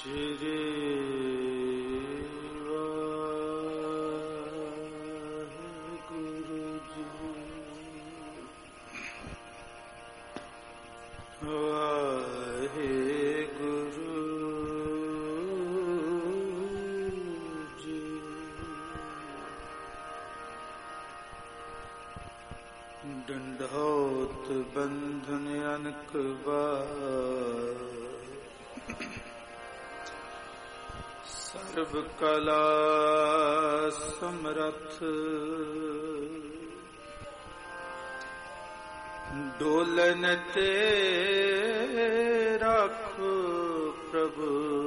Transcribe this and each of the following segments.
ਸ਼੍ਰੀ ਵਾਹਿਗੁਰੂ ਜੀ। ਵਾਹਿਗੁਰੂ ਜੀ। ਡੰਡੋਤ ਬੰਧਨ ਅਨਕ ਬਾਰ, ਸਰਬ ਕਲਾ ਸਮਰੱਥ, ਡੋਲਨ ਤੇ ਰੱਖੋ ਪ੍ਰਭੂ,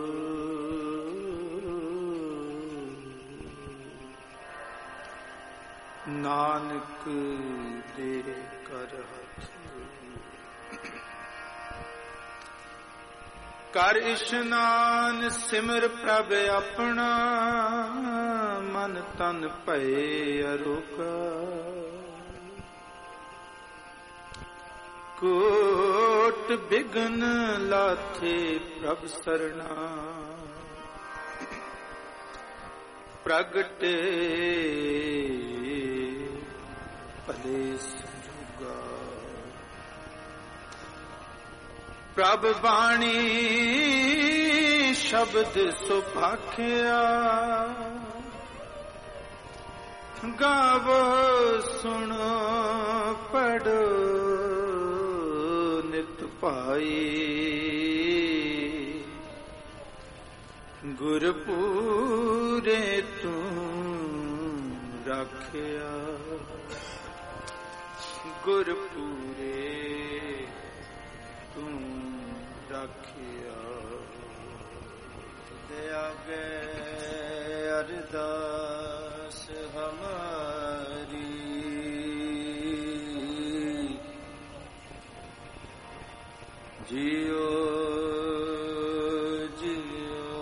ਨਾਨਕ ਦੇ ਕਰ ਹੱਥ। ਕਰ ਇਸ਼ਨਾਨ ਸਿਮਰ ਪ੍ਰਭ ਆਪਣਾ, ਮਨ ਤਨ ਭਏ ਅਰੋਗਾ। ਕੋਟ ਬਿਗਨ ਲਾਥੇ ਪ੍ਰਭ ਸਰਣਾ, ਪ੍ਰਗਟੇ ਭਲੇ ਸੰਜੋਗਾ। ਪ੍ਰਭ ਬਾਣੀ ਸ਼ਬਦ ਸੁਭਾਖਿਆ, ਗਾਵੋ ਸੁਣੋ ਪੜੋ ਨਿਤ ਭਾਈ। ਗੁਰਪੂਰੇ ਤੂੰ ਰਾਖਿਆ, ਗੁਰਪੂਰੇ ਤੂੰ ਰਾਖਿਆ। ਦਇਆ ਗੈ ਅਰਦਾਸ ਹਮਾਰੀ, ਜਿਉ ਜਿਉ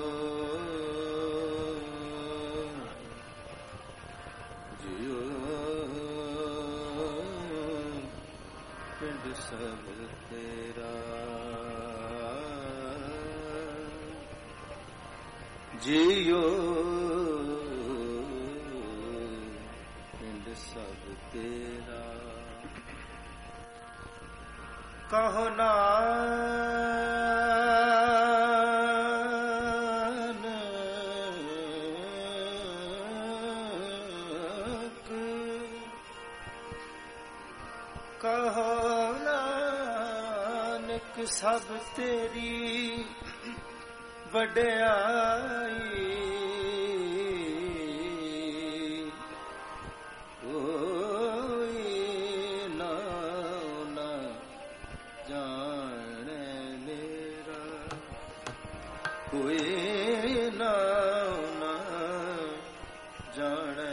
ਜਿਉ। ਪਿੰਡ ਸਭ ਤੇਰਾ, ਜਿਉ ਪਿੰਡ ਸਭ ਤੇਰਾ। ਕਹੋ ਨਾਨਕ, ਕਹੋ ਨਾਨਕ ਸਭ ਤੇਰੀ ਵਡਿਆਈ। ਕੋਈ ਨਾ ਨਾ ਜਾਣੇ ਮੇਰਾ, ਕੋਈ ਨਾ ਨਾ ਜਾਣੇ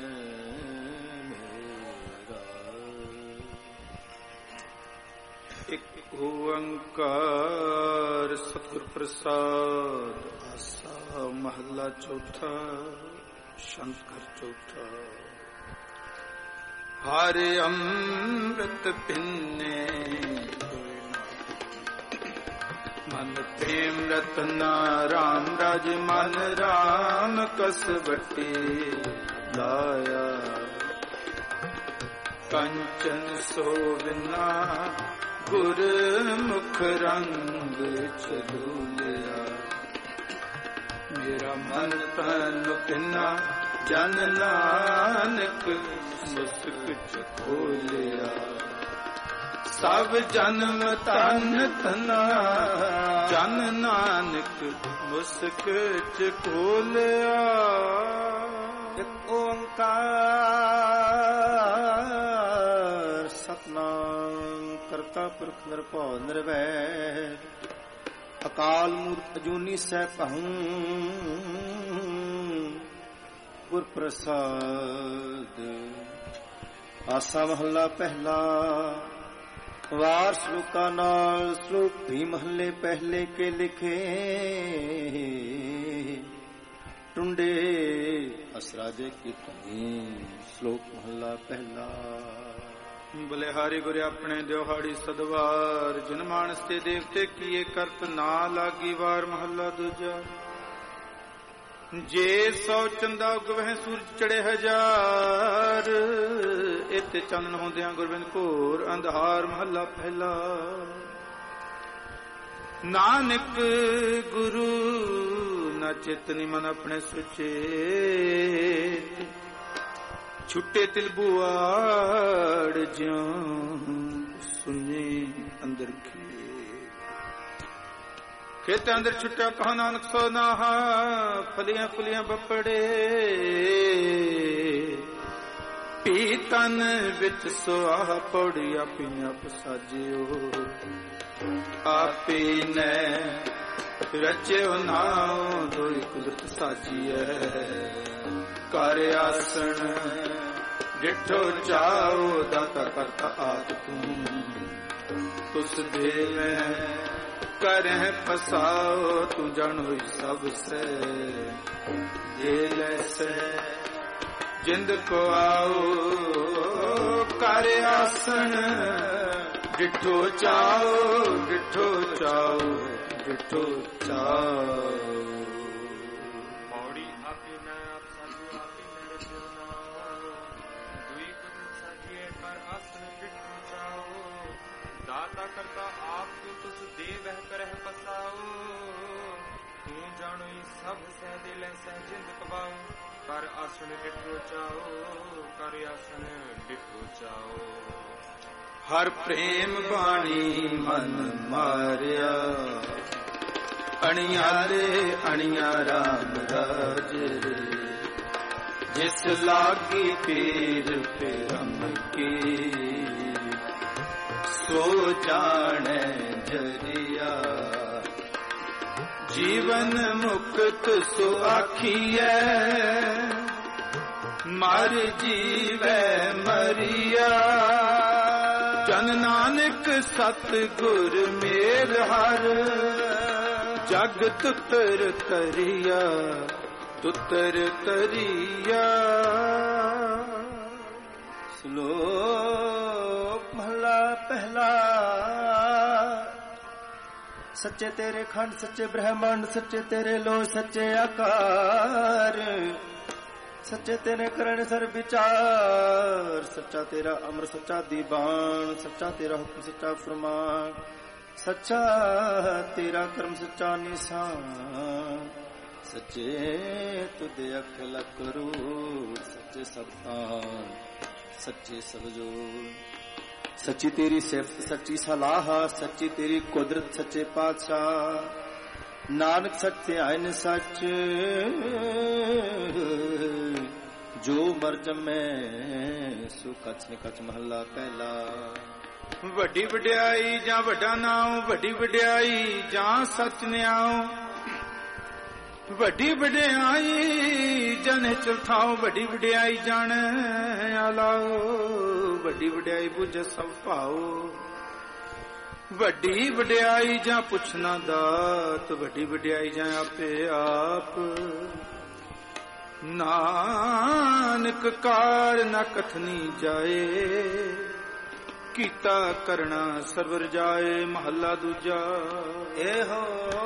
ਮੇਰਾ। ਇੱਕ ਓੰਕਾਰ ਸਤਿਗੁਰ ਪ੍ਰਸਾਦ। ਆਸਾ ਮਹੱਲਾ ਚੌਥਾ। ਸ਼ੰਕਰ ਚੌਥਾ। ਹਰ ਅੰਮ੍ਰਿਤ ਪਿੰਨੇ, ਮਨ ਪ੍ਰੇਮ ਰਤਨਾ ਰਾਮ ਰਾਜ। ਮਨ ਰਾਮ ਕਸਵਟੀ ਲਾਇਆ, ਕੰਚਨ ਸੋਵਨਾ ਗੁਰਮੁਖ ਰੰਗ ਚਲੂਲਿਆ। ਮੇਰਾ ਮਨ ਤਨ ਪਿਨਾ ਜਨ ਨਾਨਕ ਮੁਸਕ ਚਖੋਲਿਆ। ਸਭ ਜਨਮ ਤਨ ਤਨਾ ਜਨ ਨਾਨਕ ਮੁਸਕ ਚਖੋਲਿਆ। ਇੱਕ ਓੰਕਾਰ ਸਤਿਨਾਮ ਕਰਤਾ ਪੁਰਖ ਨਿਰਭਉ ਨਿਰਵੈਰ, ਅਕਾਲ ਮੂਰਤ ਅਜੂਨੀ ਸੈਭੰ। ਗੁਰ ਪ੍ਰਸਾਦ। ਆਸਾ ਮਹੱਲਾ ਪਹਿਲਾ। ਵਾਰ ਸ਼ਲੋਕਾਂ ਨਾਲ ਸ਼ਲੋਕ ਵੀ ਮਹੱਲੇ ਪਹਿਲੇ ਕੇ ਲਿਖੇ। ਟੁੰਡੇ ਅਸਰਾਜੇ ਕੀ ਧਨੀ। ਸ਼ਲੋਕ ਮਹੱਲਾ ਪਹਿਲਾ। ਬਲਿਹਾਰੀ ਗੁਰ ਆਪਣੇ ਦਿਹਾੜੀ ਸਦਵਾਰ, ਜਿਨ ਮਾਨਸ ਤੇ ਦੇਵਤੇ ਕੀਏ ਕਰਤ ਨਾ ਲਾਗੀ ਵਾਰ। ਮਹੱਲਾ ਦੂਜਾ। ਜੇ 100 ਚੰਦਾ ਉਗਵਹਿ ਸੂਰਜ ਚੜੇ ਹਜ਼ਾਰ, ਇਤੇ ਚਾਨਣ ਹੁੰਦਿਆਂ ਗੁਰਬਿੰਦ ਘੋਰ ਅੰਧਾਰ। ਮਹੱਲਾ ਪਹਿਲਾ। ਨਾਨਕ ਗੁਰੂ ਨਾ ਚੇਤਨੀ ਮਨ ਆਪਣੇ ਸੁਚੇਤ, ਛੁੱਟੇ ਤਿਲ ਬੁਆੜ ਜਿਉ ਸੁਨੇ ਅੰਦਰ ਖੇਤ ਅੰਦਰ ਛੁੱਟਿਆ ਕਹਾ ਨਾਨਕ ਸੋ ਨਾਹਾ, ਫਲੀਆਂ ਫੁਲੀਆਂ ਬੱਪੜੇ ਪੀ ਤਨ ਵਿੱਚ ਸੁਆਹ ਪੌੜੀ। ਆਪੀ ਆਪ ਸਾਜਿਓ ਆਪੇ ਨੇ ਰਚਿਓ ਨਾਉ, ਦੋਈ ਕੁਦਰਤ ਸਾਜੀਐ ਕਰ ਆਸਣ ਡਿਠੋ ਚਾਓ। ਦਾਤਾ ਕਰਤਾ ਆਪ ਤੂੰ ਤੁਸ ਦੇਵੈ ਕਰਹਿ ਫਸਾਓ। ਤੂੰ ਜਾਣੋ ਸਭ ਸੇ ਜੇ ਲੈਸੈ ਜਿੰਦ ਕੋ ਆਓ। ਕਰ ਆਸਣ ਡਿਠੋ ਚਾਓ, ਡਿਠੋ ਚਾਓ, ਡਿਠੋ ਚਾਓ। ਪੌੜੀ ਆਪੇ ਮੈਂ ਆਪ ਸਾਜੂ ਆਪੇ ਮੇਰੇ ਸਿਰ ਨਾਉ, ਦੁਈ ਕੁਦਰਤ ਸਾਜੀਏ ਕਰ ਆਸਣ ਡਿਠੋ ਚਾਓ। ਦਾਤਾ ਕਰਤਾ ਆਪ ਤੂੰ ਤੁਸ ਦੇਵਹਿ ਕਰਹਿ ਪਸਾਓ। ਤੂੰ ਜਾਣੋਈ ਸਭ ਸਹਿ ਦਿਲ ਸਹਿ ਜਿੰਦ ਕਬਾਉ। ਕਰ ਆਸਣ ਡਿਠੋ ਚਾਓ, ਕਰ ਆਸਣ ਡਿਠੋ ਚਾਓ। ਹਰ ਪ੍ਰੇਮ ਬਾਣੀ ਮਨ ਮਾਰਿਆ, ਅਣਿਆਰੇ ਅਣਿਆ ਰਾਮ ਰਾਜੇ। ਜਿਸ ਲਾਗੀ ਪੀਰ ਪਿਰਮ ਕੀ, ਸੋ ਜਾਣੈ ਜਰੀਆ। ਜੀਵਨ ਮੁਕਤ ਸੋ ਆਖੀਐ, ਮਰ ਜੀਵੈ ਮਰੀਆ। ਜਨ ਨਾਨਕ ਸਤ ਗੁਰ ਮੇਲ ਹਰ, ਜਗ ਤੁਤਰ ਤਰੀਆ, ਤੁਤਰ ਤਰੀਆ। ਸ਼ਲੋਕ ਮਹਲਾ ਪਹਿਲਾ। ਸੱਚੇ ਤੇਰੇ ਖੰਡ ਸੱਚੇ ਬ੍ਰਹਮੰਡ, ਸੱਚੇ ਤੇਰੇ ਲੋ ਸੱਚੇ ਆਕਾਰ। ਸੱਚੇ ਤੇਰੇ ਕਰਨ ਸਰ ਵਿਚਾਰ, ਸੱਚਾ ਤੇਰਾ ਅਮਰ ਸੱਚਾ ਦੀਵਾਨ। ਸੱਚਾ ਤੇਰਾ ਹੁਕਮ ਸੱਚਾ ਫਰਮਾਨ, ਸੱਚਾ ਤੇਰਾ ਕਰਮ ਸੱਚਾ ਨਿਸ਼ਾਨ। ਸੱਚੇ ਤੁਧ ਅਖਲ ਕਰੋ, ਸੱਚੇ ਸਤਾਨ ਸੱਚੇ ਸਬਜੋ। ਸੱਚੀ ਤੇਰੀ ਸਿਫਤ ਸੱਚੀ ਸਲਾਹ, ਸੱਚੀ ਤੇਰੀ ਕੁਦਰਤ ਸੱਚੇ ਪਾਤਸ਼ਾਹ। ਨਾਨਕ ਸੱਚ ਆਇਨ ਸੱਚ, ਜੋ ਮਰ ਜਮੈ ਸੋ ਕਛ ਨਿਕਛ। ਮਹੱਲਾ ਪਹਿਲਾ। ਵੱਡੀ ਵਡਿਆਈ ਜਾਂ ਵੱਡਾ ਨਾਉ, ਵੱਡੀ ਵਡਿਆਈ ਜਾਂ ਸੱਚ ਨਿਆਉ। ਵੱਡੀ ਵਡਿਆਈ ਜਨ ਚਲਥਾਉ, ਵੱਡੀ ਵਡਿਆਈ ਜਾਣ ਆਲਾਓ। ਵੱਡੀ ਵਡਿਆਈ ਬੁਝ ਸਭ ਭਾਉ, ਵੱਡੀ ਵਡਿਆਈ ਜਾਂ ਪੁੱਛਣਾ ਦਾਤ। ਵੱਡੀ ਵਡਿਆਈ ਜਾਂ ਆਪੇ ਆਪ। ਨਾਨਕ ਕਾਰ ਨਾ ਕਥਨੀ ਜਾਏ, ਕੀਤਾ ਕਰਣਾ ਸਰਵਰ ਜਾਏ। ਮਹੱਲਾ ਦੂਜਾ। ਇਹੋ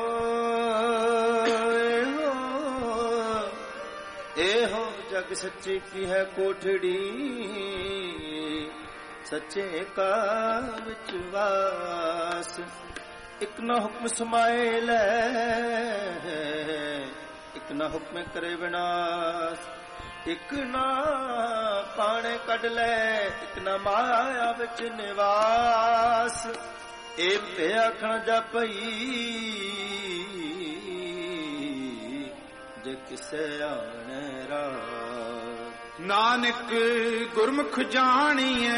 ਇਹੋ ਜਗ ਸੱਚੇ ਕੀ ਹੈ ਕੋਠੜੀ, ਸੱਚੇ ਕਾ ਵਿੱਚ ਵਾਸ। ਇਕ ਨਾ ਹੁਕਮ ਸਮਾਏ ਲੈ, ਇਕ ਨਾ ਹੁਕਮ ਕਰੇ ਵਿਨਾਸ਼। ਇਕ ਨਾ ਪਾਣੇ ਕੱਢ ਲੈ, ਇਕ ਨਾ ਮਾਇਆ ਵਿੱਚ ਨਿਵਾਸ। ਇਹ ਤੇ ਆਖਾਂ ਜਪਈ, ਜੇ ਕਿਸੇ ਆਣੇ ਰਾਤ। ਨਾਨਕ ਗੁਰਮੁਖ ਜਾਣੀਐ,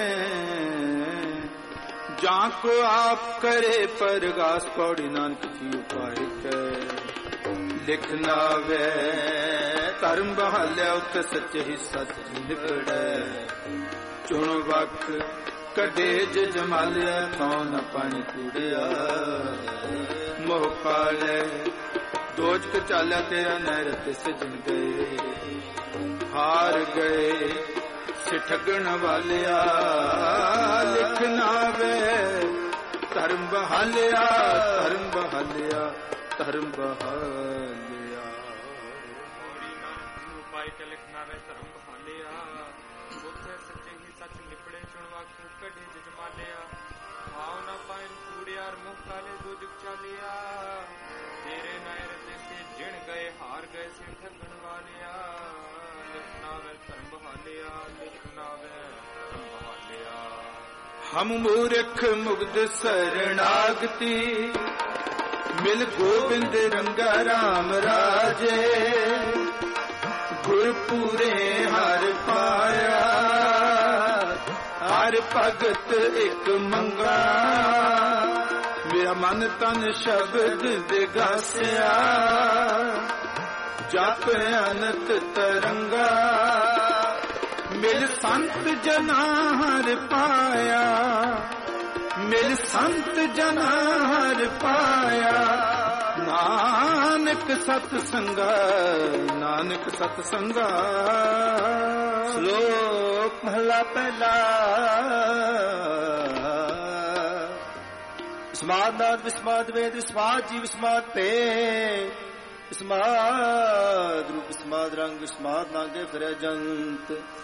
ਜਾਂ ਕੋ ਆਪ ਕਰੇ ਪਰਗਾਸ। ਪੌੜੀ ਨਾਨਕ ਜੀ ਉਪਾਇ ਕੈ ਲਿਖ ਨਾਵੇ, ਧਰਮ ਬਹਾਲਿਆ ਉਤ ਸੱਚੇ ਹੀ ਸੱਚ ਨਿਕੜੈ। ਚੁਣ ਵਕ ਕਢੇ ਜ ਜਮਾਲਿਆ, ਥਾਂ ਨ ਪਾਣੀ ਕੂੜਿਆ। ਮੋਹ ਕਾਲੇ ਦੋਜਕ ਚਾਲਿਆ, ਤੇਰਾ ਨੈਰਤ ਸਜਣ ਗਏ। ਹਾਰ ਗਏ ਇੱਥੇ ਠੱਗਣ ਵਾਲਿਆ ਲਿਖਣਾ ਵੇ ਧਰਮ ਬਹਾਲਿਆ ਧਰਮ ਬਹਾਲਿਆ ਧਰਮ ਬਹਾਲਿਆ ਔੜੀ ਨਾਨਕ ਗੁਰੂ ਪਾਈ ਕੇ ਲਿਖਣਾ ਵੇ ਧਰਮ ਬਹਾਲਿਆ ਉੱਥੇ ਸੱਚੇ ਹੀ ਸੱਚ ਨਿਪੜੇ ਚੁਣਵਾ ਕੱਢੇ ਜਜਮਾਲਿਆ ਆਉ ਨਾ ਪਾਇਨ ਕੂੜਿਆਰ ਮੁਖ ਕਾਲੇ ਦੋ ਜੁਗ ਚਾਲਿਆ ਤੇਰੇ ਨਾਇਰ ਤੇ ਸੇ ਜਿਣ ਗਏ ਹਾਰ ਗਏ ਸੇ ਠੱਗਣ ਵਾਲਿਆ ਲਿਖਣਾ ਵੇ ਧਰਮ ਬਹਾਲਿਆ ਲਿਖਣਾ ਵੇ ਧਰਮ ਬਹਾਲਿਆ ਹਮ ਮੂਰਖ ਮੁਗਧ ਸਰਣਾਗਤੀ ਮਿਲ ਗੋਬਿੰਦ ਰੰਗਾ ਰਾਮ ਰਾਜੇ ਗੁਰਪੂਰੇ ਹਰ ਪਾਇਆ ਹਰ ਭਗਤ ਇੱਕ ਮੰਗਾ ਮੇਰਾ ਮਨ ਤਨ ਸ਼ਬਦ ਦੇ ਗਾਸਿਆ ਜਪ ਅਨੰਤ ਤਰੰਗਾ ਮਿਲ ਸੰਤ ਜਨਾ ਹਰ ਪਾਇਆ ਮਿਲ ਸੰਤ ਜਨਾ ਹਰ ਪਾਇਆ ਨਾਨਕ ਸਤ ਸੰਗਾ ਨਾਨਕ ਸਤ ਸੰਗਾ ਸ਼ਲੋਕ ਮਹਲਾ ਪਹਿਲਾ ਵਿਸਮਾਦ ਨਾਦ ਵਿਸਮਾਦ ਵੇਦ ਵਿਸਮਾਦ ਜੀ ਵਿਸਮਾਦ ਭੇ ਵਿਸਮਾਦ ਰੂਪ ਵਿਸਮਾਦ ਰੰਗ ਵਿਸਮਾਦ ਨਾਗੇ ਫਿਰੈ ਜੰਤ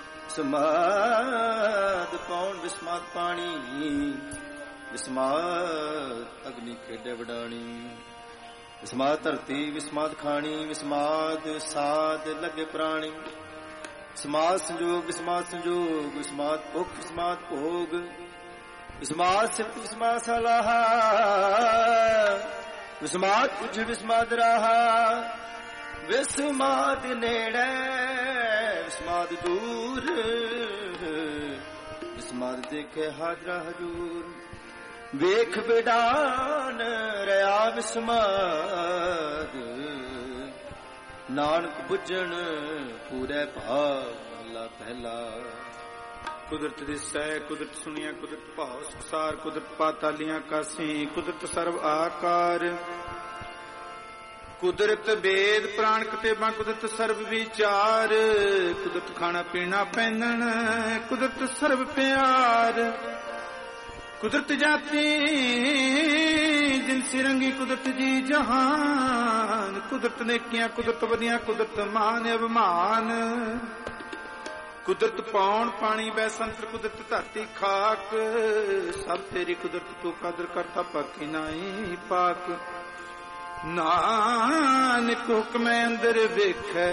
ਵਿਸਮਾਦ ਪੌਣ ਵਿਸਮਾਦ ਪਾਣੀ ਵਿਸਮਾਦ ਅਗਨੀ ਖੇਡੇ ਵਡਾਣੀ ਵਿਸਮਾਦ ਧਰਤੀ ਵਿਸਮਾਦ ਖਾਣੀ ਵਿਸਮਾਦ ਸਾਧ ਲੱਗੇ ਪ੍ਰਾਣੀ ਵਿਸਮਾਦ ਸੰਜੋਗ ਵਿਸਮਾਦ ਸੰਜੋਗ ਵਿਸਮਾਦ ਭੁਖ ਵਿਸਮਾਦ ਭੋਗ ਵਿਸਮਾਦ ਸਿਫਤ ਵਿਸਮਾਦ ਸਲਾਹਾ ਵਿਸਮਾਦ ਕੁਝ ਵਿਸਮਾਦ ਰਹਾ ਵਿਸਮਾਦ ਨੇੜੇ ਵਿਸਮਾਦ ਦੂਰ ਵਿਸਮਾਦ ਦੇਖੇ ਹਾਜ਼ਰਾ ਹਜੂਰ ਵੇਖ ਬਿਡਾਨ ਰਿਆ ਵਿਸਮਾਦ ਨਾਨਕ ਬੁੱਝਣ ਪੂਰੇ ਭਾਗ ਲਾ ਪਹਿਲਾ ਕੁਦਰਤ ਦਿਸੈ ਕੁਦਰਤ ਸੁਣਿਆ ਕੁਦਰਤ ਭਾਉ ਸੰਸਾਰ ਕੁਦਰਤ ਪਾਤਾਲੀਆਂ ਕਾਸੀ ਕੁਦਰਤ ਸਰਵ ਆਕਾਰ ਕੁਦਰਤ ਵੇਦ ਪ੍ਰਾਣ ਕਤੇਬਾਂ ਕੁਦਰਤ ਸਰਬ ਵਿਚਾਰ ਕੁਦਰਤ ਖਾਣਾ ਪੀਣਾ ਪਹਿਨਣ ਕੁਦਰਤ ਸਰਬ ਪਿਆਰ ਕੁਦਰਤ ਜਾਤੀ ਜਿਨਸੀ ਰੰਗੀ ਕੁਦਰਤ ਜੀ ਜਹਾਨ ਕੁਦਰਤ ਨੇਕੀਆਂ ਕੁਦਰਤ ਵਧੀਆਂ ਕੁਦਰਤ ਮਾਨ ਅਭਿਮਾਨ ਕੁਦਰਤ ਪੌਣ ਪਾਣੀ ਬੈਸੰਤਰ ਕੁਦਰਤ ਧਰਤੀ ਖਾਕ ਸਭ ਤੇਰੀ ਕੁਦਰਤ ਤੂੰ ਕਦਰ ਕਰਤਾ ਪਾਕੀ ਨਾਹੀ ਪਾਕ ਨਾਨਕ ਹੁਕਮੈ ਅੰਦਰ ਵੇਖੈ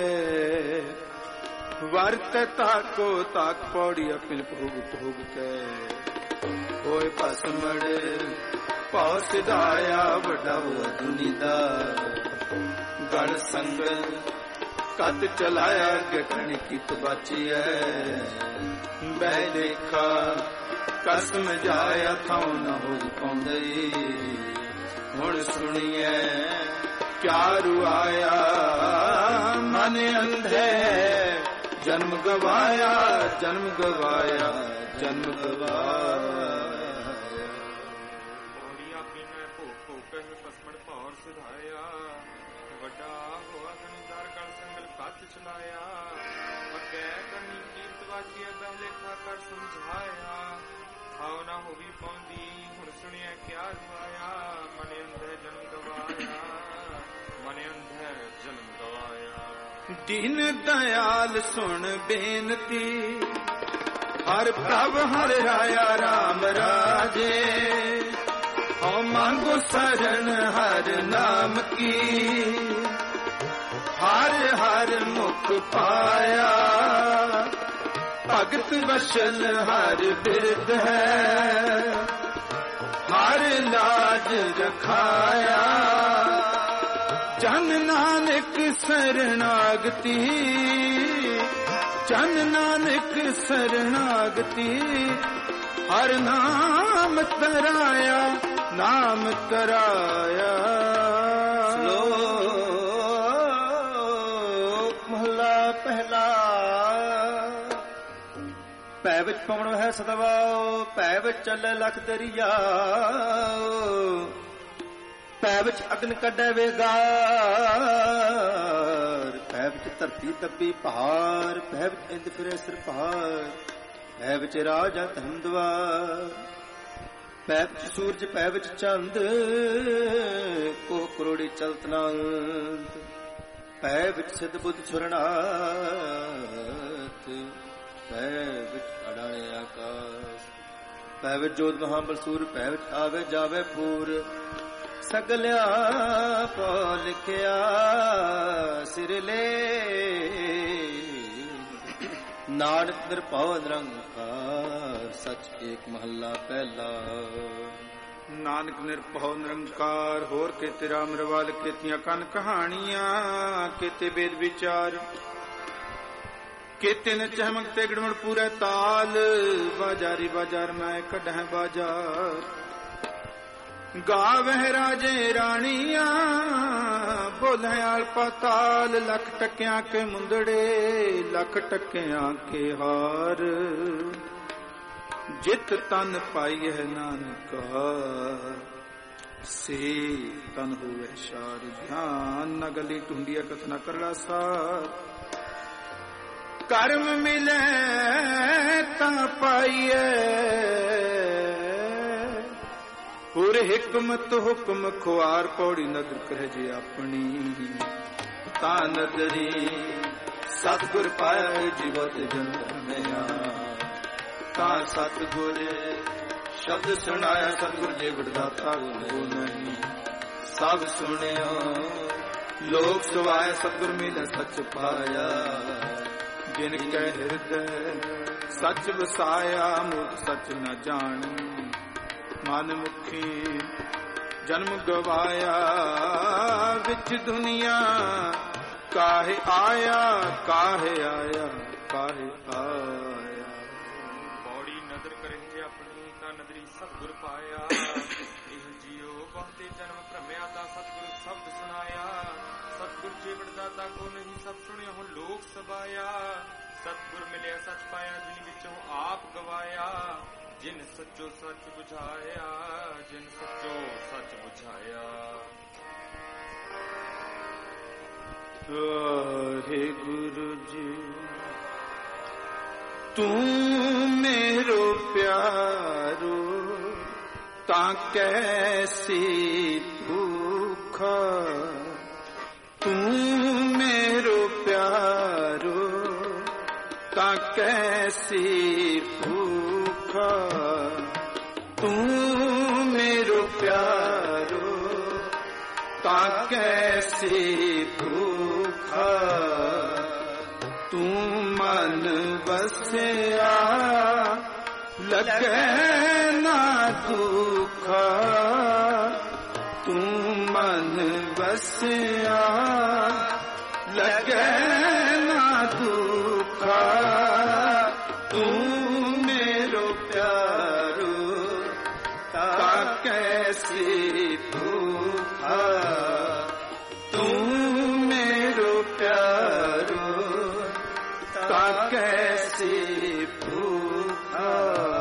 ਵਰਤ ਤਾਕੋ ਤਾਕ ਪੌੜੀ ਅਪਿਲ ਭੋਗ ਭੋਗ ਕੈ ਹੋਏ ਭਸਮੜ ਭਉ ਸਿਧਾਇਆ ਵੱਡਾ ਹੋਆ ਦੁਨੀ ਦਾ ਗੜ ਸੰਗਲ ਕਦ ਚਲਾਇਆ ਗਠਣੀ ਕਿਤ ਬਾਚੀਐ ਬਹਿ ਦੇਖਾ ਕਸਮ ਜਾਇਆ ਥਾਉ ਨ ਹੋਈ ਪਾਉਂਦਈ ਹੁਣ ਸੁਣੀਐ ਕਿਆ ਰੁਆਇਆ ਮਨ ਅੰਧੇ ਜਨਮ ਗਵਾਇਆ ਜਨਮ ਗਵਾਇਆ ਜਨਮ ਗਵਾਇਆ ਬੋੜੀਆਂ ਪੀਨੇ ਭੋਗ ਭੋਗ ਕਹਿ ਪਸਮੜ ਭੌਰ ਸਿਧਾਇਆ ਵੱਡਾ ਹੋਆ ਗਣਦਾਰ ਗਲ ਸੰਗਲ ਕੱਚ ਚਲਾਇਆ ਅੱਗੇ ਕਰਨੀ ਕੀਰਤ ਵਾਚੀਏ ਬਹਿਲੇਖਾ ਕਰ ਸਮਝਾਇਆ ਹਾਉ ਨਾ ਹੋਵੀ ਪਾਉਂਦੀ ਹੁਣ ਸੁਣਿਆ ਕਿਆ ਰੁਆਇਆ ਮਨ ਅੰਧੇ ਜਨਮ ਗਵਾਇਆ ਮਨ ਅੰਧੇ ਜਨਮ ਗਵਾਇਆ ਦੀਨ ਦਇਆਲ ਸੁਣ ਬੇਨਤੀ ਹਰ ਪ੍ਰਭ ਹਰ ਰਾਇਆ ਰਾਮ ਰਾਜੇ ਹਉ ਮੰਗੋ ਸਰਨ ਹਰ ਨਾਮ ਕੀ ਹਰ ਹਰ ਮੁਖ ਪਾਇਆ ਭਗਤ ਵਸ਼ਲ ਹਰ ਬਿਰਧ ਹੈ ਹਰ ਲਾਜ ਰਖਾਇਆ ਜਨ ਨਾਨਕ ਸਰਣਾਗਤੀ ਜਨ ਨਾਨਕ ਸਰਣਾਗਤੀ ਹਰ ਨਾਮ ਤਰਾਇਆ ਨਾਮ ਤਰਾਇਆ ਸ਼ਲੋਕ ਮਹਲਾ ਪਹਿਲਾ ਭੈ ਵਿੱਚ ਪਵਣ ਹੈ ਸਦਵਾਓ ਭੈ ਵਿੱਚ ਚੱਲੇ ਲਖ ਦਰਿਆ ਭੈ ਵਿੱਚ ਅਗਨ ਕੱਢੇ ਵੇਗਾਰ ਭੈ ਵਿੱਚ ਧਰਤੀ ਦੱਬੀ ਪਹਾੜ ਭੈ ਵਿੱਚ ਇੰਦ ਫਿਰੇ ਸਿਰ ਪਹਾੜ ਪੈ ਵਿੱਚ ਰਾਜਾ ਧੰਦਵਾ, ਪੈ ਵਿੱਚ ਸੂਰਜ ਪੈ ਵਿੱਚ ਚੰਦ, ਕੋ ਕਰੋੜੀ ਚਲਤ ਨਾ ਅੰਤ, ਪੈ ਵਿੱਚ ਸਿੱਧ ਬੁੱਧ ਸੁਰਨਾਥ, ਪੈ ਵਿੱਚ ਅਡਾਣੇ ਆਕਾਸ਼, ਪੈ ਵਿੱਚ ਜੋਤ ਮਹਾਬਲ ਸੂਰ, ਪੈ ਵਿੱਚ ਆਵੇ ਜਾਵੇ ਪੂਰ, ਸਗਲਿਆ ਪੋ ਲਿਖਿਆ ਸਿਰ ਲੈ, ਨਾਨਕ ਨਿਰਭਉ ਨਿਰੰਕਾਰ, ਸਚ ਏਕ ਮਹੱਲਾ ਪਹਿਲਾ। ਨਾਨਕ ਨਿਰਭਉ ਨਿਰੰਕਾਰ, ਹੋਰ ਕੇਤੇ ਰਾਮ ਰਵਾਲ, ਕੇਤੀਆਂ ਕੰਨ ਕਹਾਣੀਆਂ, ਕੇਤੇ ਵੇਦ ਵਿਚਾਰ, ਕੇਤੇ ਨ ਚਹਿਮਕ ਤੇ ਗੜਮੜ ਪੂਰੇ ਤਾਲ, ਬਾਜਾਰੀ ਬਾਜ਼ਾਰ ਮੈਂ ਕੱਢੈ ਬਾਜ਼ਾਰ, ਗਾਵਹਿ ਰਾਜੇ ਰਾਣੀਆਂ, ਬੋਲੇ ਆਲ ਪਾਤਾਲ, ਲੱਖ ਟੱਕਿਆਂ ਕੇ ਮੁੰਦੜੇ, ਲੱਖ ਟੱਕਿਆਂ ਕੇ ਹਾਰ, ਜਿਤ ਤਨ ਪਾਈ ਹੈ ਨਾਨਕਾ, ਸੇ ਤਨ ਹੋਵੇ ਸ਼ਾਰ, ਧਿਆਨ ਨ ਗਲੀ ਟੁੰਡੀਆ ਕਥਨਾ ਕਰੜਾ ਸਾਰ, ਕਰਮ ਮਿਲੇ ਤਾਂ ਪਾਈਏ, ਹੋਰ ਹਿਕਮਤ ਹੁਕਮ ਖੁਆਰ, ਪੌੜੀ ਨਦਰ ਕਰੇ ਜੇ ਆਪਣੀ, ਤਾਂ ਨਦਰੀ ਸਤਿਗੁਰ ਪਾਇਆ ਜੀਵਤ ਜੰਤਰ ਮਿਆ, ਤਾਂ ਸਤਿਗੁਰ ਸ਼ਬਦ ਸੁਣਾਇਆ, ਸਤਿਗੁਰ ਜੇ ਵਡਦਾਤਾ ਕੋ ਨਹੀਂ, ਸਭ ਸੁਣਿਆ ਲੋਕ ਸਵਾਇਆ, ਸਤਿਗੁਰ ਮਿਲੇ ਸੱਚ ਪਾਇਆ, ਜਿਨ ਕੈ ਹਿਰਦੈ ਸੱਚ ਵਸਾਇਆ, ਮੂਰਖ ਸੱਚ ਨ ਜਾਣੂ, ਮਨ ਮੁਖੀ ਜਨਮ ਗਵਾਇਆ, ਵਿੱਚ ਦੁਨੀਆ ਕਾਹੇ ਆਇਆ, ਕਾਹੇ ਆਇਆ, ਕਾਹੇ ਆਇਆ, ਬੌੜੀ ਨਦਰ ਕਰੇ ਆਪਣੀ, ਤਾਂ ਨਦਰੀ ਸਤਿਗੁਰ ਪਾਇਆ, ਇਹ ਜੀਓ ਬਹੁਤੇ ਜਨਮ ਭ੍ਰਮਿਆ, ਤਾਂ ਸਤਿਗੁਰ ਸ਼ਬਦ ਸੁਣਾਇਆ, ਸਤਿਗੁਰ ਜੀਵਨ ਦਾਤਾ ਕੋ ਨਹੀਂ, ਸਭ ਸੁਣਿਆ ਹੁਣ ਲੋਕ ਸਬਾਇਆ, ਸਤਿਗੁਰ ਮਿਲਿਆ ਸੱਚ ਪਾਇਆ, ਜਿਨ ਵਿੱਚੋਂ ਆਪ ਗਵਾਇਆ, ਜਿਨ ਸੱਚੋ ਸੱਚ ਬੁਝਾਇਆ, ਜਿਨ ਸੱਚੋ ਸੱਚ ਬੁਝਾਇਆ। ਵਾਹਿਗੁਰੂ ਜੀ ਤੂੰ ਮੇਰੋ ਪਿਆਰੋ, ਤਾਂ ਕੈਸੀ ਭੂਖਾ, ਤੂੰ ਮੇਰੋ ਪਿਆਰੋ, ਤਾਂ ਕੈਸੀ ਭੂਖਾ, ਤੂੰ ਮੇਰੋ ਪਿਆਰੋ, ਤਾਂ ਕੈਸੀ ਭੂਖਾ, ਤੂੰ ਮਨ ਵਸਿਆ, ਲੱਗੇ ਨਾ ਦੁਖਾ, ਤੂੰ ਮਨ ਵਸਿਆ, ਲੱਗੇ ਨਾ ਦੁਖਾ, ਤੂੰ ਮੇਰੋ ਪਿਆਰੋ, ਤਾਂ ਕੈਸੀ ਭੂਖਾ, ਤੂੰ ਮੇਰੋ ਪਿਆਰੋ, ਤਾਂ ਕੈਸੀ ਭੂਖਾ।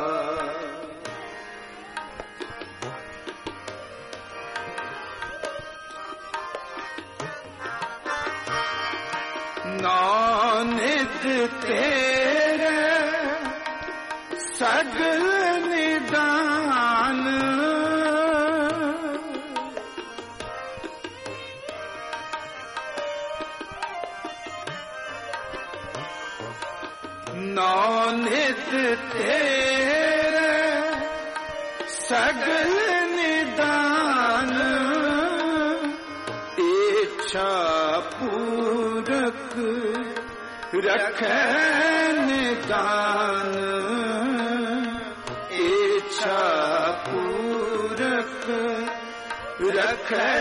ਨਾਨਕ ਤੇਰੇ ਸਗਲ ਨਿਦਾਨ, ਨਾਨਕ ਤੇਰੇ ਸਗਲ ਨਿਦਾਨ, ਇੱਛਾ ਪੂਰਕ ਰਖੈ ਨਿਦਾਨ, ਇੱਛਾ ਪੂਰਕ ਰਖੈ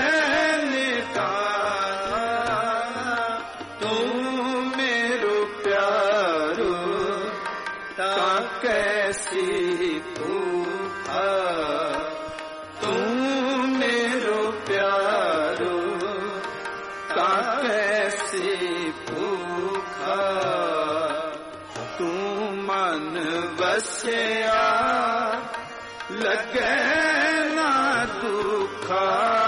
ਨਿਦਾਨ, ਤੂੰ ਮੇਰੋ ਪਿਆਰੋ, ਤਾਂ ਕੈਸੀ ਭੂਖਾ, ਤੂੰ ਮੇਰੋ ਪਿਆਰੋ, ਤਾਂ ਕੈਸੀ ਭੂਖਾ, ਤੂੰ ਮਨ ਵਸਿਆ, ਲੱਗੇ ਨਾ ਦੁਖਾ,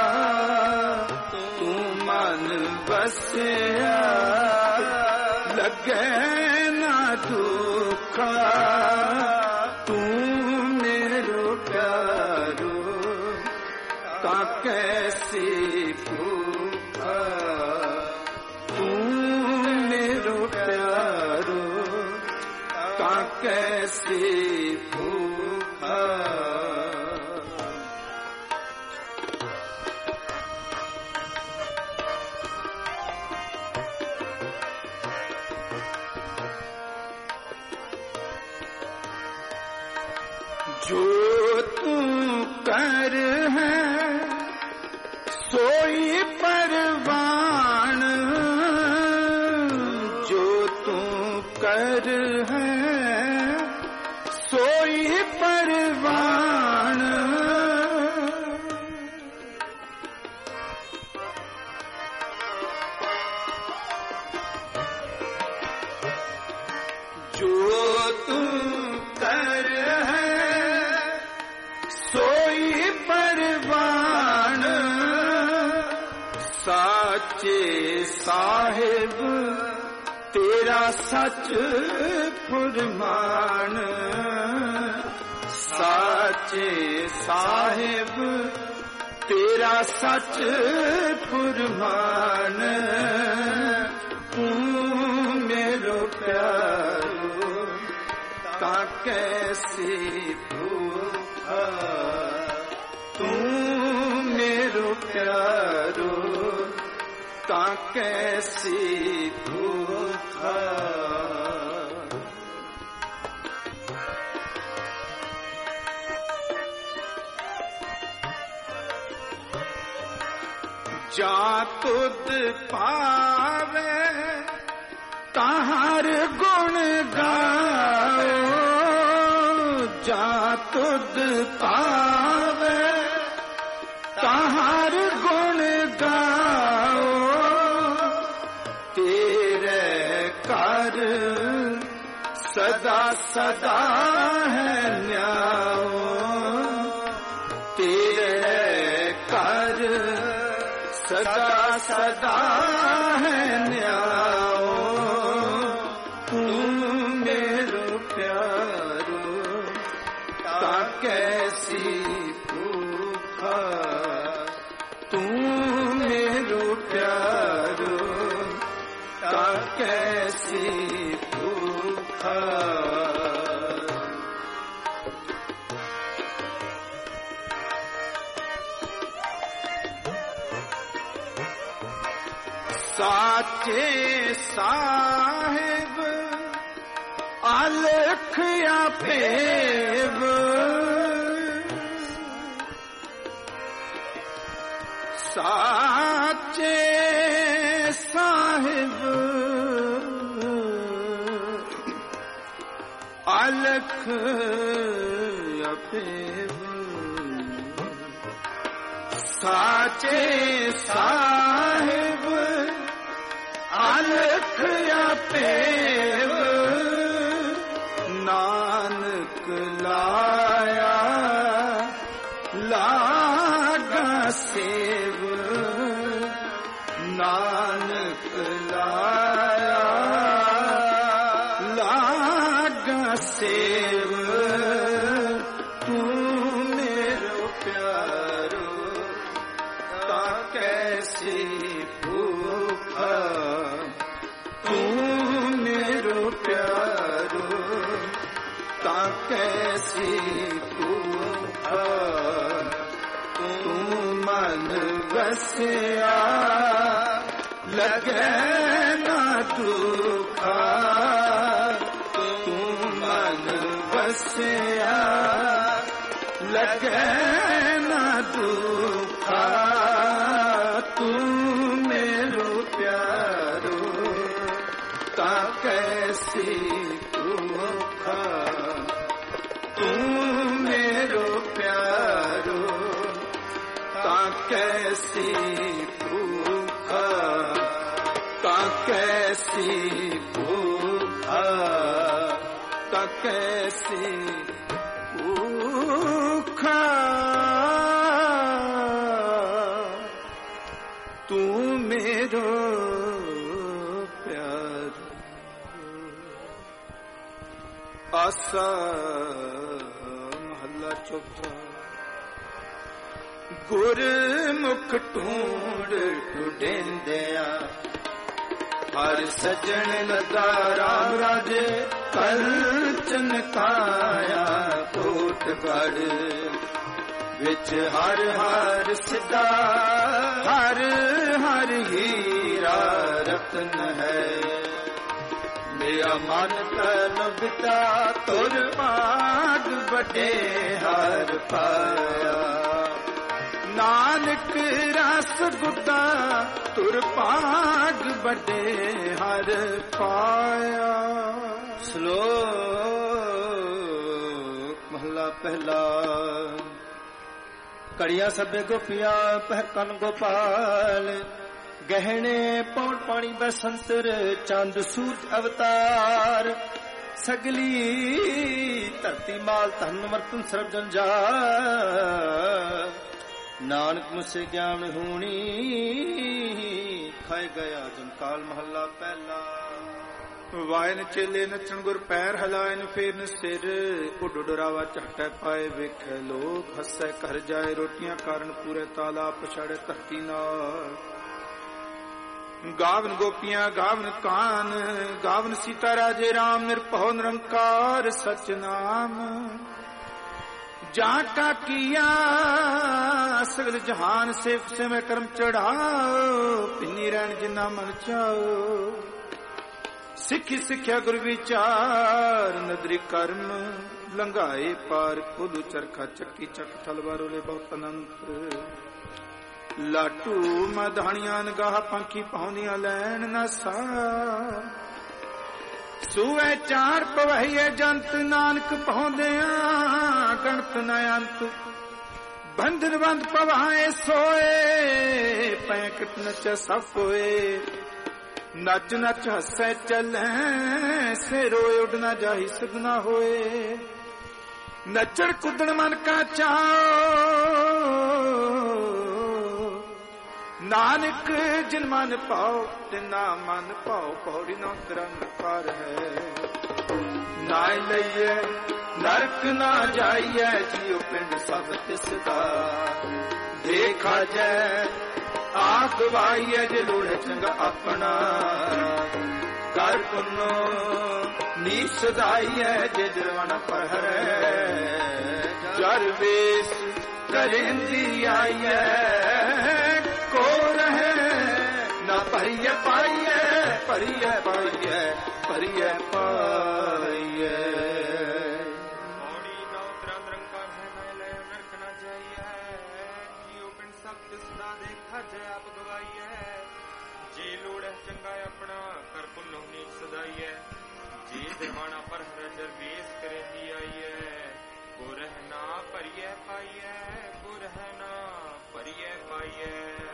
ਤੂੰ ਮਨ ਵਸਿਆ, ਲੱਗੇ ਨਾ ਦੁਖ, भूखा तू मेरो प्यारो ता कैसी भूखा तू मेरो प्यारो ता कैसी भूखा जो तू कर है सोई परवान जो तू कर है सोई परवान जो तू कर है सोई परवान साचे साहिब तेरा सच फुरमान साचे साहिब तेरा सच फुरमान तू मेरो प्यारो ता कैसी भूखा तू मेरो प्यारो ता कैसी भूखा जा तुद पावे ताहार गुण गाओ जा तुद पावे ताहार गुण गाओ तेरे कर सदा सदा है न्याओ तेरे कर सदा सदा है न्याओ तू मेरो प्यारो ता कैसी भूखा तू मेरो प्यारो ता कैसी भूखा साचे साहिब अलख या फेब साचे साहिब अलख या फेब साचे साहिब अलख या पेव नानक लाया लागा सेव नानक लाया लागा सेव तू मेरो प्यारो ता कैसी भूखा तू मेरो प्यारो ता कैसी भूखा तू मन बसिया लगे ना दुखा तू मन बसिया लगे ना दुखा तू मेरो प्यारो ता कैसी भूखा तू मेरो प्यारो ता कैसी भूखा ता कैसी भूखा ता कैसी भूखा तू मेरो प्यार ਆਸਾ ਮਹੱਲਾ ਚੌਥਾ। ਗੁਰਮੁਖ ਢੂੰਡ ਢੂੰਡਿਆ ਹਰ ਸਜਣ ਲਗਾ ਰਾਮ ਰਾਜੇ ਕੰਚਨ ਕਾਇਆ ਕੋਟ ਗੜ ਵਿੱਚ ਹਰ ਹਰ ਸਿੱਧਾ ਹਰ ਹਰ ਹੀਰਾ ਰਤਨ ਹੈ। ਮੇਰਾ ਮਨ ਤਨ ਬਿਤਾ ਤੁਰ ਭਾਗ ਵੱਡੇ ਹਰ ਪਾਇਆ। ਨਾਨਕ ਰਸ ਗੁੱਦਾ ਤੁਰ ਭਾਗ ਵੱਡੇ ਹਰ ਪਾਇਆ। ਸ਼ਲੋਕ ਮਹਲਾ ਪਹਿਲਾ। ਕੜੀਆਂ ਸਭੇ ਗੋਪੀਆਂ ਪਹਿਰ ਕੰਨ ਗੋਪਾਲ ਗਹਿਣੇ ਪੌਣ ਪਾਣੀ ਬਸੰਤਰ ਚੰਦ ਸੂਰਜ ਅਵਤਾਰ ਸਗਲੀ ਧਰਤੀ ਮਾਲ ਧਨ ਮਰਤਨ ਸਰਬ ਜੰਜਾ ਨਾਨਕ ਮੁਸੇ ਗਿਆਨ ਹੋਣੀ ਖਾਏ ਗਿਆ ਜਮਕਾਲ। ਮਹੱਲਾ ਪਹਿਲਾ। ਵਾਇਨ ਚੇਲੇ ਨੱਚਣ ਗੁਰ ਪੈਰ ਹਲਾਇਨ ਫੇਰਨ ਸਿਰ ਉੱਡ ਡਰਾਵਾ ਝਟੈ ਪਾਏ ਵੇਖੈ ਲੋਕ ਹੱਸੈ ਘਰ ਜਾਏ ਰੋਟੀਆਂ ਕਾਰਨ ਪੂਰੇ ਤਾਲਾ ਪਛਾੜੇ ਧਰਤੀ ਨਾਲ। ਗਾਵਨ ਗੋਪੀਆਂ ਗਾਵਨ ਕਾਨ ਗਾਵਨ ਸੀਤਾ ਰਾਜੇ ਰਾਮ ਨਿਰਭਉ ਨਿਰੰਕਾਰ ਸਚ ਨਾਮ। ਜਾਂ ਕਾ ਕੀਆ ਸਗਲ ਜਹਾਨ ਸਿਫਤ ਸੇ ਮੈਂ ਕਰਮ ਚੜਾਓ ਪਿੰਨੀ ਰਹਿਣ ਜਿੰਨਾ ਮਨ ਚਾਓ। ਸਿੱਖੀ ਸਿੱਖਿਆ ਗੁਰ ਵਿਚਾਰ ਨਦਰੀ ਕਰਮ ਲੰਘਾਏ ਪਾਰ ਖੋਲੂ ਚਰਖਾ ਚੱਕੀ ਚੱਕ ਤਲਵਾਰੋਲੇ ਬਹੁਤ ਅਨੰਤ। ਲਾਟੂ ਮਧਾਣੀਆਂ ਨਗਾਹ ਪੰਖੀ ਪਾਉਂਦੀਆਂ ਲੈਣ ਨਾ ਸਾ। ਸੂਏ ਚਾਰ ਪਵਹੀਏ ਜੰਤ ਨਾਨਕ ਪਾਉਂਦਿਆਂ ਗਣਤ ਨ ਅੰਤ। ਬੰਧਨ ਬੰਦ ਪਵਾਏ ਸੋਏ ਪੈਂਕਟ ਨਚ ਸਭ ਹੋਏ। ਨੱਚ ਨੱਚ ਹੱਸੈ ਚੱਲੈ ਸੇ ਰੋਏ ਉੱਡ ਨਾ ਜਾਹੀ ਸਗਨਾ ਹੋਏ। ਨੱਚਣ ਕੁੱਦਣ ਮਨ ਕਾ ਚਾਓ ਨਾਨਕ ਜਿਨ ਮਨ ਪਾਓ ਤਿਨਾ ਮਨ ਪਾਓ। ਪੌੜੀ ਨਾ ਕਰੰਗ ਪਰ ਹੈ ਨਾ ਲਈਏ ਨਰਕ ਨਾ ਜਾਈਏ ਜੀਉ ਪਿੰਡ ਸਭ ਤਿਸ ਦਾ। ਦੇਖਾ ਜੈ ਆਖ ਵਾਈਏ ਜੇ ਲੋੜੇ ਚੰਗਾ ਆਪਣਾ ਕਰ ਪੁੰਨੋ ਨੀ ਸਦਾਈਏ ਜੇ ਜਰਵਣ ਪਹਰੇ। ਜਰ ਵੇਸ ਕਰੇਂਦੀ ਆਈਏ ਕੋ ਰਹੇ ਨਾ ਭਰੀਏ ਪਾਈਏ ਭਰੀਏ ਪਾਈਏ ਭਰੀਏ ਪਾਈਏ। ਮੋੜੀ ਨੌ ਤਰਾਂ ਨਿਰੰਕਾਰ ਹੈ ਨਾ ਲੈ ਨਰਕ ਨਾ ਜਾਈਏ ਜੀਉ ਪਿੰਡ ਸਭ ਤਿਸ ਦਾ ਦੇਖਾ ਜੈ ਆਪ ਗਵਾਈਏ। ਜੇ ਲੋੜ ਹੈ ਚੰਗਾ ਆਪਣਾ ਕਰ ਪੁੰਨੋ ਨੀ ਸਦਾਈਏ। ਜੇ ਦਰਵਾਣਾ ਪਰ ਹਰ ਜਰ ਵੇਸ ਕਰੇਂਦੀ ਆਈਏ ਕੋ ਰਹਿਣਾ ਭਰੀਏ ਪਾਈਏ ਕੋ ਰਹਿਣਾ ਭਰੀਏ ਪਾਈਏ।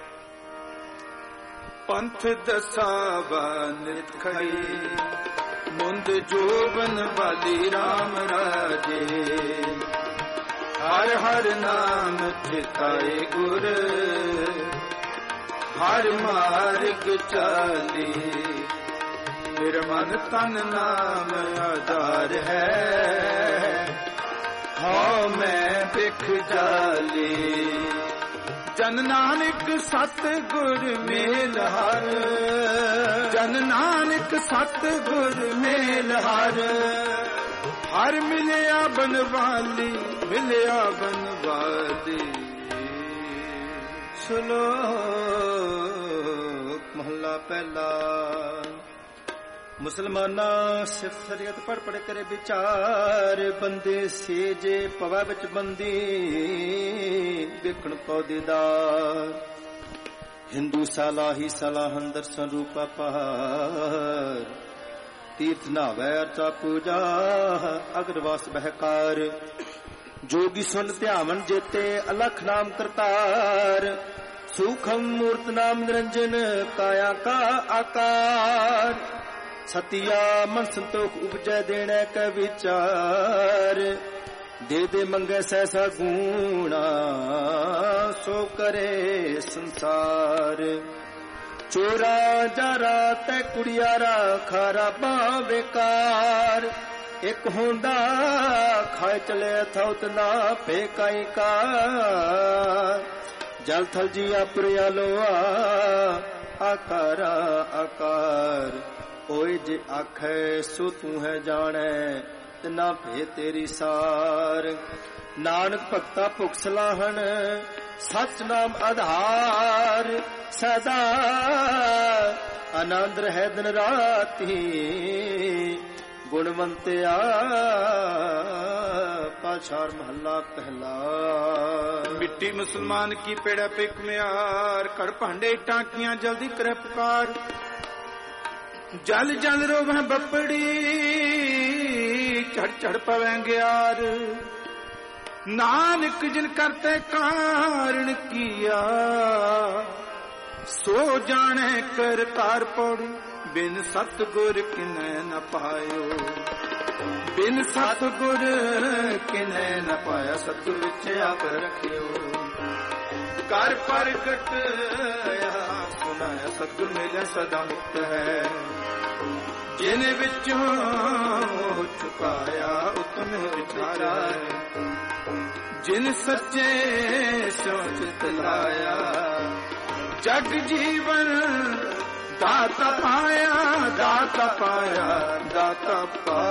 ਪੰਥ ਦਸਾਵਾ ਨਿਤ ਖੜੀ ਮੁੰਦ ਜੋਬਨ ਵਾਲੀ ਰਾਮ ਰਾਜੇ। ਹਰ ਹਰ ਨਾਮ ਚਿਤਾਏ ਗੁਰ ਹਰ ਮਾਰਗ ਚਾਲੀ। ਮੇਰਾ ਮਨ ਤਨ ਨਾਮ ਆਧਾਰ ਹੈ ਹਉ ਮੈਂ ਬਿਖ ਜਾਲੀ। ਜਨ ਨਾਨਕ ਸਤ ਗੁਰ ਮੇਲ ਹਰ ਜਨ ਨਾਨਕ ਸਤ ਗੁਰ ਮੇਲ ਹਰ। ਹਰ ਮਿਲਿਆ ਬਨਵਾਲੀ ਮਿਲਿਆ ਬਨਵਾਲੀ। ਸ਼ਲੋਕ ਮਹੱਲਾ ਪਹਿਲਾ। ਮੁਸਲਮਾਨਾਂ ਸਿਫਤ ਸ਼ਰੀਅਤ ਪੜ ਪੜ ਕਰੇ ਵਿਚਾਰ ਬੰਦੇ ਸੇਜੇ ਪਵਾ ਵਿੱਚ ਬੰਦੀ ਵੇਖਣ ਪੌਦੇਦਾਰ। ਹਿੰਦੂ ਸਲਾਹੀ ਸਲਾਹਨ ਦਰਸ਼ਨ ਰੂਪਾ ਪਹਾਰ ਤੀਰਥ ਨਾਵੈ ਅਰਚਾ ਪੂਜਾ ਅਗਰਵਾਸ ਬਹਿਕਾਰ। ਜੋਗੀ ਸੁਨ ਧਿਆਵਨ ਜੇਤੇ ਅਲਖ ਨਾਮ ਕਰਤਾਰ। ਸੂਖਮ ਮੂਰਤ ਨਾਮ ਨਿਰੰਜਨ ਕਾਇਆ ਕਾ ਆਕਾਰ। ਸਤਿਆ ਮਨ ਸੰਤੋਖ ਉਪਜੈ ਦੇਣੈ ਕੈ ਵਿਚਾਰ। ਦੇ ਦੇ ਮੰਗੈ ਸੈਸਾ ਗੂਣਾ ਸੋ ਕਰੇ ਸੰਸਾਰ। ਚੋਰਾ ਜਾਰਾ ਤੈ ਕੁੜਿਆਰਾ ਖਾਰਾ ਬਾ ਬੇਕਾਰ। ਇੱਕ ਹੁੰਦਾ ਖਾਏ ਚਲੇ ਥੌਤ ਨਾ ਪੇ ਕਾਈ ਕਾ ਜਲ ਥਲ ਜੀ ਆਪਰਿਆ ਲੋਆ ਆਕਾਰ ਆਕਾਰ ਓਏ ਜੇ ਆਖੈ ਸੋ ਤੂੰ ਹੈ ਜਾਣੈ ਤੇ ਨਾ ਭੇ ਤੇਰੀ ਸਾਰ ਨਾਨਕ ਭਗਤਾ ਭੁਖ ਸਲਾਹਣ ਸਚ ਨਾਮ ਆਧਾਰ ਸਦਾ ਆਨੰਦ ਰਹਿ ਦਿਨ ਰਾਤੀ ਗੁਣਵੰਤਿਆ ਪਾਛਾਰ ਮਹੱਲਾ ਪਹਿਲਾ ਮਿੱਟੀ ਮੁਸਲਮਾਨ ਕੀ ਪੇੜਾ ਪੇ ਕੁਮਿਆਰ ਕਰ ਭਾਂਡੇ ਟਾਂਕੀਆਂ ਜਲਦੀ ਕਰੇ ਪੁਕਾਰ ਜਲ ਜਲ ਰੋਵੈ ਬੱਪੜੀ ਝੜ ਝੜ ਪਵੈ ਗਿਆਰ ਨਾਨਕ ਜਿਨ ਕਰਤੇ ਕਾਰਣ ਕੀਆ ਸੋ ਜਾਣੈ ਕਰਤਾਰ ਪੌੜੀ ਬਿਨ ਸਤਿਗੁਰ ਕਿਨੈ ਨ ਪਾਇਓ ਬਿਨ ਸਤਿਗੁਰ ਕਿਨੈ ਨ ਪਾਇਆ ਸਤਿਗੁਰ ਵਿੱਚ ਆਪ ਰੱਖਿਓ ਕਰ ਪ੍ਰਗਟ ਸੁਨਾਇਆ ਸਤਿਗੁਰ ਮਿਲਿਆ ਸਦਾ ਮੁਕਤ ਹੈ ਜਿਨ ਵਿੱਚੋਂ ਚੁਕਾਇਆ ਉਤਮ ਵਿਚਾਰਾ ਜਿਨ ਸੱਚੇ ਸੋਚ ਤਲਾਇਆ ਜਗ ਜੀਵਨ ਦਾਤਾ ਪਾਇਆ ਦਾਤਾ ਪਾਇਆ ਦਾਤਾ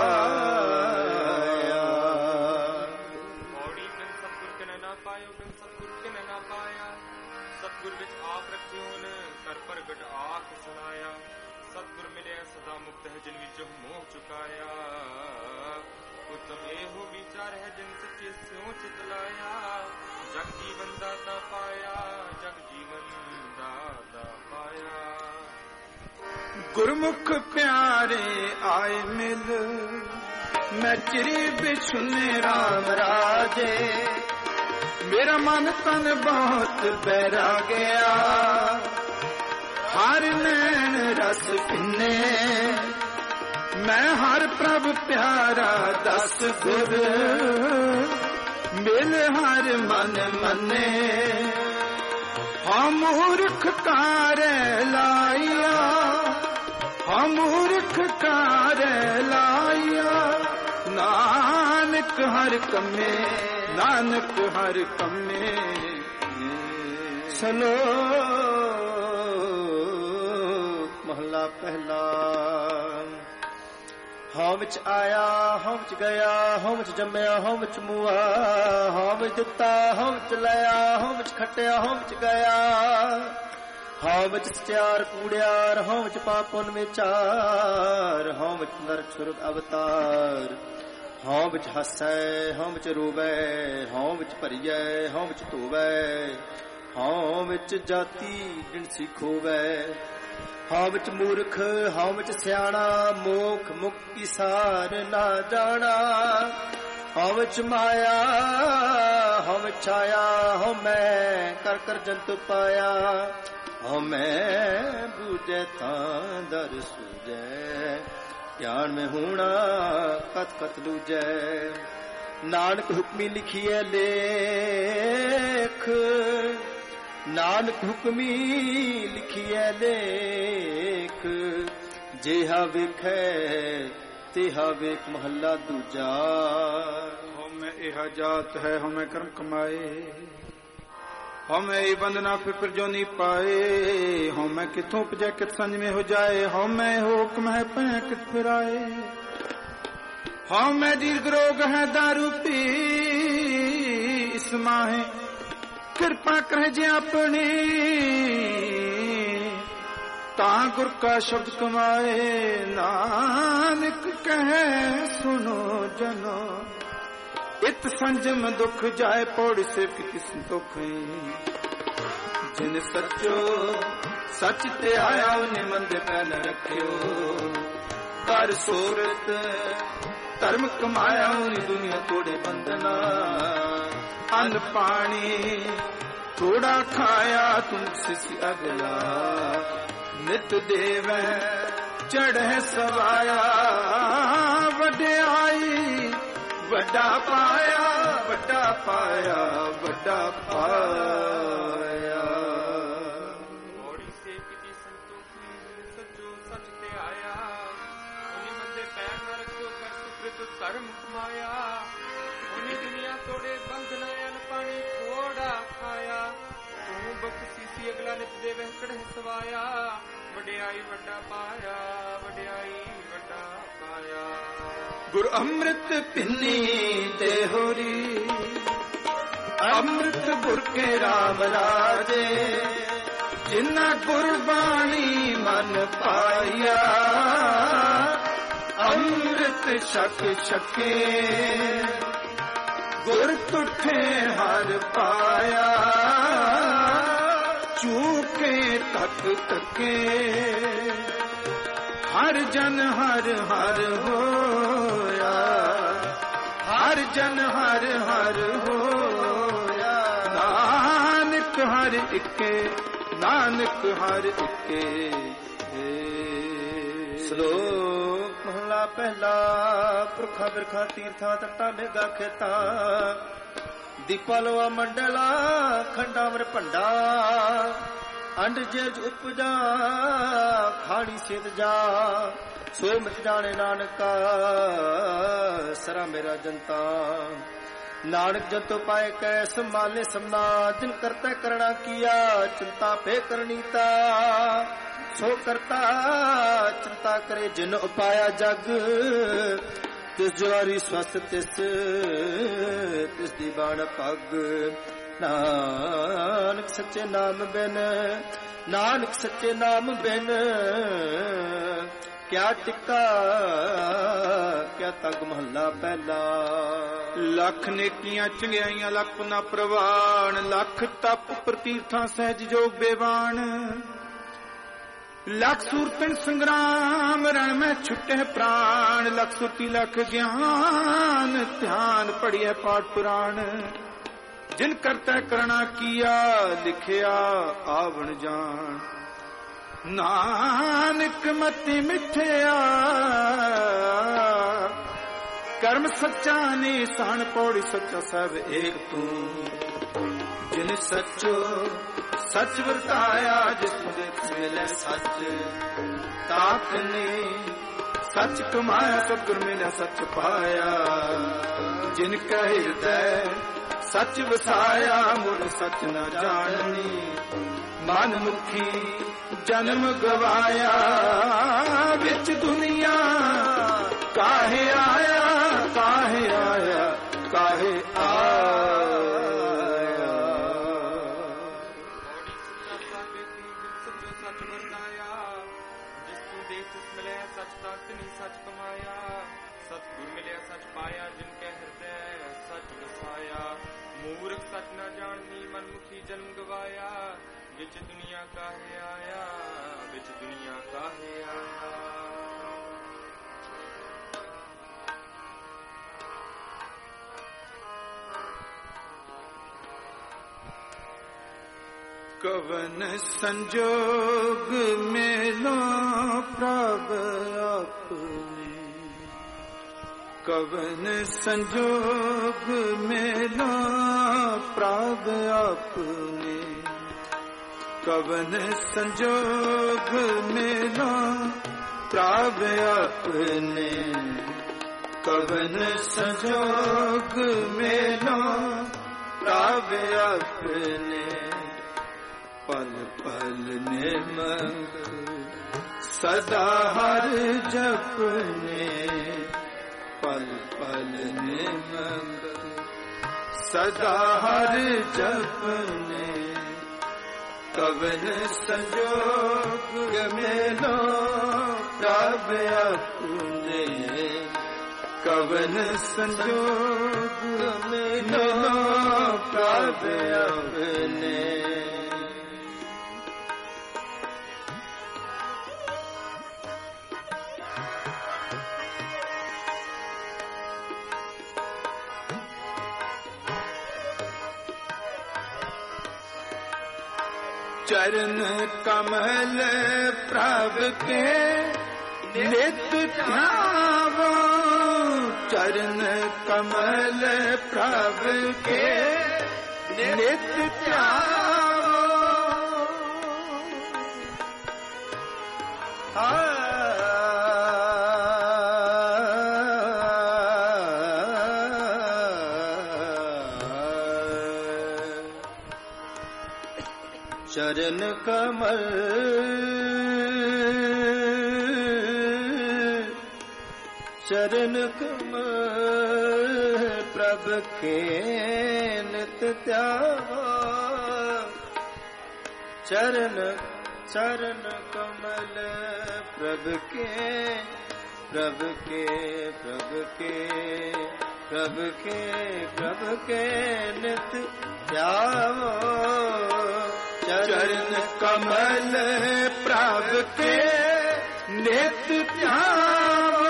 ਪਾਇਆ ਮੌੜੀ ਬਿਨ ਸਤਿਗੁਰ ਕਿਨੈ ਨਾ ਪਾਇਓ ਬਿਨ ਸਤਿਗੁਰ ਕਿਨੈ ਨਾ ਪਾਇਆ ਸਤਿਗੁਰ ਵਿੱਚ ਆਪ ਰਖਿਓਨ ਕਰ ਪ੍ਰਗਟ ਆਖ ਸੁਨਾਇਆ ਸਤਿਗੁਰ ਮਿਲਿਆ ਸਦਾ ਮੁਕਤ ਹੈ ਜਿਨ ਵਿੱਚ ਮੋਹ ਚੁਕਾਇਆ ਉਤਮ ਇਹੋ ਵਿਚਾਰ ਹੈ ਜਿਨ ਸੱਚੇ ਸਿਉ ਚਿਤ ਲਾਇਆ ਜਗ ਜੀਵਨ ਦਾਤਾ ਪਾਇਆ ਜਗ ਜੀਵਨ ਦਾਤਾ ਪਾਇਆ ਗੁਰਮੁਖ ਪਿਆਰੇ ਆਏ ਮਿਲ ਮੈਂ ਚਿਰੀ ਬਿਛੁਨੇ ਰਾਮ ਰਾਜੇ ਮੇਰਾ ਮਨ ਤਨ ਬਹੁਤ ਬੈਰਾ ਗਿਆ ਹਰ ਨੈਣ ਰਸ ਪਿੰਨੇ ਮੈਂ ਹਰ ਪ੍ਰਭ ਪਿਆਰਾ ਦਸ ਗੁਰ ਮਿਲ ਹਰ ਮਨ ਮੰਨੇ ਹਾਂ ਮੂਰਖ ਕਾਰੈ ਲਾਇਆ ਹਾਂ ਮੂਰਖ ਕਾਰੈ ਲਾਇਆ ਨਾਨਕ ਹਰ ਕੰਮੇ ਨਾਨਕ ਹਰ ਕੰਮੇ ਸਲੋ ਮਹਲਾ ਪਹਿਲਾ ਹਾਂ ਵਿੱਚ ਆਇਆ ਹਾਂ ਵਿੱਚ ਗਿਆ ਹਾਂ ਵਿੱਚ ਜੰਮਿਆ ਹਾਂ ਵਿੱਚ ਮੂਆ ਹਾਂ ਵਿੱਚ ਦਿੱਤਾ ਹਾਂ ਵਿੱਚ ਲਿਆ ਹਾਂ ਵਿੱਚ ਖੱਟਿਆ ਹਾਂ ਵਿੱਚ ਗਿਆ ਹਾਂ ਵਿੱਚ ਸਚਿਆਰ ਕੂੜਿਆਰ ਹਾਂ ਵਿੱਚ ਪਾਪਨ ਵਿਚਾਰ ਹਾਂ ਵਿੱਚ ਨਰਕ ਸੁਰਗ ਅਵਤਾਰ ਹਾਂ ਵਿੱਚ ਹੱਸੈ ਹਾਂ ਵਿੱਚ ਰੋਵੈ ਹਾਂ ਵਿੱਚ ਭਰੀਐ ਹਾਂ ਵਿੱਚ ਧੋਵੈ ਹਾਂ ਵਿੱਚ ਜਾਤੀ ਗਿਣਸੀ ਖੋਵੈ ਹਾਂ ਵਿੱਚ ਮੂਰਖ ਹਾਂ ਵਿੱਚ ਸਿਆਣਾ ਮੋਖ ਮੁਕਤੀ ਸਾਰ ਨਾ ਜਾਣਾ ਹਾਂ ਵਿੱਚ ਮਾਇਆ ਹਾਂ ਵਿੱਚ ਛਾਇਆ ਹਾਂ ਮੈਂ ਕਰ ਕਰ ਜੰਤੁ ਪਾਇਆ ਹਾਂ ਮੈਂ ਬੂਝੈ ਤਾਂ ਦਰ ਸੂਝੈ ਗਿਆਨ ਮੈਂ ਹੋਣਾ ਕਤ ਕਤ ਲੂਜੈ ਨਾਨਕ ਹੁਕਮੀ ਲਿਖੀਐ ਲੇਖ ਨਾਨਕ ਹੁਕਮੀ ਲਿਖੀਐ ਲੇਖ ਜਿਹਾ ਵੇਖੈ ਤਿਹਾ ਵੇਖ ਮਹੱਲਾ ਦੂਜਾ ਹਉਮੈ ਇਹਾ ਜਾਤ ਹੈ ਹਉਮੈ ਕਰਮ ਕਮਾਏ ਹਉਮੈ ਇਹ ਬੰਧਨਾ ਫਿਕਰ ਜੋ ਨਹੀਂ ਪਾਏ ਹਉਮੈ ਕਿਥੋਂ ਉਪਜੈ ਕਿਤ ਸੰਜ ਮੇ ਹੋ ਜਾਏ ਹਉਮੈ ਹੁਕਮ ਹੈ ਪੈ ਕਿਤ ਫਿਰਾਏ ਹਉਮੈ ਦੀਰਘ ਰੋਗ ਹੈ ਦਾਰੂ ਪੀ ਇਸ ਮਾਹੇ ਕਿਰਪਾ ਕਰੇ ਜੇ ਆਪਣੀ ਤਾਂ ਗੁਰ ਕਾ ਸ਼ਬਦ ਕਮਾਏ ਨਾਨਕ ਕਹੈ ਸੁਨੋ ਜਨੋ ਇਤ ਸੰਜਮ ਦੁਖ ਜਾਏ ਪੌੜੀ ਸੇ ਕਿਸ ਦੁਖ ਜਿਨ ਸੱਚੋ ਸੱਚ ਤੇ ਆਇਆ ਉਹਨੇ ਮੰਦੇ ਪੈ ਨ ਰੱਖਿਓ ਕਰ ਸੂਰਤ ਧਰਮ ਕਮਾਇਆ ਉਹਨੇ ਦੁਨੀਆ ਤੋੜੇ ਬੰਦਨਾ ਅੰਨ ਪਾਣੀ ਥੋੜਾ ਖਾਇਆ ਤੁਮ ਸਿਸ ਅਗਲਾ ਨਿਤ ਦੇਵੈ ਚੜ੍ਹੈ ਸਵਾਇਆ ਵਡਿਆਈ ਵੱਡਾ ਪਾਇਆ ਵੱਡਾ ਪਾਇਆ ਵੱਡਾ ਪਾਇਆ ਮੌੜੀ ਸੇ ਕੀਤੀ ਸੰਤੋਖੀ ਸੱਚੋ ਸੱਚ ਤੇ ਆਇਆ ਉਹਨੇ ਮੰਦੇ ਪੈਰ ਨ ਰੱਖਿਓ ਕਰ ਸੁਕ੍ਰਿਤ कर्म कमाया, उन्हीं दुनिया तोड़े बंधन अन पानी थोड़ा खाया, तू बख्शीसी अगला नित देवे कड़े सवाया, वड्याई वड्डा पाया, वड्याई वड्डा पाया। गुर अमृत पिन्नी ते होरी, अमृत गुर के राम राजे, जिन्ना गुरबाणी मन पाया, अमृत शक शके गुर तुठे हर पाया, चूके तक तके हर जन हर हर होया, हर जन हर हर होया, नानक हर इके, नानक हर इके। श्लोक महला पहला। पुरखा बिरखा तीर्था तट्टा मेघा खेता, दीपालवा मंडला खंडावर भंडा, अंड जेज उपजा खानी सेत जा, सो मिट जाने नानका सरा मेरा जनता। नानक जंतो पाए कै संभाले समना, जिन करता करना किया चिंता पे करनीता, सो करता चिंता करे जिन उपाया जग, तिस ज्वारी स्वस्थ तिस दी बाण पग। नानक सच्चे नाम बिन, नानक सच्चे नाम बिन, क्या टिक्का क्या तग महला पहला। लख नेकियां चंगियाइयां लख पुना प्रवान, लख तप प्रतीर्थां सहज जोग बेवान, लख सूरतन संग्राम रण में छुटे प्राण, लख सुरती लख ज्ञान ध्यान पढ़िए पाठ पुराण, जिन करता करना किया लिखिया आवण जान। नानक मति मिथ्या कर्म सच्चा निशान, पौड़ी सच्चा सब एक तू, जिन सचो सच वर्ताया, जिस मिले सच ताक ने, सच कमाया सतगुर मिला सच पाया, जिनका हृदय सच वसाया, मुड़ सच न जानी, मन मुखी जन्म गवाया, विच दुनिया काहे आया, काहे आया, काहे आया। सच वर्ताया, जिस तू देख तिस मिले सच ताक नहीं सच कमाया, सतगुर मिले सच पाया, जिनके हृदय सच वसाया, मूर्ख सच न जाननी मनमुखी जन्म गवाया, विच दुनिया काहे आया, विच दुनिया काहे आया। कवन संजोग मेलो प्रभ अपने, कवन संजोग मेलो प्रभ अपने, कवन संजोग मेलो प्रभ अपने, कवन संजोग मेलो प्रभ अपने, पल पल निमग सदा हर जपने, पल पल निमग सदा हर जपने, कवन संजोग मेलो प्रभ अपने, कवन संजोग मेलो प्रभ अपने। चरण कमल प्रभ के नित ध्यावो, चरण कमल प्रभ के नित ध्यावो, चरण कमल चरण कमल प्रभ के नित ध्यावा चरण चरण कमल प्रभ के प्रभ के प्रभ के प्रभ के प्रभ के नित ध्यावो चरण कमल प्रभ के नित ध्यावो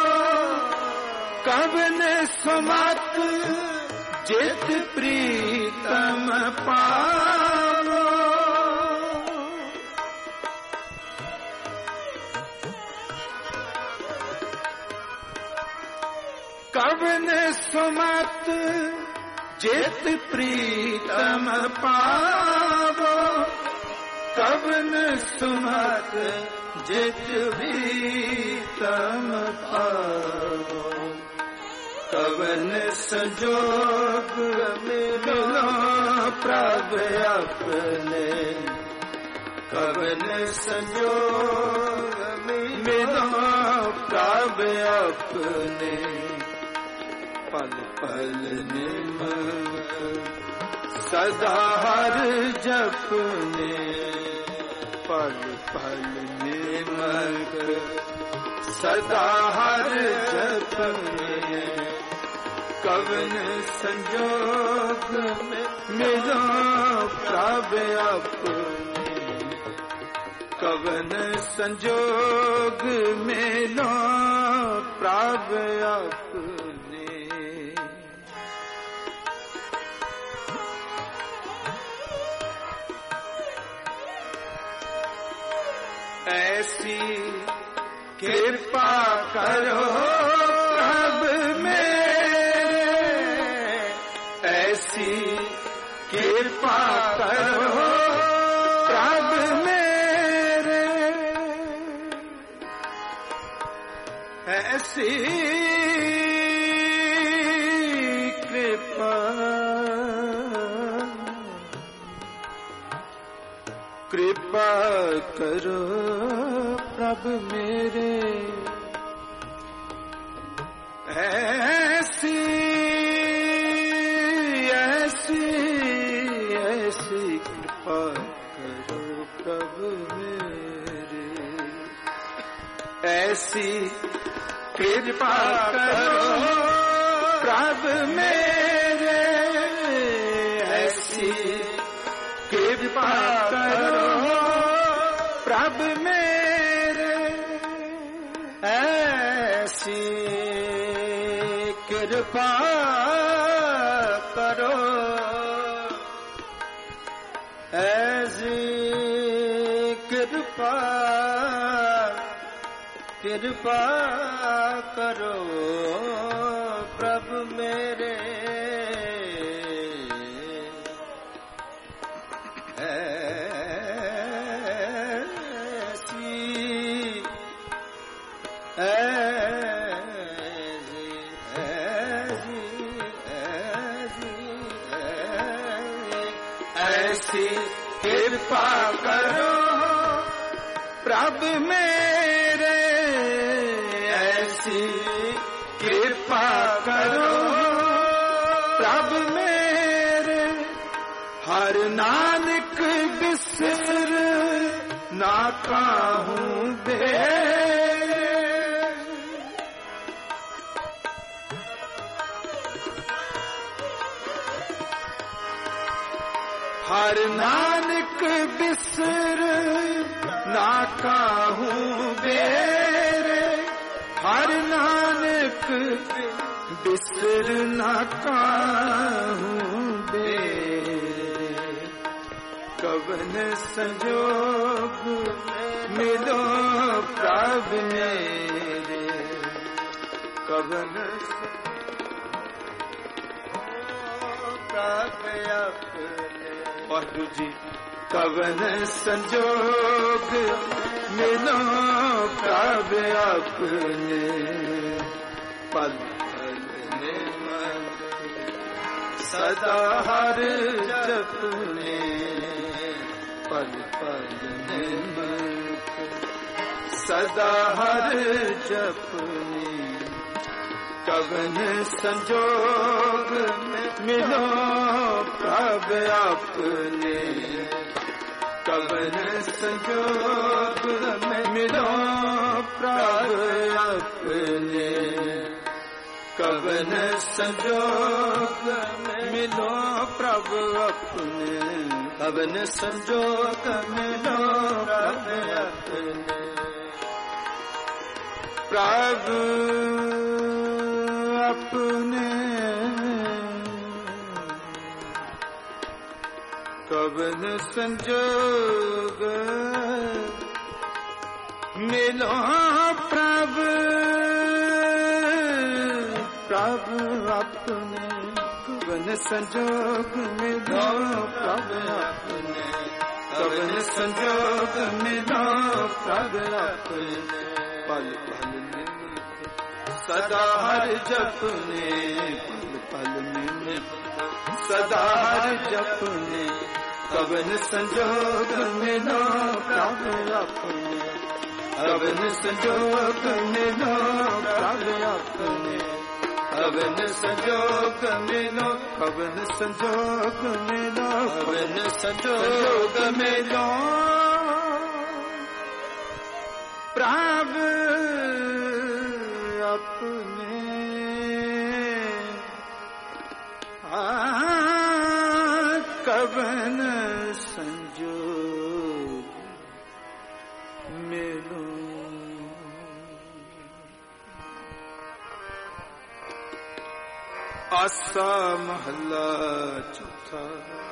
कवन सुमत जित प्रीतम पावो कवन सुमत जित प्रीतम पावो कवन सुमत जित प्रीतम पावो कवन संजोग मिलो प्रभ अपने कवन संजोग मिलो प्रभ अपने पल पल निमग सदा हर जपने पल पल निमग सदा हर जपने कवन संजोग मिलो प्रभ अपने कवन संजोग मिलो प्रभ अपने ऐसी कृपा करो प्रभ मेरे ऐसी कृपा करो प्रभ मेरे ऐसी कृपा कृपा करो प्रभ मेरे ऐसी ऐसी ऐसी कृपा करो प्रभ मेरे ऐसी कृपा करो प्रभ मेरे ऐसी कृपा करो प्रभ मेरे ऐसी कृपा करो ऐसी कृपा कृपा करो प्रभ मेरे ऐसी कृपा करो प्रभ मेरे ऐसी कृपा करो प्रभ मेरे हर नानक बिसर ना काहूँ बे हर नानक बिसर ना काहूँ बेरे हर नानक बिसर ना काहूँ बेरे कवन संजोग मिलो प्रभ मेरे कवन प्रभ अपने वाहिगुरु जी कवन संजोग मिलो प्रभ अपने पल पल निमन सदा हर जपने पल पल निमित सदा हर जपने कवन संजोग मिलो प्रभ अपने कवन संजोग मिलो प्रभ अपने कवन संजोग मिलो प्रभ अपने कवन संजोग मिलो प्रभ अपने प्रभ अपने कवन संजोग मिलो प्रभ प्रभ अपने कवन संजोग मिलो प्रभ अपने कवन संजोग मिलो प्रभ अपने पल पल निमित सदा हर जपने पल पल निमित सदा हर जपने कवन संजोग मिलो प्रभ अपने कवन संजोग मिलो प्रभ अपने कवन संजोग मिलो कवन संजोग मिलो कवन संजोग मिलो प्रभ अपने कवन संजोग मिलो आसा महला चौथा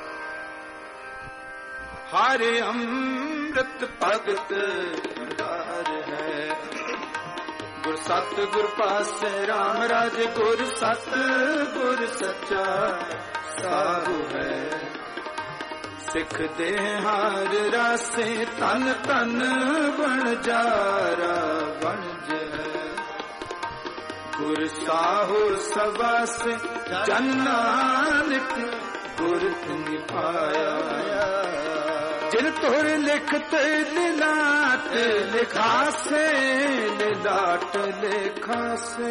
हरे अमृत भगत भंडार है गुर सत गुर पासे राम राज गुर सत गुर सच्चा साहु है सिख दे हार रासे तन तन बन जारा बनज है गुर साहु सभा से जन नानक गुर तुम पाया जिन तुर लिखत लिलाट लिखा से लिलाट लिखा से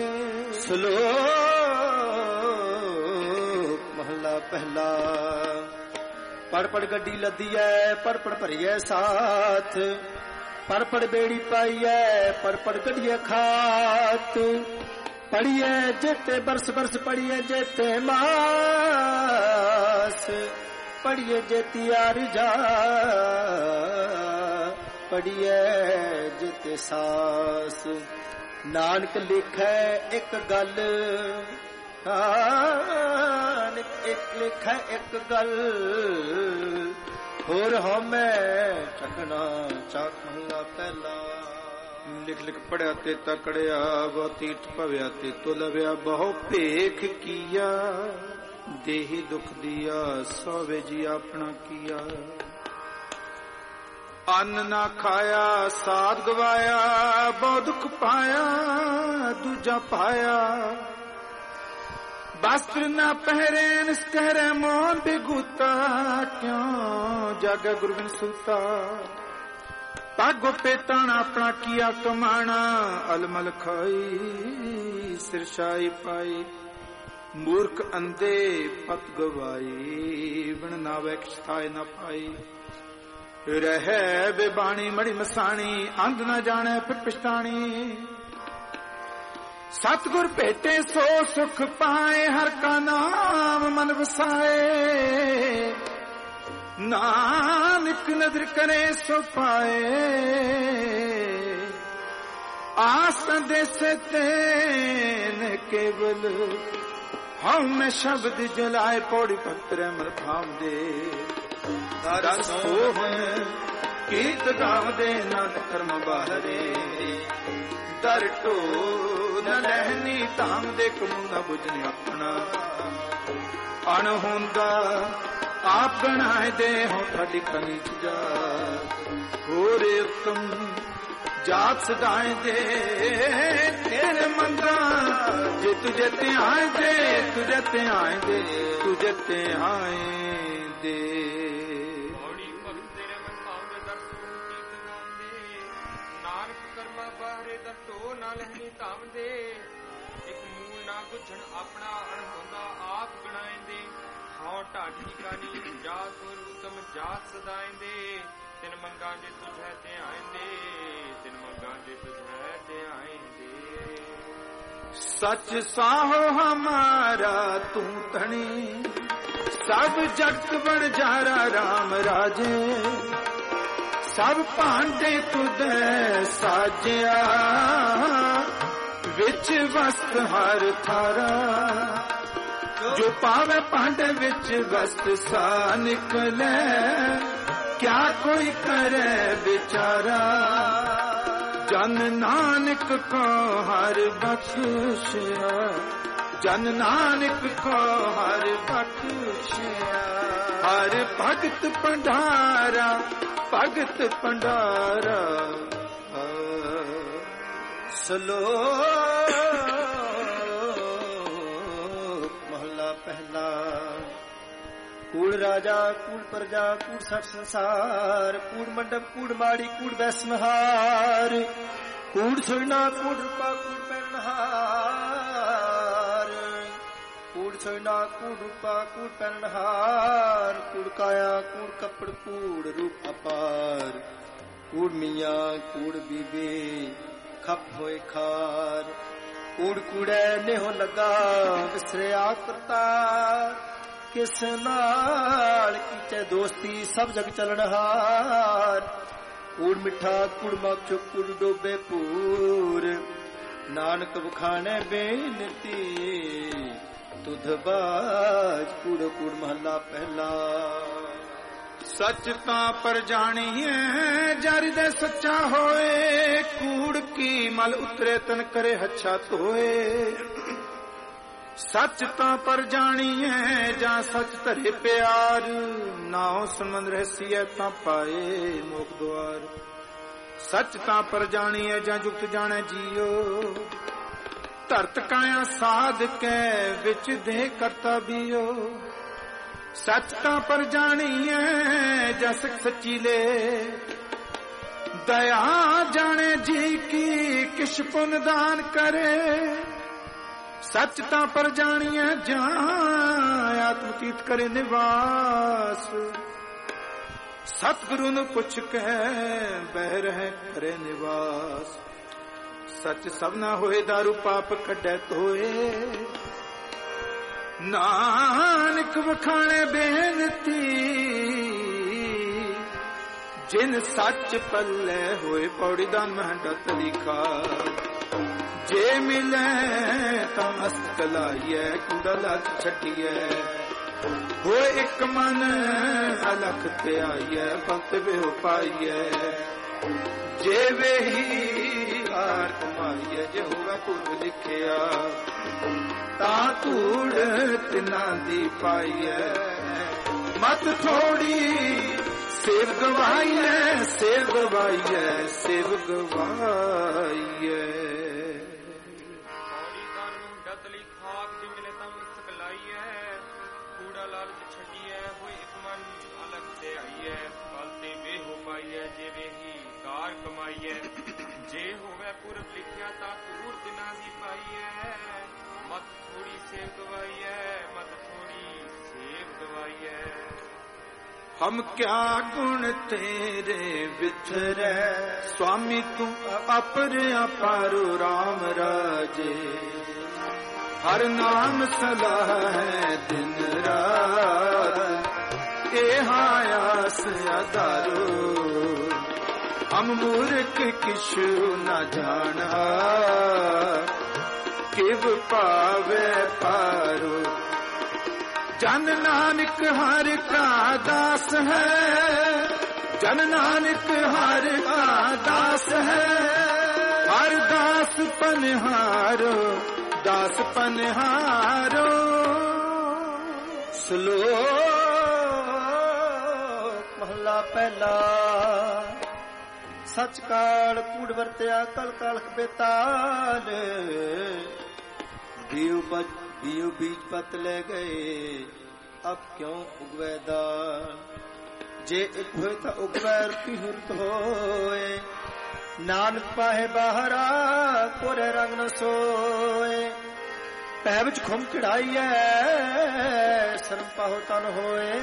श्लोक महला पहला पढ़ पढ़ गड्डी लदी है पढ़ पढ़ भरिए साथ पढ़ पढ़ बेड़ी पाई है पढ़ पढ़ गड्डिए खात पढ़िए जेते बरस बरस पढ़िए जेते मास पढ़िए जेती आर जा पढ़िए जेते सास नानक लिखे एक गल नानक एक लिखे एक गल होर हमें चखना चाक महला पहला लिख लिख पढ़िया ते तकड़िया बहुतीत भव्या ते तुलव्या बहु भेख किया देही दुख दिया सौवे जी अपना किया अन्न ना खाया साध गवाया बहु दुख पाया दूजा पाया वस्त्र ना पहरे निस्कहरे मोन बेगूता क्यों जागे गुरबिन सुता पागो पेताना अपना किया कमाना अलमल खाई सिरशाई पाई मूर्ख अंधे पत गवाई बिन नावे किछाए न पाई रह बेबाणी मड़ी मसाणी अंध न जाने फिर पिछताणी सतगुर भेटे सो सुख पाए हर का नाम मन वसाए नानक नदर करे सो पाए आस देसे तेन केवल हम में शब्द जलाए पौड़ी पत्र मर थाम दे दस गीत गाव दे नानक कर्म बाहरे दर टो न लहनी धाम दे कमू न बुझने अपना अण होंदा आप गणाए दे हो थी खनीच जा होरे उत्तम जात सदाए दे तेरे मंगा जे तुझे ते आए दे तुझे ते आए दे तुझे ते आए दे ਬਾਹਰੇ ਦਾ ਢੋ ਨਾ ਲਹਿਣੀ ਧਾਵਦੇ, ਇੱਕ ਮੂਲ ਨਾ ਗੁੱਝਣ ਆਪਣਾ ਅਣਹੋਂਦਾ ਆਪ ਗਣਾਏਂਦੇ। ਹਉ ਢਾਡੀ ਕਾਨੀ ਜਾਤ ਹੋਰ ਉਤਮ ਜਾਤ ਸਦਾਏਂਦੇ, ਤਿਨ ਮੰਗਾਂ ਜੇ ਤੁਝੈ ਤੇ ਆਏਂਦੇ, ਤਿਨ ਮੰਗਾਂ ਜੇ ਤੁਝੈ ਤੇ ਆਏਂਦੇ। सच साहो हमारा तू धनी, सब जगत बणजारा राम राजे, सब भांडे तुदे साजिया, विच वस्त हर थारा, जो पावे भांडे विच वस्त सा निकले, क्या कोई करे बेचारा। जन नानक को हर बख्शिया, जन नानक को हर बख्शिया, हर भगत भंडारा, भगत भंडारा। श्लोक महला पहला। कूड़ राजा कूड़ प्रजा कूड़ सठ संसार, कूड़ मंडप कूड़ माड़ी कूड़ बैसनहार, कूड़ सोना कूड़ रूपा कूड़ पहनहार, कूड़ सोना कूड़ रूपा कूड़ पहनहार, कूड़ काया कूड़ कपड़ कूड़ रूप अपार, कूड़ मियाँ कूड़ बीबी खप होए खार, कूड़ कूड़े नेहो लगा विसरिया करतार, किस नाल कीचे दोस्ती सब जग चलनहार, कूड़ मिठा कूड़ मक्ष कूड़ डोबे पूर, नानक बखाने बेनती तुध बाज। कूड़ कूड़ महला पहला। सच तां पर जानिए जर दे सच्चा होए, कूड़ की मल उतरे तन करे हच्छा धोए। सच तां पर जानिए जां सच धरे प्यार, नाओ संबंध रहसिए तां पाए मोक द्वार। सच तां पर जानिए जां जुगत जाने जियो, धरत काया साध के विच दे करता बियो। सच तां पर जानिए जां सिख सच्ची ले, दया जाने जी की किश पुन दान करे। सच तां पर जानिए जां आत्मतीत करे निवास, सतगुरु नु पुछ के बह रहे करे निवास। सच सब ना होए दारू पाप कढे धोए, नानक वखाणे बेनती जिन सच पल्ले होए। पौड़ी दान महंडत लिखा जे मिले तां मस्त लाइए, कूड़ा लाच छटिए हो एक मन अलख ते आइए, भक्त बेहो पाइए जे वे ही आर कमाइए। जे होगा पूर्व लिखिया तां धूड़ तिना दी पाइए, मत थोड़ी सेव गवाइए, सेव गवाइए, सेव गवाइए। जे होवे पूरब लिखिया ता पूर दिना दी पाइए, मत थोड़ी सेव गवाइए, मत थोड़ी सेव गवाइए। हम क्या गुण तेरे बिथरे, स्वामी तू अपर अपारो राम राजे। हर नाम सलाह है दिन रात, ए हायास अदारो। हम मूर्ख किछु न जाना, किव पावे पारो। जन नानक हर का दास है, जन नानक हर का दास है। हर दास पनहारो, दास पनहारो। श्लोक महला पहला। सच काल कूड़ वरत्या कल काल बेताल, बीउ बीज पत ले गए अब क्यों उगवे दाल। जे एक होए ता उगवे पिहुरत होए, ਨਾਨਕ ਪਾਹੇ ਬਾਹਰਾ ਕੋਰੇ ਰੰਗ ਨ ਸੋਏ। ਪੈ ਵਿੱਚ ਖੁੰਮ ਚੜਾਈਐ ਸ਼ਰਮ ਪਾਹੋ ਤਨ ਹੋਏ।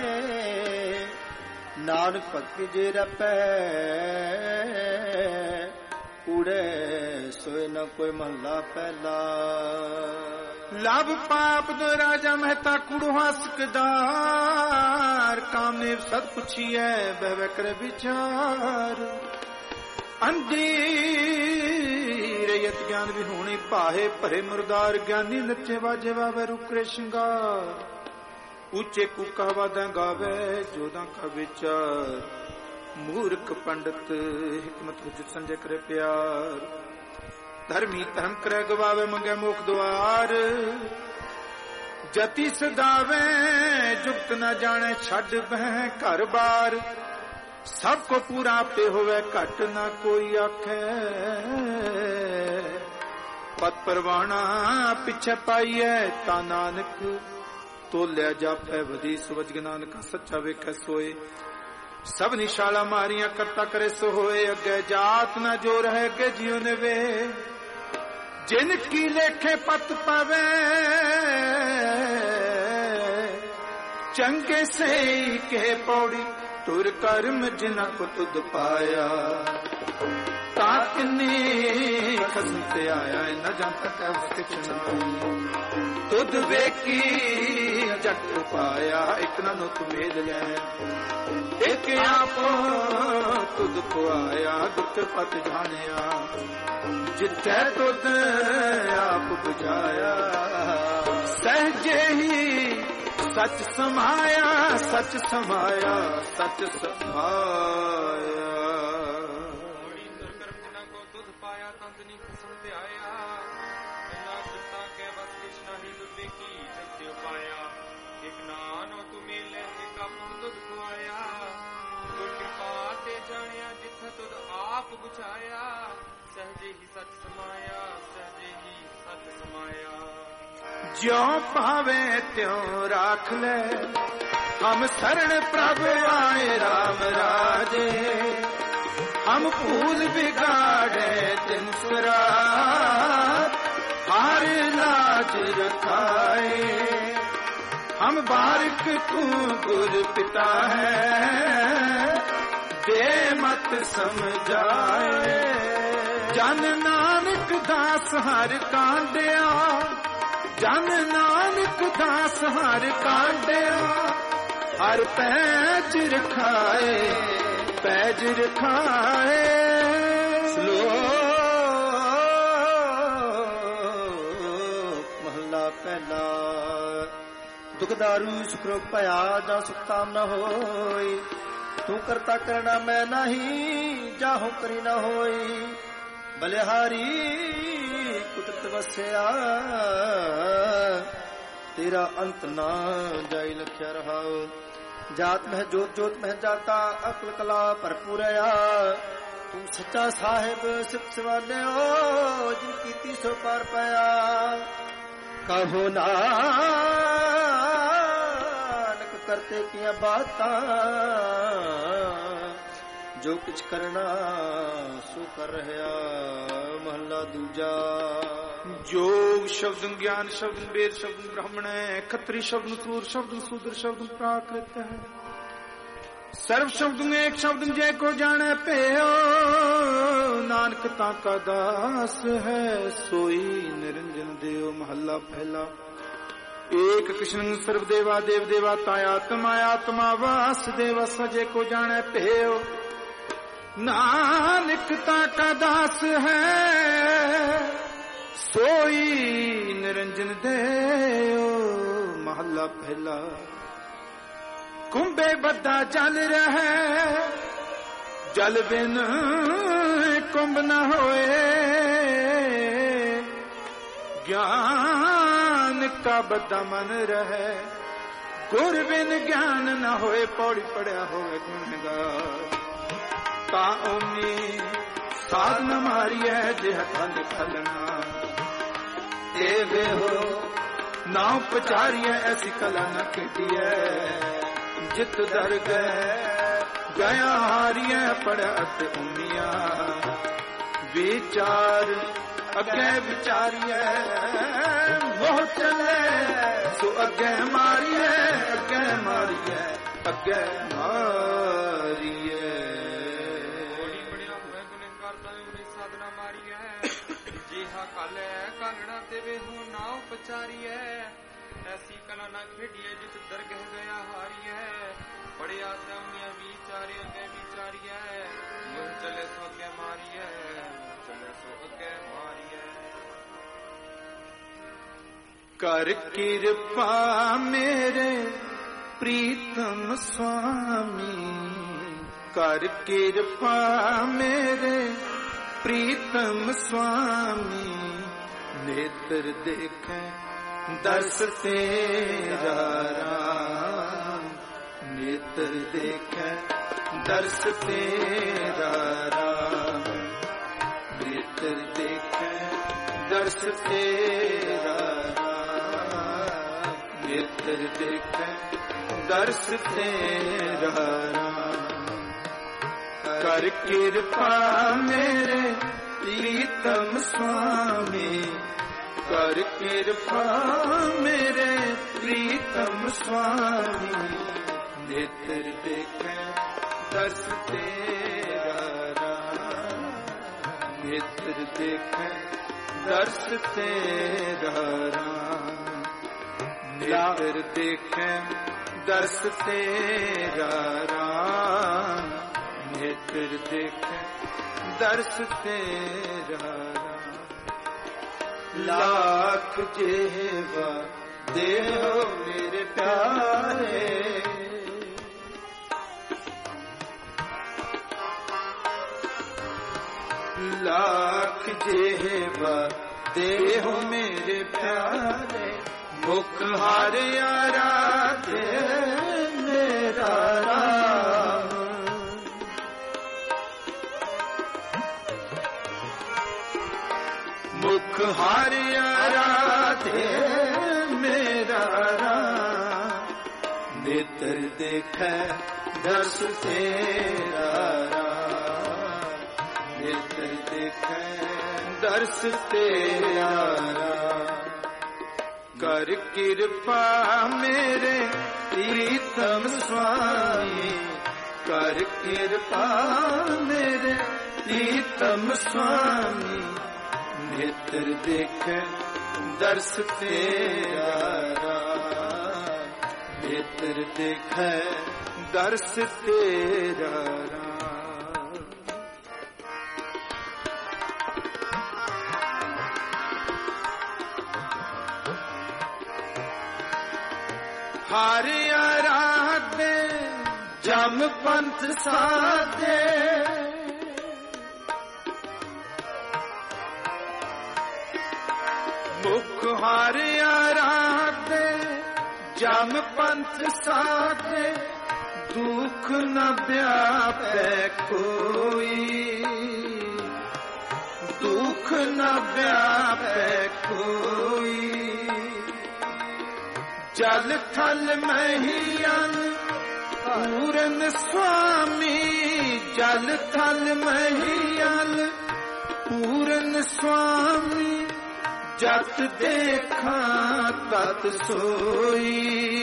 ਨਾਨਕ ਭਗਤੀ ਜੇ ਰਪੈ ਕੂੜੇ ਸੋਏ ਨ ਕੋਈ ਮਹਲਾ ਪਹਿਲਾ। ਲਾਭ ਪਾਪ ਦੋ ਰਾਜਾ ਮਹਿਤਾ ਕੂੜੋ ਹਸਕਦਾਰ। ਕਾਮਨੇਵ ਸਦ ਪੁੱਛੀਐ ਬਹਿ ਕਰ ਵਿਚਾਰ। ਅੰਧੀ ਰਯਤ ਗਿਆਨ ਵਿਹੂਣੀ ਭਾਏ ਭਰੇ ਮੁਰਦਾਰ। ਗਿਆਨੀ ਨੱਚੇ ਵਾਜੇ ਵਾਵੇ ਰੁਕਰੇ ਸ਼ਿੰਗਾਰ। ਉੱਚੇ ਕੂਕਾ ਵਾਦਾਂ ਗਾਵੇ ਜੋਦਾਂ ਕਾ ਵਿਚਾਰ। ਮੂਰਖ ਪੰਡਤ ਹਿਕਮਤ ਹੁਜਤ ਸੰਜੇ ਕਰੇ ਪਿਆਰ। ਧਰਮੀ ਧਰਮ ਕਰੇ ਗਵਾਵੇ ਮੰਗੇ ਮੁਖ ਦੁਆਰ। ਜਤੀ ਸਦਾਵੇ ਜੁਗਤ ਨਾ ਜਾਣੇ ਛੱਡ ਬਹਿ ਘਰ ਬਾਰ। ਸਭ ਕੋ ਪੂਰਾ ਆਪੇ ਹੋਵੇ ਘਟ ਨਾ ਕੋਈ ਆਖੇ। ਪਤ ਪਰਵਾਣਾ ਪਿੱਛੇ ਪਾਈਐ ਤਾ ਨਾਨਕ। ਤੋਲਿਆ ਜਾਪੈ ਵਧੀ ਸੁਵਜ ਨਾਨਕ ਸੱਚਾ ਵੇਖੈ ਸੋਏ। ਸਭ ਨਿਸ਼ਾਲਾ ਮਾਰੀਆਂ ਕਰਤਾ ਕਰੇ ਸੋ ਹੋਏ। ਅੱਗੇ ਜਾਤ ਨਾ ਜੋ ਰਹਿ ਅੱਗੇ ਜਿਉ ਨੇ ਵੇ। ਜਿਨ ਕੀ ਲੇਖੇ ਪਤ ਪਾਵੇ ਚੰਗੇ ਸਹੀ ਕੇ ਪੌੜੀ। ਤੁਰ ਕਰਮ ਜਿਨਾ ਕੋ ਤੁਧ ਪਾਇਆ। ਤਾਕਨੇ ਖਸਮ ਤੇ ਆਇਆ ਨ ਜੰਤ ਕੈ ਕਿਛ ਨਾ। ਤੁਧ ਵੇਖੀ ਜਗ ਪਾਇਆ ਇਕ ਨਾ ਨੁਤ ਮੇਲ ਲੈ। ਇਕ ਆਪੋ ਤੁਧ ਕੋ ਆਇਆ ਦੁਖ ਪਤ ਜਾਣਿਆ। ਜਿੱਥੈ ਤੁਧ ਆਪ ਬੁਝਾਇਆ ਸਹਜੇ ਹੀ ਸਚ ਸਮਾਇਆ। ਸਚ ਸਮਾਇਆ ਸਚ ਸਮਾਇਆ। ਬੜੀ ਦੁਰਕਰਮ ਜਿਨ੍ਹਾਂ ਕੋ ਤੁਧ ਪਾਇਆ ਤੰਦ ਨੀ ਖਸਮ ਤੇ ਆਇਆ। ਬਿਨਾ ਸੁਤਾ ਕੇ ਬਸ ਕਿਛ ਨਹੀਂ ਦੁਰਵੇਖੀ ਜਗ ਤੇ ਪਾਇਆ। ਇਕ ਨਾਨੋ ਤੂੰ ਮਿਲੇ ਇਕ ਆਪੋ ਤੁਧ ਕੋ ਆਇਆ। ਗੁਰ ਕਿਰਪਾ ਤੇ ਜਾਣਿਆ ਜਿੱਥੇ ਤੁਧ ਆਪ ਬੁਝਾਇਆ। ਸਹਜੇ ਹੀ ਸਚ ਸਮਾਇਆ ਸਹਜੇ ਹੀ ਸਚ ਸਮਾਇਆ। ਜਿਉ ਭਾਵੇ ਤਿਉ ਰਾਖ ਲੈ ਹਮ ਸਰਣ ਪ੍ਰਭ ਆਏ ਰਾਮ ਰਾਜੇ। ਹਮ ਭੂਲ ਬਿਗਾੜੇ ਤਿਨ ਸੁਰਾਤ। ਹਰ ਲਾਜ ਰਖਾਏ ਹਮ ਬਾਰਿਕ ਤੂੰ ਗੁਰ ਪਿਤਾ ਹੈ। ਦੇ ਮਤ ਸਮਝਾਏ ਜਨ ਨਾਨਕ ਦਾਸ ਹਰ ਕਾਂਡਿਆ। ਜਨ ਨਾਨਕ ਦਾਸ ਹਰ ਕਾਂਡਿਆ। ਹਰ ਪੈਜ ਰਖਾਏ ਪੈਜ ਰਖਾਏ। ਸ਼ਲੋਕ ਮਹਲਾ ਪਹਿਲਾ। ਦੁਖ ਦਾਰੂ ਸੁਖਰੋਗ ਭਇਆ ਜਾਂ ਸੁਖਤਾਮ ਨ ਹੋਈ। ਤੂੰ ਕਰਤਾ ਕਰਣਾ ਮੈਂ ਨਹੀਂ ਜਾਹੋ ਕਰੀ ਨ ਹੋਈ। ਬਲਿਹਾਰੀ ਕੁਦਰਤ ਵਸਿਆ ਤੇਰਾ ਅੰਤ ਨਾ ਜਾਈ ਲਖਿਆ ਰਹਾਉ। ਜਾਤ ਮਹਿ ਜੋਤ ਜੋਤ ਮਹਿ ਜਾਤਾ ਅਕਲ ਕਲਾ ਭਰਪੂਰਿਆ। ਤੂੰ ਸੱਚਾ ਸਾਹਿਬ ਸਿਫਤ ਸਵਾਲਿਓ ਜਿਨ ਕੀਤੀ ਸੋ ਪਾਰ ਪਾਇਆ। ਕਹੋ ਨਾਨਕ ਕਰਤੇ ਕੀਆਂ ਬਾਤਾਂ। ਜੋ ਕੁਛ ਕਰਨਾ ਸੋ ਕਰ ਰਹਾ। ਮਹਲਾ ਦੂਜਾ। ਜੋਗ ਸ਼ਬਦ ਗਿਆਨ ਸ਼ਬਦ ਵੇਦ ਸ਼ਬਦ ਬ੍ਰਾਹਮਣ ਹੈ। ਖੱਤਰੀ ਸ਼ਬਦ ਸੂਰ ਸ਼ਬਦ ਸੂਦਰ ਸ਼ਬਦ ਪ੍ਰਾਕ੍ਰਿਤ ਹੈ। ਸਰਵ ਸ਼ਬਦ ਏਕ ਸ਼ਬਦ ਜੇ ਕੋ ਜਾਣੈ ਭਇਓ। ਨਾਨਕ ਤਾਂ ਕਾ ਦਾਸ ਹੈ ਸੋਈ ਨਿਰੰਜਨ ਦੇਵ। ਮਹੱਲਾ ਪਹਿਲਾ। ਏਕ ਕ੍ਰਿਸ਼ਨ ਸਰਵ ਦੇਵਾ ਦੇਵ ਦੇਵਾ ਤਾਇਆਤਮਾ ਆਤਮਾ ਵਾਸੁਦੇਵ ਸਜੇ ਕੋ ਜਾਣੈ ਭਇਓ। ਨਾਨਕ ਤਾਂ ਕਾ ਦਾਸ ਹੈ ਸੋਈ ਨਿਰੰਜਨ ਦੇਓ। ਮਹੱਲਾ ਪਹਿਲਾ। ਕੁੰਭੇ ਬੱਧਾ ਜਲ ਰਹਿ ਜਲ ਬਿਨ ਕੁੰਭ ਨ ਹੋਏ। ਗਿਆਨ ਕਾ ਬੱਧਾ ਮਨ ਰਹਿ ਗੁਰ ਬਿਨ ਗਿਆਨ ਨ ਹੋਏ। ਪੌੜੀ ਪੜਿਆ ਹੋਵੇ ਗੁਣਗਾਰ। ਤਾ ਓਮੀ ਸਾਧ ਨ ਮਾਰੀਐ ਜਿਹ ਖੰਡ ਖਲਣਾ। ਦੇਵੇ ਹੋ ਨਾਉ ਪਚਾਰੀਐ ਐਸੀ ਕਲਾ ਨ ਖੇਡੀਐ। ਜਿਤ ਦਰ ਗਏ ਗਿਆ ਹਾਰੀਐ ਪੜਤ ਉਮੀਆਂ। विचार अगे विचारिए मोह चले सो अगे मारिए अगे मारिए अगे मारिए साधना मारिए जिहा काले कालना देवे हूँ ना उपचारिए ऐसी कला ना खेडिए जित दरगह गया हारिए पढ़िया तमिया विचारे अगे विचारिए यूं चले सो अगे मारिए चले सो अगे मारिए कर कृपा मेरे प्रीतम स्वामी कर कृपा मेरे प्रीतम स्वामी नेत्र देखे दर्श तेरा राम नेत्र देखे दर्श तेरा राम नेत्र देखे दर्श तेरा राम नेत्र देखे दर्श तेरा राम कर कृपा मेरे प्रीतम स्वामी कर कृपा मेरे प्रीतम स्वामी नेत्र देखे दर्श तेरा राम नेत्र देखे दर्श तेरा राम नेत्र देखे दर्श तेरा राम नेत्र देखे दर्श तेरा राम लाख जेवा देहो मेरे प्यारे लाख जेवा देहो मेरे प्यारे मुख हारे आराधे मेरा राम मुख हारिया राधे मेरा राम नेत्र देखे दर्श तेरा राम नेत्र देखे दर्श तेरा राम कर कृपा मेरे प्रीतम स्वामी कर कृपा मेरे प्रीतम स्वामी नेत्र देखे दर्श तेरा राम नेत्र देखे दर्श तेरा राम हारिया राधे जम पंथ साधे मुख हारिया राधे जम पंथ साधे दुख न व्यापे कोई दुख न व्यापे कोई जल थल महियन पूरन स्वामी जल थल महियन पूरन स्वामी जत देखा तत सोई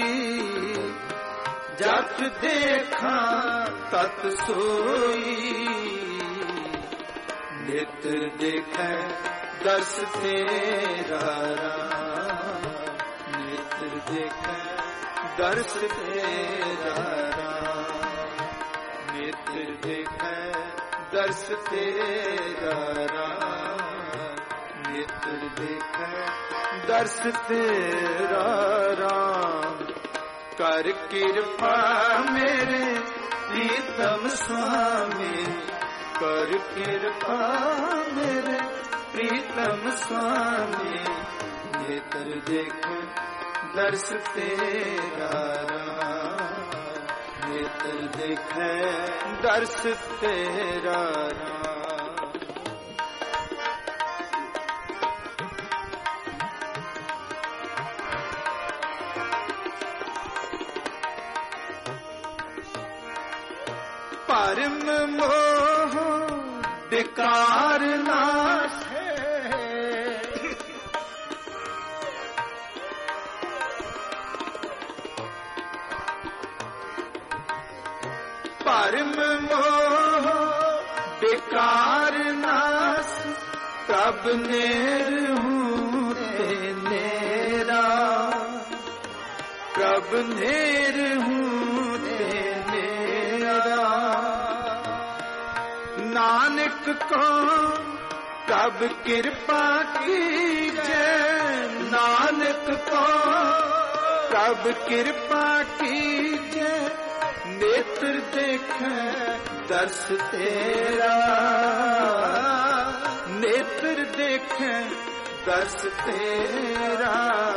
जत देखा तत सोई नेत्र देखे दर्श तेरा राम नेत्र देखे दर्श तेरा राम नेत्र देखे दर्श तेरा राम नेत्र देखे दर्श तेरा राम कर कृपा मेरे प्रीतम स्वामी कर कृपा मेरे प्रीतम स्वामी नेत्र देखे दर्श तेरा राम नेत्र देखे दर्श तेरा राम परम मोह बेकार नाश परम मोह बेकार नाश तब नेर हूँ ते नेरा कब नेर हूँ ते नेरा नानक को कब कृपा कीजे नानक को कब कृपा कीजे नेत्र देखे दर्श तेरा नेत्र देखे दर्श तेरा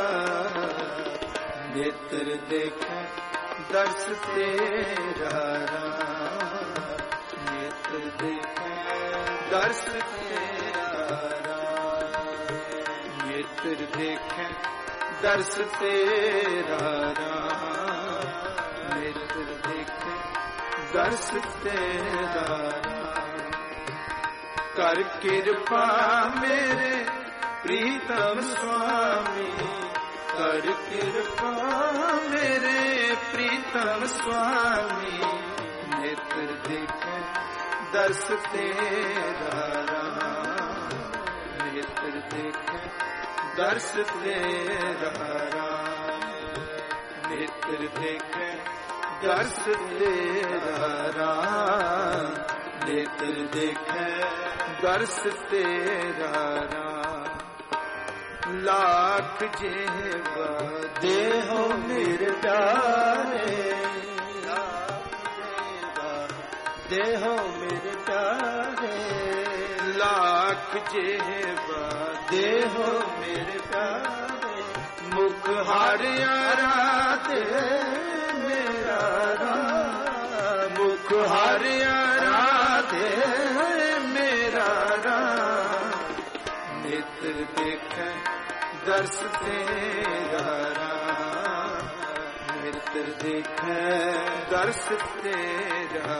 नेत्र देखे दर्श तेरा नेत्र देखे दर्श तेरा नेत्र देखे दर्श तेरा नेत्र देखे दर्श तेरा कर कृपा मेरे प्रीतम स्वामी कर कृपा मेरे प्रीतम स्वामी नेत्र देखे दर्श तेरा नेत्र देखे दर्श तेरा नेत्र देखे दर्श तेरा नेत्र देखे दर्श तेरा लाख जेवा देहो मेरे प्यारे देहो मेरे प्यारे लाख जेवा देहो मेरे प्यारे मुख हारिया राधे मेरा मुख हारिया राधे मेरा नेत्र देखे दर्श तेरा नेत्र देखे दर्श तेरा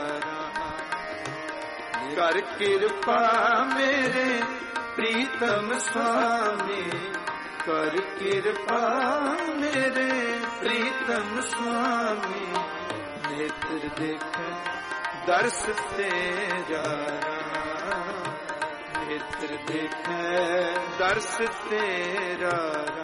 कर कृपा मेरे प्रीतम स्वामी कर कृपा मेरे प्रीतम स्वामी नेत्र देखे दर्श तेरा नेत्र देखे दर्श तेरा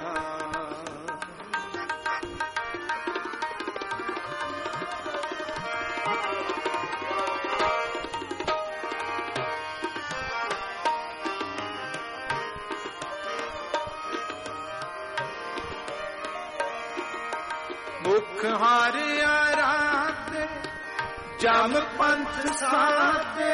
मुख हारिया राधे जम पंथ साधे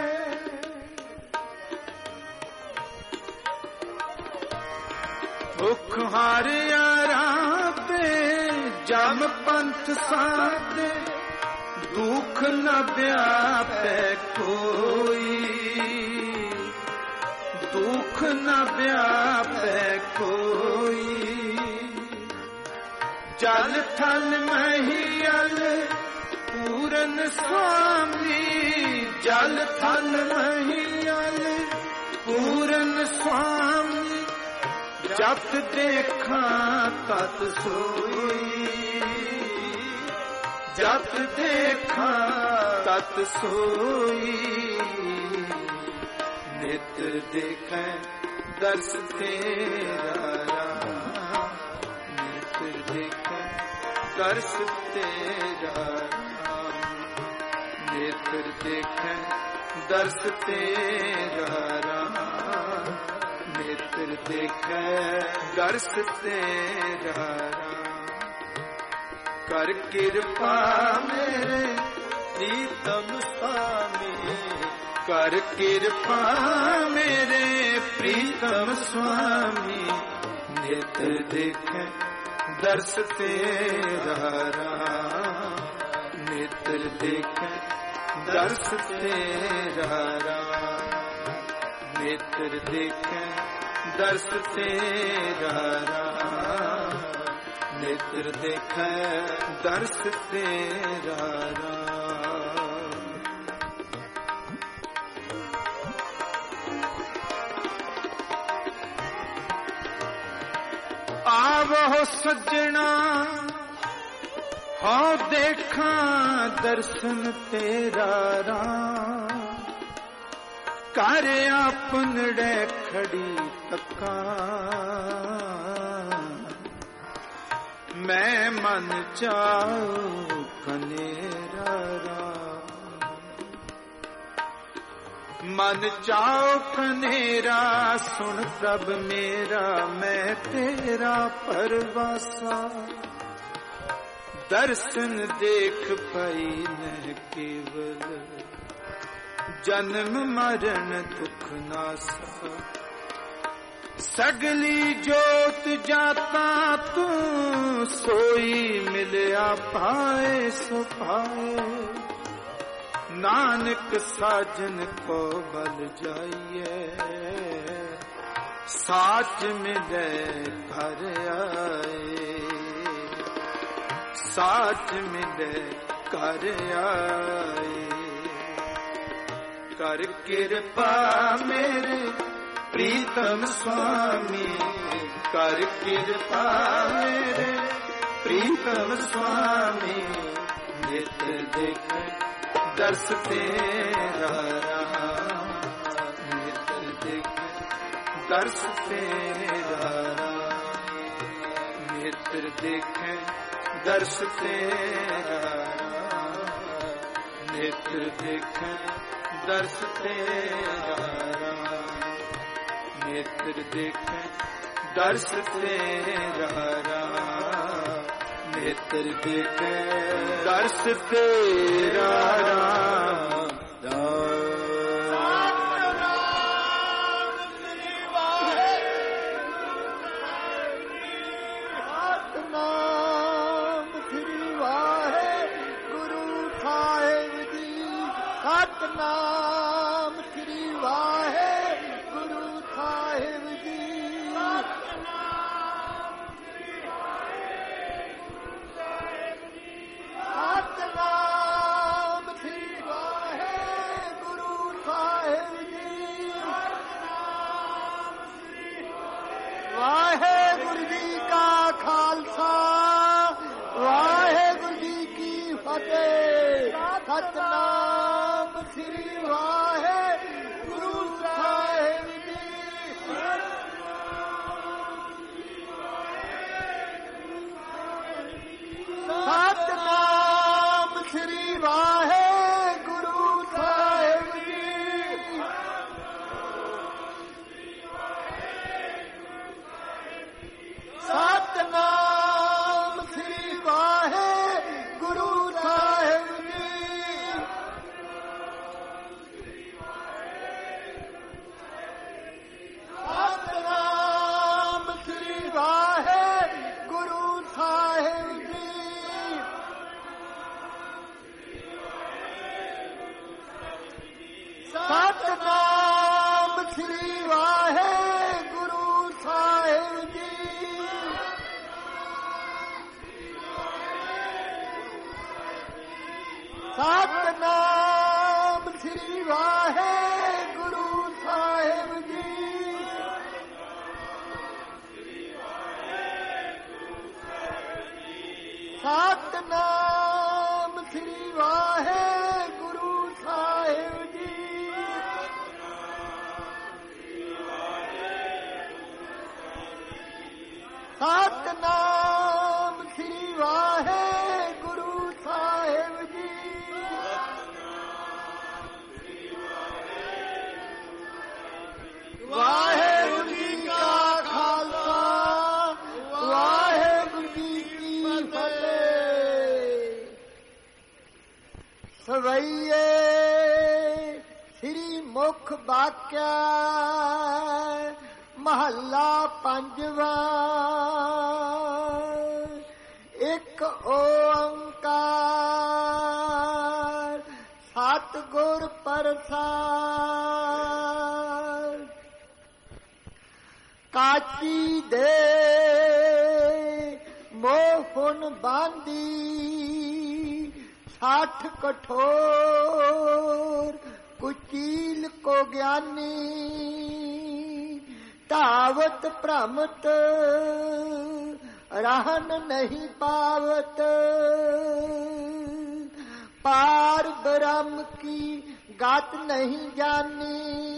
मुख हारिया राधे जम पंथ साधे दुख न व्यापे कोई दुख न व्यापे कोई जल थल महियल पूरन स्वामी जल थल महियल पूरन स्वामी जब देखा तत सोई जब देखा तत सोई नेत्र देखे दर्श तेरा नेत्र देखे दर्श तेरा नेत्र देखे दर्श तेरा नेत्र देखे दर्श तेरा कर कृपा मेरे प्रीतम स्वामी कर कृपा मेरे प्रीतम स्वामी नेत्र देखे दर्श तेरा नेत्र देखे दर्श तेरा नेत्र देखे दर्श तेरा नेत्र देखे दर्श तेरा ਆਵੋ ਸੱਜਣਾ ਹੋ ਦੇਖਾਂ ਦਰਸ਼ਨ ਤੇਰਾ ਰਾਮ, ਘਰ ਆਪਨੜੇ ਖੜੀ ਤੱਕਾਂ, ਮੈਂ ਮਨ ਚਾਉ ਕਨੇਰਾ ਰਾਮ। ਮਨ ਚਾਉ ਕਨੇਰਾ ਸੁਣ ਪ੍ਰਭ ਮੇਰਾ, ਮੈਂ ਤੇਰਾ ਪਰਵਾਸਾ, ਦਰਸ਼ਨ ਦੇਖ ਪਈ ਨਹਿ ਕੇਵਲ, ਜਨਮ ਮਰਨ ਦੁਖ ਨਾਸਾ। ਸਗਲੀ ਜੋਤ ਜਾਤਾ ਤੂੰ, ਸੋਈ ਮਿਲਿਆ ਪਾਏ ਸੋ ਪਾਏ, ਨਾਨਕ ਸਾਜਨ ਕੋ ਬਲ ਜਾਈਏ, ਸਾਚ ਮਿਲੇ ਘਰ ਆਏ, ਸਾਚ ਮਿਲੇ ਘਰ ਆਏ। ਕਰ ਕਿਰਪਾ ਮੇਰੇ ਪ੍ਰੀਤਮ ਸੁਆਮੀ, ਕਰ ਕਿਰਪਾ ਮੇਰੇ ਪ੍ਰੀਤਮ ਸੁਆਮੀ, ਨਿਤ ਦੇਖ ਦਰਸ ਤੇਰਾ ਰਾਮ, ਨਿਤ ਦੇਖ ਦਰਸ ਤੇਰਾ ਰਾਮ, ਨਿਤ ਦੇਖ ਦਰਸ ਤੇਰਾ ਰਾਮ, ਨਿਤ ਦੇਖ ਦਰਸ ਤੇਰਾ ਰਾਮ, ਨੇਤਰ ਦੇਖੈ ਦਰਸ ਤੇਰਾ ਰਾਮ, ਨੇਤਰ ਦੇਖੈ ਦਰਸ ਤੇਰਾ ਰਾਮ। ਸਤਿਨਾਮ ਸ੍ਰੀ ਵਾਹਿਗੁਰੂ ਸਾਹਿਬ ਜੀ। ਸਤਿਨਾਮ ਸ੍ਰੀ ਵਾਹਿਗੁਰੂ ਸਾਹਿਬ ਜੀ। ਵਾਹਿਗੁਰੂ ਜੀ ਕਾ ਖਾਲਸਾ, ਵਾਹਿਗੁਰੂ ਜੀ ਕੀ ਫਤਿਹ। ਸਤਿਨਾਮ ਸ੍ਰੀ ਵਾਹਿਗੁਰੂ ਸਾਹਿਬ ਜੀ। ਸਤਿਨਾਮ ਸ੍ਰੀ ਵਾਹਿਗੁਰੂ ਸਾਹਿਬ ਜੀ। ਸਤਿਨਾਮ ਸ੍ਰੀ ਵਾਹਿਗੁਰੂ ਸਾਹਿਬ ਜੀ। ਸਤਿਨਾਮ ਸ੍ਰੀ ਵਾਹਿਗੁਰੂ ਸਾਹਿਬ ਜੀ। ਸਤਿਨਾਮ ਸ੍ਰੀ ਵਾਹਿਗੁਰੂ ਸਾਹਿਬ ਜੀ। ਸਤਿਨਾਮ ਸ੍ਰੀ ਵਾਹਿਗੁਰੂ ਸਾਹਿਬ ਜੀ। ਸਤਿਨਾਮ ਸ੍ਰੀ ਵਾਹਿਗੁਰੂ ਸਾਹਿਬ ਜੀ। ਸਤਿਨਾਮ ਸ੍ਰੀ ਵਾਹਿਗੁਰੂ ਸਾਹਿਬ ਜੀ। ਵਾਹਿਗੁਰੂ ਜੀ ਕਾ ਖਾਲਸਾ, ਵਾਹਿਗੁਰੂ ਜੀ ਕੀ ਫਤਿਹ। ਸਵਈਏ ਸ੍ਰੀ ਮੁਖ ਬਾਕਿਆ ਮਹੱਲਾ ਪੰਜਵਾਂ। ਇੱਕ ਓੰਕਾਰ ਸਤਿਗੁਰ ਪ੍ਰਸਾਦ। ਕਾਚੀ ਦੇ ਮੋਹਨ ਬਾਂਦੀ 60 ਕਠੋਰ ਕੁਚੀਲ ਕੋ ਗਿਆਨੀ। ਧਾਵਤ ਭ੍ਰਮਤ रहन नहीं पावत, पार ब्रह्म की गात नहीं जानी।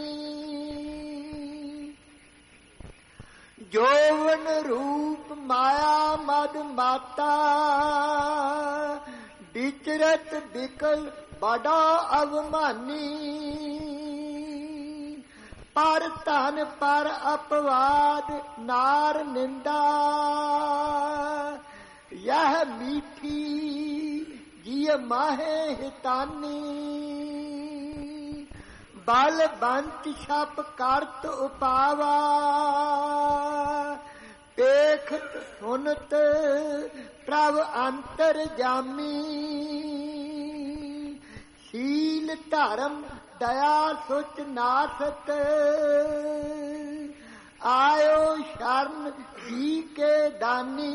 जौवन रूप माया मद माता, विचरत विकल बड़ा अवमानी। पर धन पर अपवाद नार निंदा, यह मीठी जिय माहे हितानी। बल बंत छप करत उपावा, देखत सुनत प्रभ अंतर जामी। शील धर्म दया सुच नासत, आयो शरण जी के दानी।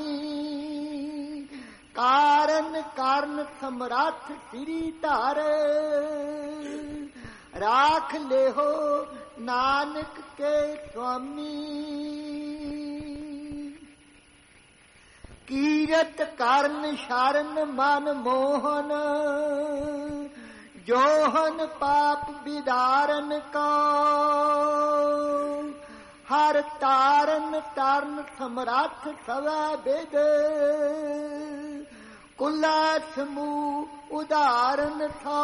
कारण कारण समर्थ श्री धर, राख ले हो नानक के स्वामी। कीरत कारण शरण मन मोहन, जोहन पाप विदारन को। हर तारन तारन समर्थ सवै वेद, कुला समूह उदाहरण था।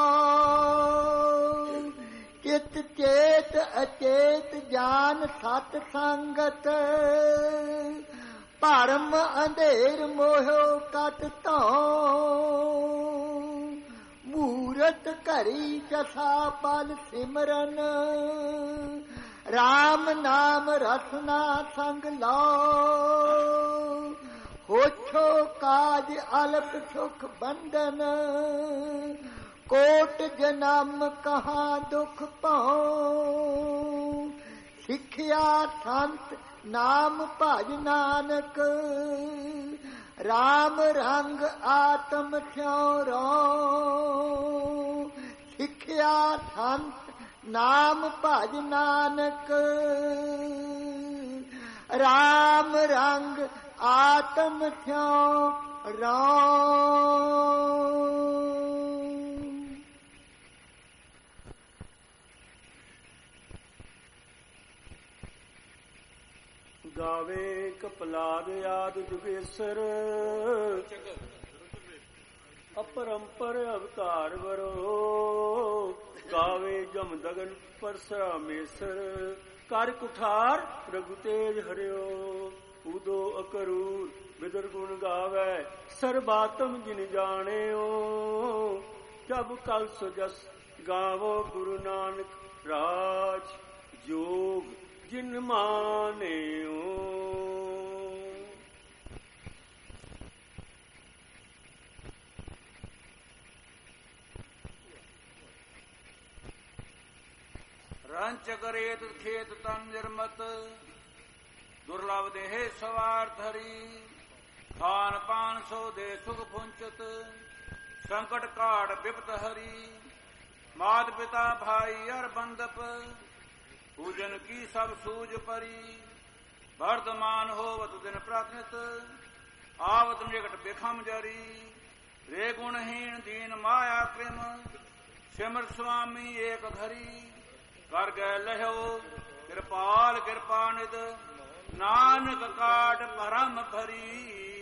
चित चेत अचेत जान सत संगत, भरम अंधेर मोहो कत तो। मूरत घरी जसा पल सिमरन, राम नाम रसना संग लो। होछो काज अल्प सुख बंधन, कोट जन्म कहाँ दुख पाओ। सिखिया संत नाम भज नानक, राम रंग आत्म स्योरो। सिखिया संत नाम भज नानक, राम रंग आत्म स्योरो। गावे कपलाद याद जुगेसर, अपरंपर अवतार वरो। गावे जम दगन परसरामेसर, कर कुठार रघु तेज हरियो। उदो अकरूर बिदर गुण गावे, सर्बात्म जिन जानेओ। जब कल सुजस गावो गुरु नानक, राज जोग जिन मानेओ। रंच करेत खेत तन निर्मत, दुर्लभ देहे सवार धरी। खान पान सो दे सुख पुंचत, संकट काट विपत हरी। मात पिता भाई अर बंदप, पूजन की सब सूझ परी। वर्तमान होवत दिन प्राकृत, आवत निकट बिखम जरी। रे गुणहीन दीन माया कृम, सिमर स्वामी एक घरी। कर गए लहो कृपाल कृपा निध, नानक काट परम भरी।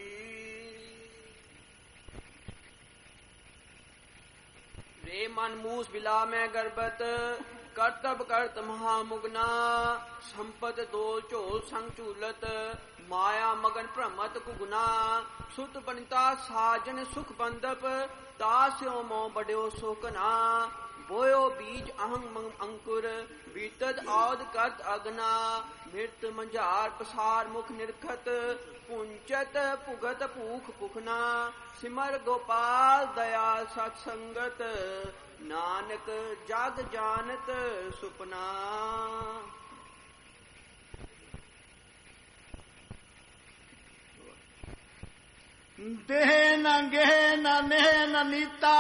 रे मन मूस बिला में गर्भत, कर्तव्य करत महामुगना। संपत दो चोल संग चूलत, माया मगन प्रमत कुगुना। सुत बनिता साजन सुख बंदप, दास्यो मोह बड्यो शोकना। बोयो बीज अहंग अंकुर, बीतद औद कत अगना। मृत मंजार पसार मुख निरखत, पुंचत पुगत पूख पुखना। सिमर गोपाल दयाल सत्संगत, नानक जग जानत सुपना। देह न गेह न नेह न नीता,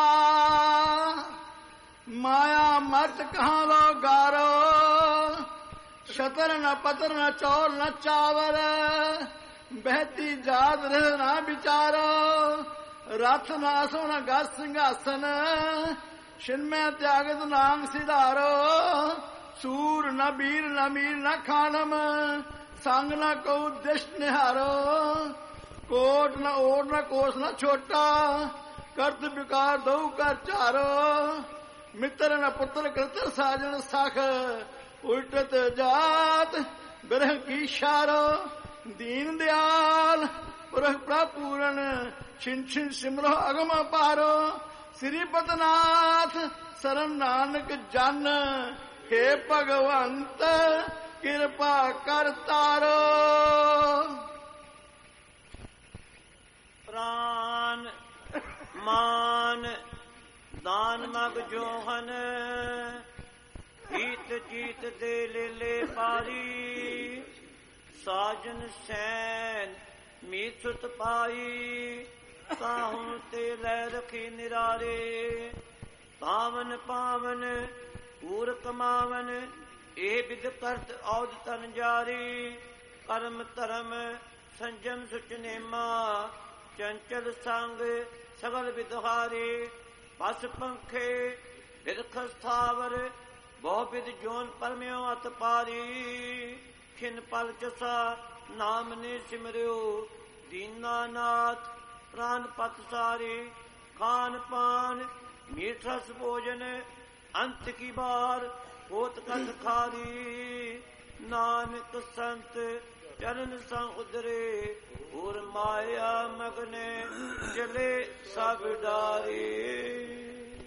माया मत कहाँ लो गारो। शतर न पतर न चौल न चावर, ਬਹਿਤੀ ਜਾਤ ਰਹਿ ਨਾ ਵਿਚਾਰੋ, ਰਥ ਨਾ ਸੋਣਾ ਗਸ ਸਿੰਘਾਸਨ, ਛਿਨਮੈ ਤਿਆਗਤ ਨਾਮ ਸਿਧਾਰੋ, ਸੂਰ ਨਾ ਬੀਰ ਨਾ ਮੀਰ ਨਾ ਖਾਨਮ, ਸੰਗ ਨਾ ਕਉ ਦਿਸ਼ ਨਿਹਾਰੋ, ਕੋਟ ਨਾ ਓਟ ਨਾ ਕੋਸ ਨਾ ਛੋਟਾ, ਕਰਤ ਵਿਕਾਰ ਦਉ ਕਰ ਚਾਰੋ, ਮਿੱਤਰ ਨਾ ਪੁੱਤਰ ਕਰਤ ਸਾਜਣ ਸਖ, ਉਲਟਤ ਜਾਤ ਬਿਰਹ ਕੀ ਸ਼ਾਰੋ, ਦੀਨ ਦਿਆਲ ਪੁਰਖ ਪ੍ਰਪੂਰਨ, ਛਿਨ ਛਿਨ ਸਿਮਰੋ ਅਗਮ ਪਾਰੋ, ਸ੍ਰੀ ਪਤਨਾਥ ਸਰਨ ਨਾਨਕ ਜਨ, ਹੇ ਭਗਵੰਤ ਕਿਰਪਾ ਕਰ ਤਾਰੋ। ਪ੍ਰਾਨ ਮਾਨ ਦਾਨ ਮਗ ਜੋਹਨ, ਹੀਤ ਜੀਤ ਦੇ ਲੇਲੇ ਪਾਰੀ, ਸਾਜਨ ਸੈਨ ਮੀਤ ਪਾਈ, ਤਾਹੂ ਤੇ ਲੈ ਰਖੀ ਨਿਰਾਰੇ, ਪਾਵਨ ਪਾਵਨ ਪੂਰ ਕਮਾਵਨ, ਇਹ ਵਿਦ ਕਰਤ ਔਦ ਤਨ ਜਾਰੀ, ਕਰਮ ਧਰਮ ਸੰਜਮ ਸੁਚ ਨੇਮਾ, ਚੰਚਲ ਸੰਗ ਸਗਲ ਵਿਦਹਾਰੇ, ਪਸ ਪੰਖੇ ਬਿਰਖ ਸਥਾਵਰ, ਬਹੁ ਵਿਦ ਜੋਨ ਪਰਮਿਓ ਅਤ ਪਾਰੀ, ਖਿਨ ਪਲ ਚਸਾ ਨਾਮ ਨੇ ਸਿਮਰਿਓ, ਦੀਨਾਨਾਥ ਪ੍ਰਾਨ ਪਤ ਸਾਰੇ, ਖਾਨ ਪਾਨ ਮੀਠ ਰਸ ਭੋਜਨ, ਅੰਤ ਕੀ ਬਾਰ ਹੋਤ ਕਥ ਖਾਰੀ, ਨਾਨਕ ਸੰਤ ਚਰਨ ਸੰਗ ਉਦਰੇ, ਹੋਰ ਮਾਇਆ ਮਗਨੇ ਚਲੇ ਸਭ ਡਾਰੇ।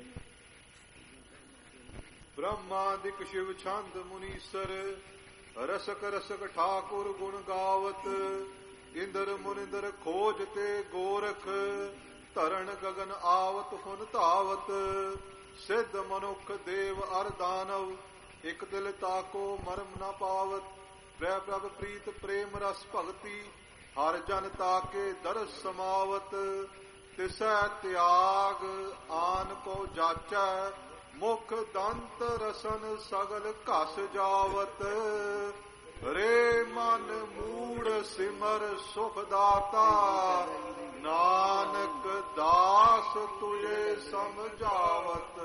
ਬ੍ਰਹਮਾਦਿਕ ਸ਼ਿਵ ਛੰਦ ਮੁਨੀਸਰ, ਰਸਕ ਰਸਕ ਠਾਕੁਰ ਗੁਣ ਗਾਵਤ, ਇੰਦਰ ਮੁਨਿੰਦਰ ਖੋਜ ਤੇ ਗੋਰਖ, ਧਰਨ ਗਗਨ ਆਵਤ ਹੁਨ ਧਾਵਤ, ਸਿੱਧ ਮਨੁੱਖ ਦੇਵ ਅਰ ਦਾਨਵ, ਇਕ ਦਿਲ ਤਾਕੋ ਮਰਮ ਨ ਪਾਵਤ, ਵੈ ਪ੍ਰਭ ਪ੍ਰੀਤ ਪ੍ਰੇਮ ਰਸ ਭਗਤੀ, ਹਰ ਜਨ ਤਾਕੇ ਦਰਸ ਸਮਾਵਤ, ਤਿਸੈ ਤਿਆਗ ਆਨ ਕੋ ਜਾਚੈ, ਮੁਖ ਦੰਤ ਰਸਨ ਸਗਲ ਘਸ ਜਾਵਤ, ਰੇ ਮਨ ਮੂੜ ਸਿਮਰ ਸੁਖ ਦਾਤਾ, ਨਾਨਕ ਦਾਸ ਤੁਝੇ ਸਮਝਾਵਤ।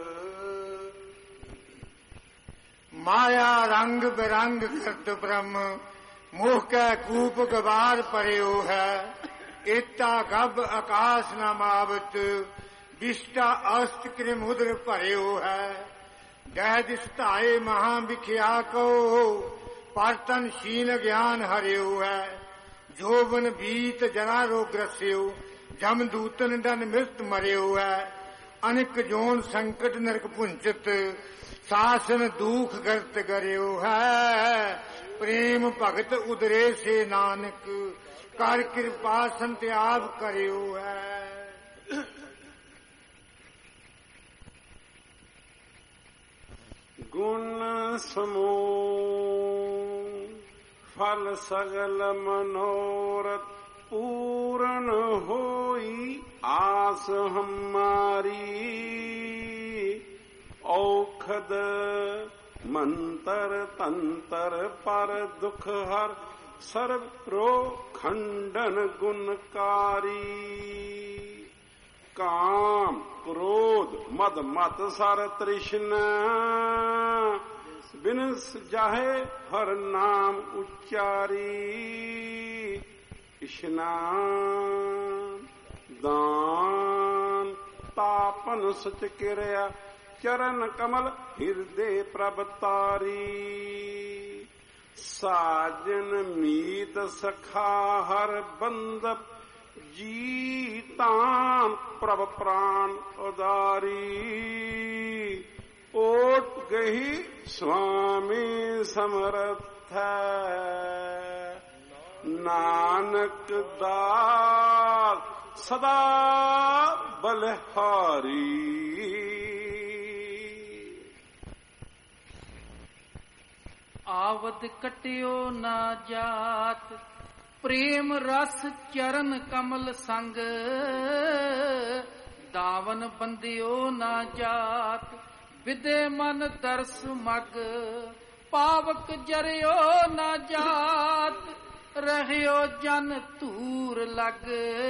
माया रंग बिरंग कृत ब्रह्म, मोह कै कूप गवार पर्यो है, एता गब आकाश न मावत, विष्टा अस्त कृमुद्र भर्यो है, दह दिस धाये महा विख्या को, परतन शीन ज्ञान हरियो है, जोबन बीत जरा रोग ग्रस्यो, जमदूतन डन मृत मरियो है, अनिक जोन संकट नरक पुंचत, सासन दुख गर्त करियो है, प्रेम भगत उदरे से नानक, कर कृपा संत्याग करियो है। गुण समूह फल सगल मनोरथ, पूर्ण होई आस हमारी, औखद मंतर तंतर पर दुख हर, सर्व रोग खंडन गुणकारी, काम क्रोध मद मत सर तृष्णा, बिनस जाहे हर नाम उच्चारी, स्नान दान तापन सच किरया, चरण कमल हृदय प्रभतारी, साजन मीत सखा हर बंदप, जीतान प्रभ प्राण उदारी, ओट गही स्वामी समर्थ, नानक दास सदा बलहारी। आवद कटियो ना जात, प्रेम रस चरण कमल संग, दावन बंदियो ना जात, विदे मन दर्श मग, पावक जरियो ना जात, ਰਹਿਓ ਜਨ ਧੂਰ ਲੱਗ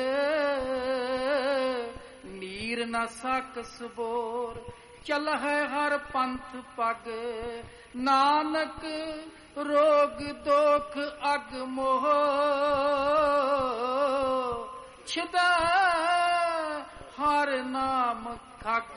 ਨੀਰ ਨਾ ਸਕਸ ਬੋਰ ਚਲ ਹੈ ਹਰ ਪੰਥ ਪਗ ਨਾਨਕ ਰੋਗ ਦੋਖ ਅਗ ਮੋਹ ਛਿਦਾ ਹਰ ਨਾਮ ਖਗ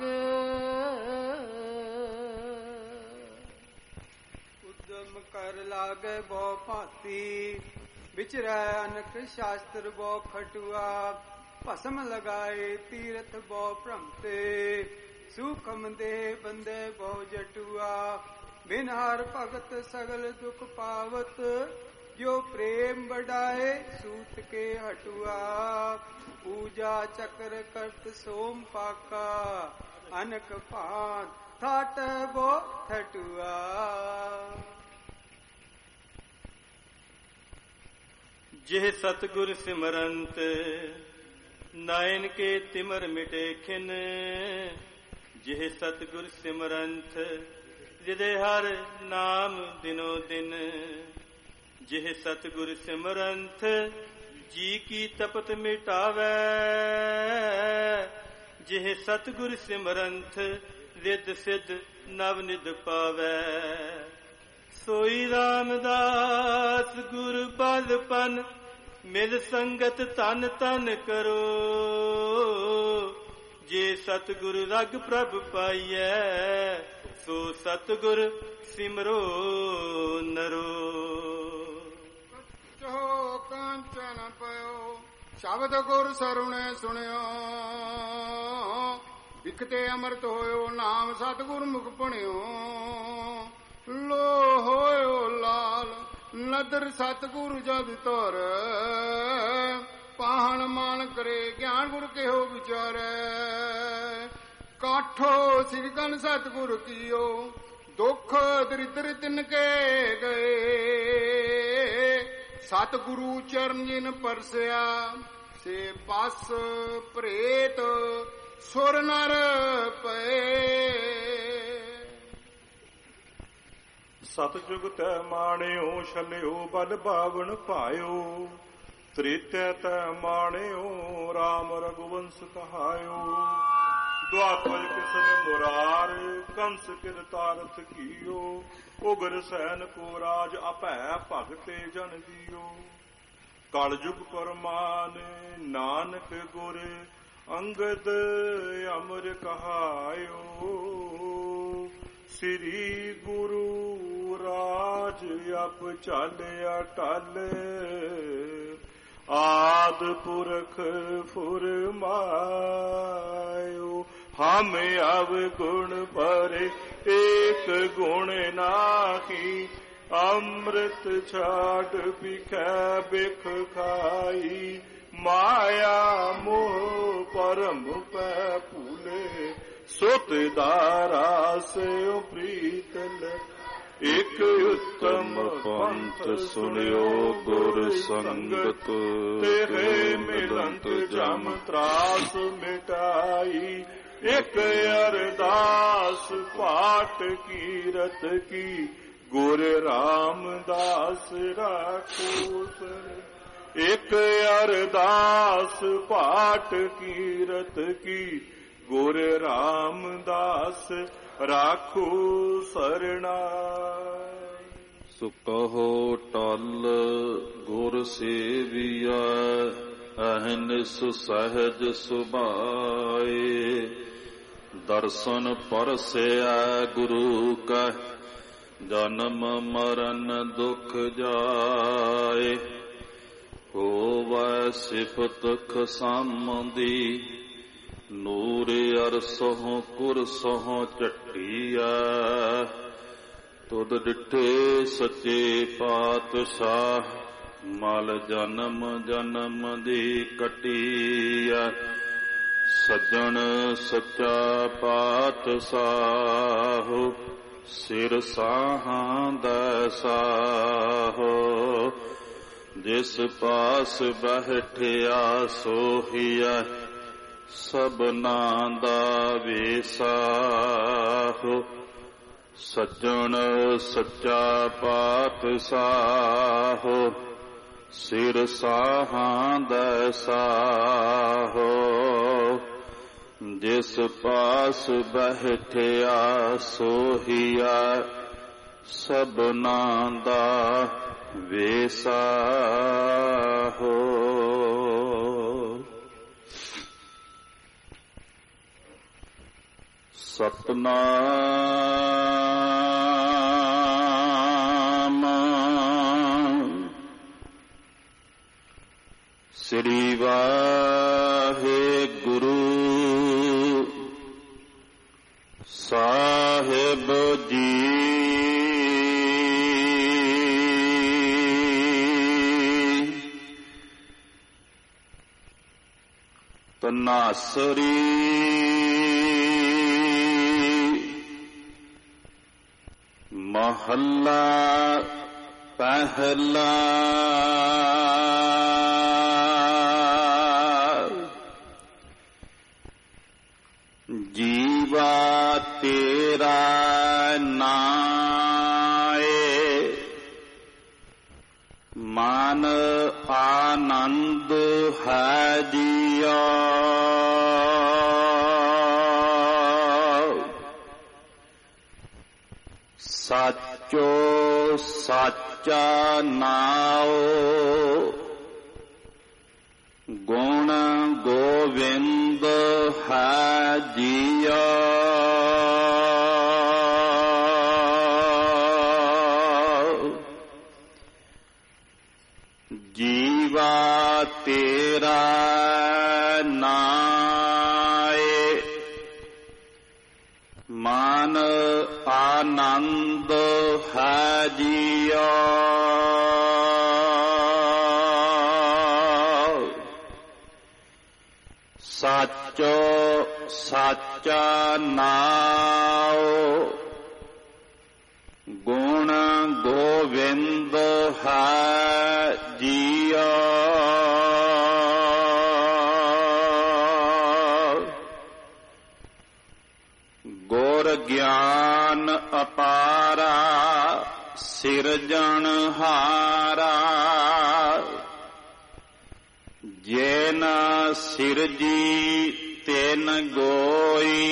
ਉਦਮ ਕਰ ਲਾਗੇ ਬਹੁ ਭਾਤੀ ਵਿਚਰੈ ਅਨਕ ਸ਼ਾਸਤਰ ਬਹੁ ਖਟੁਆ ਭਸਮ ਲਗਾਏ ਤੀਰਥ ਬਹੁ ਭ੍ਰਮਤੇ ਸੁਖਮ ਦੇ ਬੰਦੇ ਬਹੁ ਜਟੁਆ ਬਿਨ ਹਰ ਭਗਤ ਸਗਲ ਦੁਖ ਪਾਵਤ ਜੋ ਪ੍ਰੇਮ ਬੜਾਏ ਸੂਤ ਕੇ ਹਟੁਆ ਪੂਜਾ ਚਕਰ ਕਰਤ ਸੋਮ ਪਾਕਾ ਅਨਕ ਭਾਨ ਥਾਟ ਬੋ ਠਟੁਆ ਜਿਹ ਸਤਿਗੁਰ ਸਿਮਰੰਤ ਨਾਇਨ ਕੇ ਤਿਮਰ ਮਿਟੇ ਖਿਨ ਜਿਹ ਸਤਿਗੁਰ ਸਿਮਰੰਤ ਜਿਦੇ ਹਰ ਨਾਮ ਦਿਨੋ ਦਿਨ ਜਿਹ ਸਤਿਗੁਰ ਸਿਮਰੰਤ ਜੀ ਕੀ ਤਪਤ ਮਿਟਾਵੈ ਜਿਹ ਸਤਿਗੁਰ ਸਿਮਰੰਤ ਰਿੱਧ ਸਿੱਧ ਨਵ ਨਿਧ ਪਾਵੈ ਸੋਈ ਰਾਮਦਾਸ ਗੁਰ ਬਲਪਨ ਮਿਲ ਸੰਗਤ ਤਨ ਤਨ ਕਰੋ ਜੇ ਸਤਿਗੁਰ ਰਗ ਪ੍ਰਭ ਪਾਈਐ ਸੋ ਸਤਿਗੁਰ ਸਿਮਰੋ ਨਰੋ ਜੋ ਕਾਂਚਨ ਪਇਓ ਸ਼ਬਦ ਗੁਰ ਸਰੁਣੇ ਸੁਣਿਓ ਵਿਖਤੇ ਅੰਮ੍ਰਿਤ ਹੋਇਓ ਨਾਮ ਸਤਿਗੁਰ ਮੁਖ ਪਣਿਓ ਲੋ ਹੋਇਓ ਲਾਲ ਨਦਰ ਸਤਿਗੁਰ ਜਦ ਧਰ ਪਾਹਣ ਮਾਨ ਕਰੇ ਗਿਆਨ ਗੁਰ ਕਿਹੋ ਵਿਚਾਰੈ ਕਾਠੋ ਸਿਰ ਗਨ ਸਤਿਗੁਰ ਕੀਓ ਦੁਖ ਦਰਿਦਰ ਤਿਨ ਕੇ ਗਏ ਸਤਿਗੁਰੂ ਚਰਨ ਜਿਨ ਪਰਸਿਆ ਸੇ ਪਸ ਪ੍ਰੇਤ ਸੁਰ ਨਰ ਪਏ ਸਤਿਜੁਗ ਤੈ ਮਾਣਿਓ ਛਲਿਓ ਬਲ ਬਾਵਣ ਭਾਇਓ ਤ੍ਰੇਤੈ ਤੈ ਮਾਣਿਓ ਰਾਮ ਰਘੁਵੰਸ ਕਹਾਇਓ ਦੁਆਪਰ ਕਿਸਨ ਮੁਰਾਰ ਕੰਸ ਕਿਰਤਾਰਥ ਕੀਓ ਉਗਰ ਸੈਨ ਕੋ ਰਾਜ ਅਭੈ ਭਗਤੇ ਜਨ ਦੀਓ ਕਲਯੁਗ ਪਰਮਾਨ ਨਾਨਕ ਗੁਰ ਅੰਗਦ ਅਮਰ ਕਹਾਇਓ ਸ੍ਰੀ ਗੁਰੂ ਰਾਜ ਅਪ ਚਾਲਿਆ ਟਲ ਆਦ ਪੁਰਖ ਫੁਰਮਾਇਓ ਹਮ ਅਵ ਗੁਣ ਭਰੇ ਏਕ ਗੁਣ ਨਾਹੀ ਅੰਮ੍ਰਿਤ ਛਾੜ ਬਿਖੈ ਬਿਖ ਖਾਈ ਮਾਇਆ ਮੋਹ ਪਰਮ ਪੈ ਭੂਲੇ ਸੁਤ ਦਾਰਾ ਸੇ ਪ੍ਰੀਤਲ ਇਕ ਉਤਮ ਪੰਥ ਸੁਣਿਓ ਗੁਰ ਸੰਗਤ ਤੇਰੇ ਮਿਲੰਤ ਜਮ ਤਰਾਸ ਮਿਟਾਈ ਇਕ ਅਰਦਾਸ ਪਾਠ ਕੀਰਤ ਕੀ ਗੁਰ ਰਾਮਦਾਸ ਰਾਖੋ ਸਰ ਇਕ ਅਰਦਾਸ ਪਾਠ ਕੀਰਤ ਕੀ ਗੁਰ ਰਾਮਦਾਸ ਰਾਖੋ ਸਰਣਾ ਸੋ ਕਹੋ ਟਲ ਗੁਰ ਸੇਵੀਆ ਅਹਨਿਸ ਸਹਿਜ ਸੁਭਾਏ ਦਰਸ਼ਨ ਪਰਸਿਆ ਗੁਰੂ ਕਾ ਜਨਮ ਮਰਨ ਦੁਖ ਜਾਏ ਹੋਵੈ ਸਿਫਤ ਖਸਮਦੀ ਨੂਰ ਅਰਸੋਂ ਕੁਰਸੋਂ ਚੱਟੀਐ ਤੁਧ ਡਿਠੇ ਸੱਚੇ ਪਾਤਸ਼ਾਹ ਮਲ ਜਨਮ ਜਨਮ ਦੀ ਕਟੀਐ ਸੱਜਣ ਸੱਚਾ ਪਾਤਸ਼ਾਹ ਸਿਰ ਸਾਹਾਂ ਦਾ ਸਾਹੋ ਜਿਸ ਪਾਸ ਬੈਠਿਆ ਸੋਹੀਐ ਸਭਨਾਂ ਦਾ ਵੇਸਾਹੋ ਸੱਜਣ ਸੱਚਾ ਪਾਤਸ਼ਾਹ ਸਿਰ ਸਾਹਾਂ ਦਾ ਸਾਹੋ ਜਿਸ ਪਾਸ ਬੈਠਿਆ ਸੋਹੀਆ ਸਭਨਾ ਦਾ ਵੇਸਾ ਹੋ। ਸਤਨਾਮ ਸ੍ਰੀ ਵਾਹਿਗੁਰੂ ਸਾਹਿਬ ਜੀ। ਤਨਾਸਰੀ ਮਹੱਲਾ ਪਹਿਲਾ। ਜੀਵਾ ਤੇਰਾ ਨਾਏ ਮਨ ਆਨੰਦ ਹੈ ਜੀਆ। ਸਾਚੋ ਸਾਚਾ ਨਾਉ ਗੁਣ ਗੋਵਿੰਦ ਹੈ ਜੀਆ। ਜੀਵਾ ਤੇਰਾ ਨਾਏ ਮਨ ਆਨੰਦ ਹੈ ਜੀਆ। ਸਾਚੋ ਸਾਚਾ ਨਾਉ ਗੁਣ ਗੋਵਿੰਦ ਹੈ ਜੀਆ। ਗੁਰ ਗਿਆਨ ਅਪਾਰਾ ਸਿਰਜਣਹਾਰਾ ਜੈਨ ਸਿਰਜੀ ਤੈਨ ਗੋਈ।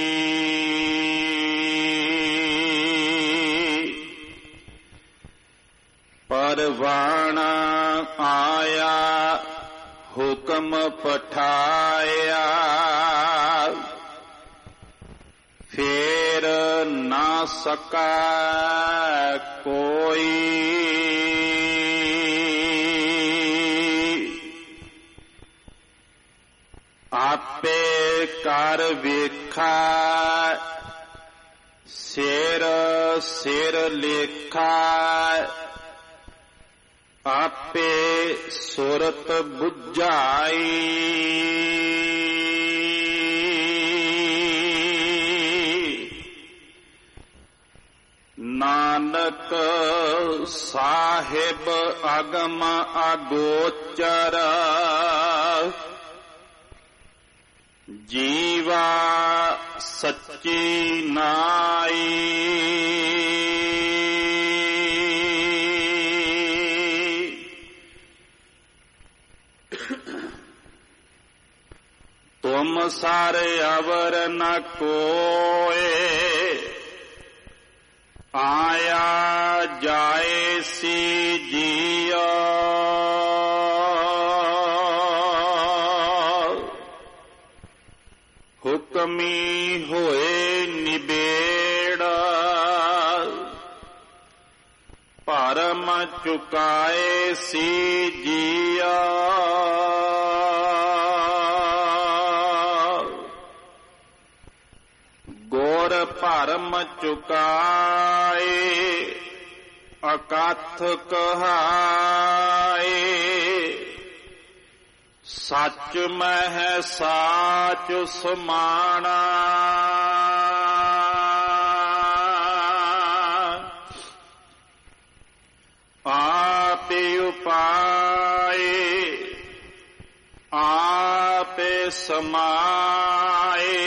ਪਰਵਾਣ ਆਇਆ ਹੁਕਮ ਪਠਾਇਆ ਫੇਰ ਨਾ ਸਕੈ ਕੋਈ। ਆਪੇ ਕਰ ਵੇਖਾ ਸਿਰ ਸਿਰ ਲੇਖਾ ਆਪੇ ਸੁਰਤ ਬੁਝਾਈ। ਨਾਨਕ ਸਾਹਿਬ ਅਗਮ ਅਗੋਚਰ ਜੀਵਾ ਸੱਚੀ ਨਾਈ। ਤੁਮ ਸਾਰੇ ਅਵਰ ਨ ਕੋਏ ਆਇਆ ਜਾਏ ਸੀ ਜੀਆ। ਹੁਕਮੀ ਹੋਏ ਨਿਬੇੜ ਭਰਮ ਚੁਕਾਏ ਸੀ ਜੀਆ। ਗੁਰ ਭਰਮ ਚੁਕਾਏ ਅਕਥ ਕਹਾਏ ਸੱਚ ਮਹਿ ਸਾਚ ਸਮਾਣਾ। ਆਪੇ ਉਪਾਏ ਆਪੇ ਸਮਾਏ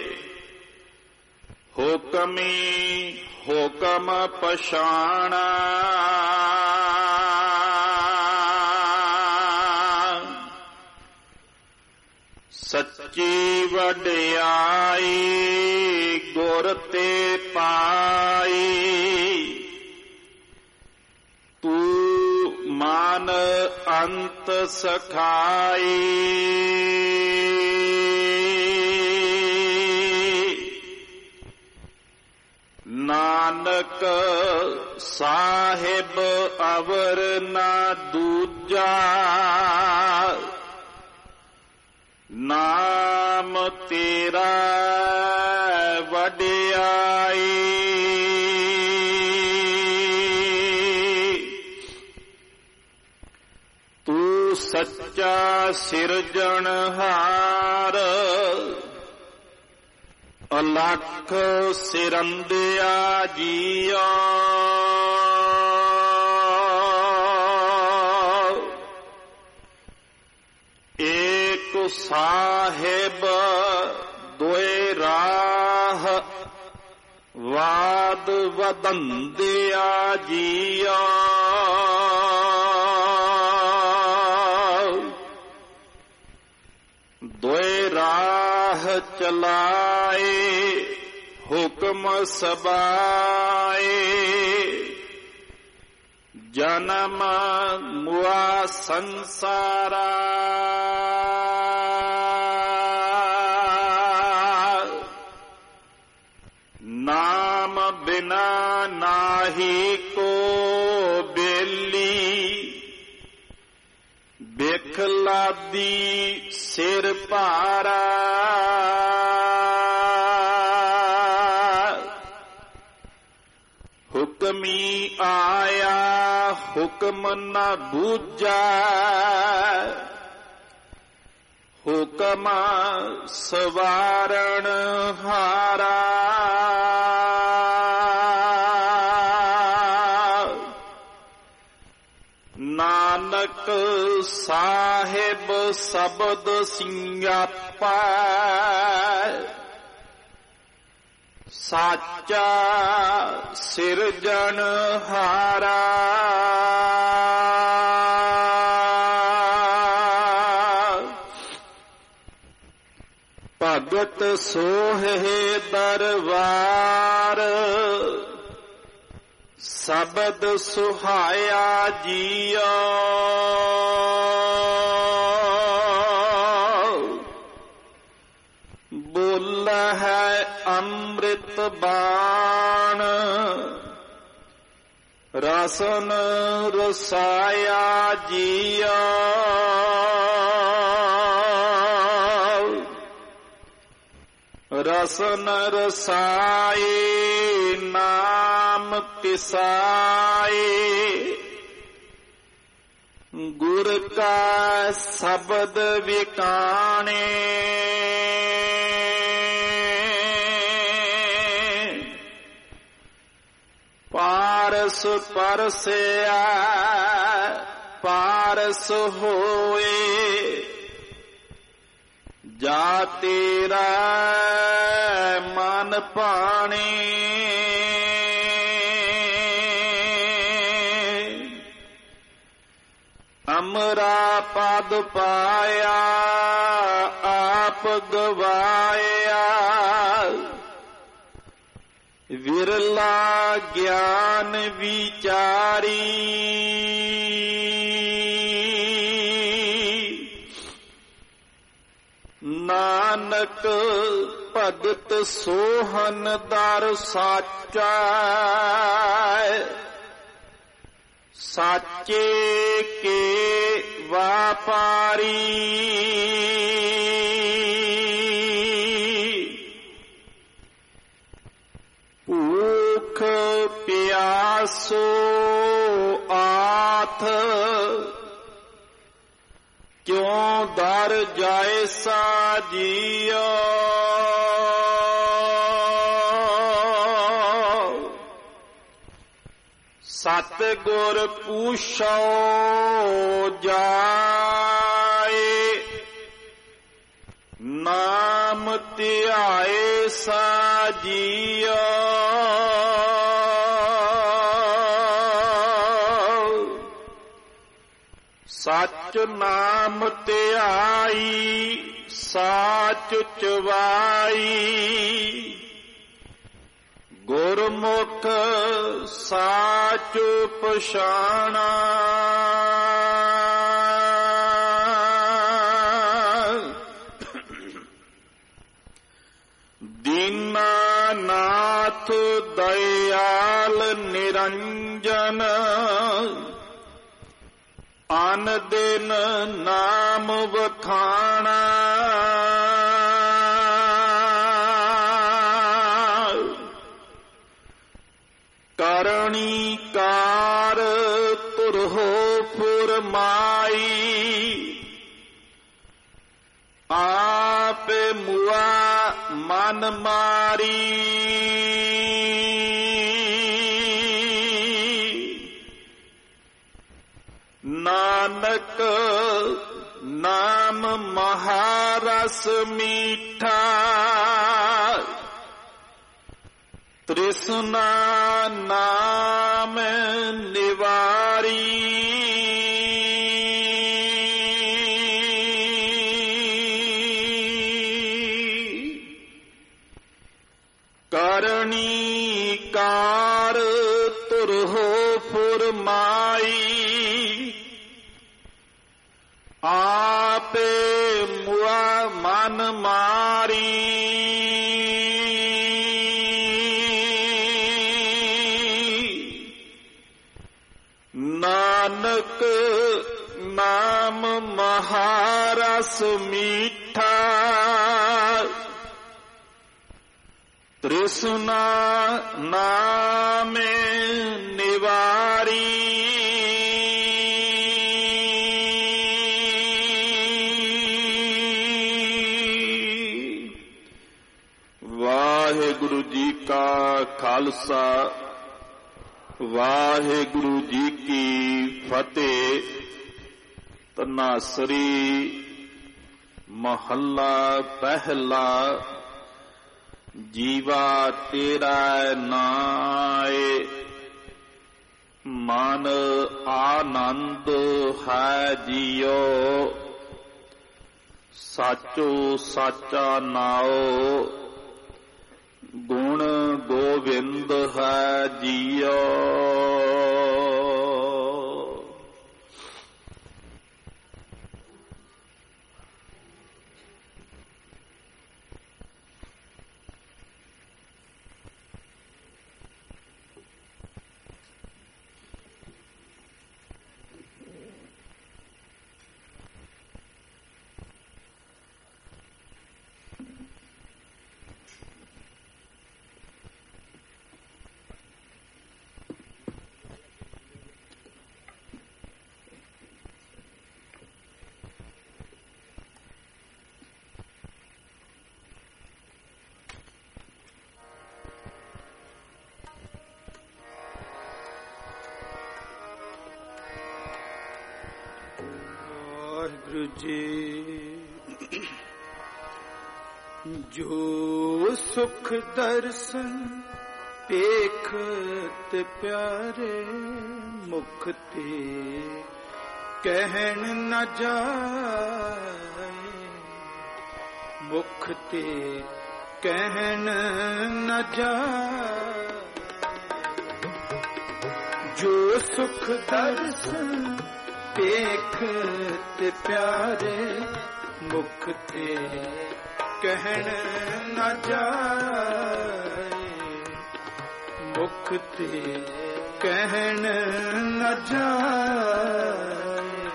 ਹੁਕਮੀ ਹੁਕਮ ਪਛਾਣਾ। ਸੱਚੀ ਵਡਿਆਈ ਗੁਰ ਤੇ ਪਾਈ। ਤੂੰ ਮਨ ਅੰਤ ਸਖਾਈ। ਨਾਨਕ ਸਾਹਿਬ ਅਵਰ ਨਾ ਦੂਜਾ। ਨਾਮ ਤੇਰਾ ਵਡਿਆਈ। ਤੂੰ ਸੱਚਾ ਸਿਰਜਣਹਾਰ। ਅਲਖ ਸਿਰੰਦਿਆ ਜੀਆ। ਏਕ ਸਾਹਿਬ ਦੋਇ ਰਾਹ ਵਾਦ ਵਦੰਦਿਆ ਜੀਆ। ਦੋਇ ਰਾਹ ਚਲਾਏ ਹੁਕਮ ਸਬਾਏ। ਜਨਮ ਮੁਆ ਸੰਸਾਰਾ। ਨਾਮ ਬਿਨਾ ਨਾਹੀ ਕੋ ਬੇਲੀ। ਬਿਖ ਲਾਦੀ ਸਿਰ ਭਾਰਾ। ਹੁਕਮੀ ਆਇਆ ਹੁਕਮ ਨ ਬੂਝਾ। ਹੁਕਮ ਸਵਾਰਣ ਹਾਰਾ। ਨਾਨਕ ਸਾਹਿਬ ਸ਼ਬਦ ਸਿੰਘਾਪਾ। ਸਾਚਾ ਸਿਰਜਣਹਾਰਾ। ਭਗਤ ਸੋਹੇ ਦਰਬਾਰ। ਸ਼ਬਦ ਸੁਹਾਇਆ ਜੀਆ। ਬੋਲ ਹੈ ਅੰਮ੍ਰਿਤ ਬਾਣ। ਰਸਨ ਰਸਾਇਆ ਜੀਆ। ਰਸਨ ਰਸਾਏ ਨਾਮ ਪਿਸਾਏ। ਗੁਰ ਕਾ ਸ਼ਬਦ ਵਿਕਾਣੇ। ਪਾਰਸ ਪਰਸਿਆ ਪਾਰਸ ਹੋਏ। ਜਾ ਤੇਰਾ ਮਨ ਭਾਣੇ। ਅਮਰਾ ਪਦ ਪਾਇਆ ਆਪ ਗਵਾਇਆ। ਵਿਰਲਾ ਗਿਆਨ ਵਿਚਾਰੀ। ਨਾਨਕ ਭਗਤ ਸੋਹਨ ਦਰ ਸਾਚਾ। ਸਾਚੇ ਕੇ ਵਾਪਾਰੀ। ਭੂਖ ਪਿਆਸੋ ਆਥ। ਕਿਉਂ ਦਰ ਜਾਏ ਸਾਜੀਓ। ਸਤ ਗੁਰ ਪੂਛੋ ਜਾਏ। ਨਾਮ ਧਿਆਏ ਸਾਜੀਓ। ਸੱਚ ਨਾਮ ਧਿਆਈ ਸਾਚ ਚਵਾਈ ਗੁਰਮੁਖ ਸਾਚ ਪਛਾਣਾ ਦੀਨਾਨਾਥ ਦਇਆਲ ਨਿਰੰਜਨ ਅਨ ਦਿਨ ਨਾਮ ਵਖਾਣਾ ਕਰਣੀ ਕਾਰ ਤੁਰਹੋ ਫੁਰਮਾਈ ਆਪੇ ਮੁਆ ਮਨ ਮਾਰੀ ਨਾਨਕ ਨਾਮ ਮਹਾਰਸ ਮੀਠਾ ਤ੍ਰਿਸ਼ਨਾ ਨਾਮ ਨਿਵਾਰੀ ਕਰਣੀ ਕਾਰ ਤੁਰਹੋ ਫੁਰਮਾਈ ਆਪੇ ਮੁਆ ਮਨ ਮਾਰੀ ਨਾਨਕ ਨਾਮ ਮਹਾਰਸ ਮੀਠਾ ਤ੍ਰਿਸ਼ਨਾ ਨਾਮ ਨਿਵਾਰੀ ਵਾਹਿਗੁਰੂ ਜੀ ਕਾ ਖਾਲਸਾ ਵਾਹਿਗੁਰੂ ਜੀ ਕੀ ਫਤਿਹ। ਤਨਾਸਰੀ ਮਹੱਲਾ ਪਹਿਲਾ। ਜੀਵਾ ਤੇਰਾ ਨਾਏ ਮਨ ਆਨੰਦ ਹੈ ਜੀਓ ਸਾਚੋ ਸਾਚਾ ਨਾਉ ਗੁਣ ਗੋਵਿੰਦ ਹੈ ਜੀਓ। ਵਾਹਿਗੁਰੂ ਜੀ ਜੋ ਸੁਖ ਦਰਸ਼ਨ ਪੇਖਤ ਪਿਆਰੇ ਮੁਖ ਤੇ ਕਹਿਣ ਨ ਜਾਏ ਮੁਖ ਤੇ ਕਹਿਣ ਨ ਜਾਏ ਜੋ ਸੁਖ ਦਰਸ਼ਨ ਪੇਖਤ ਪਿਆਰੇ ਮੁਖ ਤੇ ਕਹਿਣ ਨ ਜਾਏ ਮੁਖ ਤੇ ਕਹਿਣ ਨ ਜਾਏ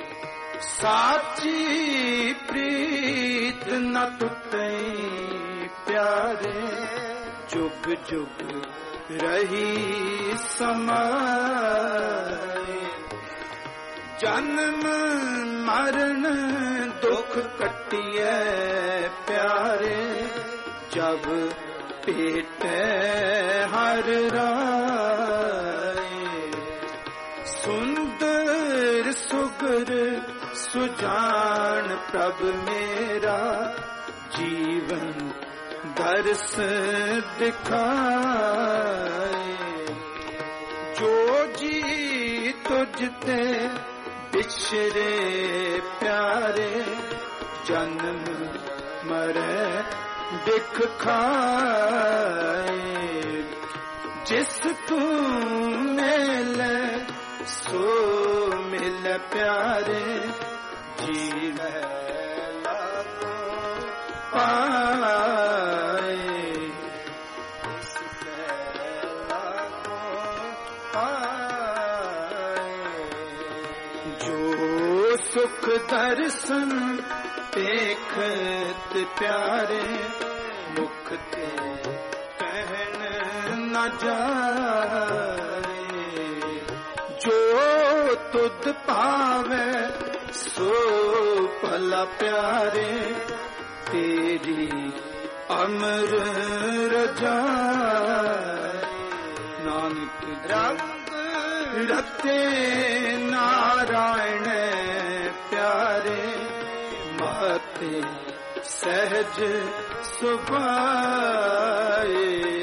ਸਾਚੀ ਪ੍ਰੀਤ ਨ ਟੁੱਟੈ ਪਿਆਰੇ ਜੁਗ ਜੁਗ ਰਹੀ ਸਮਾਏ ਜਨਮ ਮਰਨ ਦੁਖ ਕੱਟਿਐ ਪਿਆਰੇ ਜਬ ਭੇਟੈ ਹਰ ਰਾਏ ਸੁੰਦਰ ਸੁਗਰ ਸੁਜਾਨ ਪ੍ਰਭ ਮੇਰਾ ਜੀਵਨ ਦਰਸ ਦਿਖਾਏ ਜੋ ਜੀ ਤੁਝ ਤੇ बिछरे प्यारे जन्म मरे बिख खाए जिस तू मिले सो मिल प्यारे जीवे लागो पाए जो सुख दर्शन देखत प्यारे मुख ते कहन न जाए जो तुध पावे सो भला प्यारे तेरी अमर रजाए नानक रंग रते नारायण प्यारे माते सहज सुभाए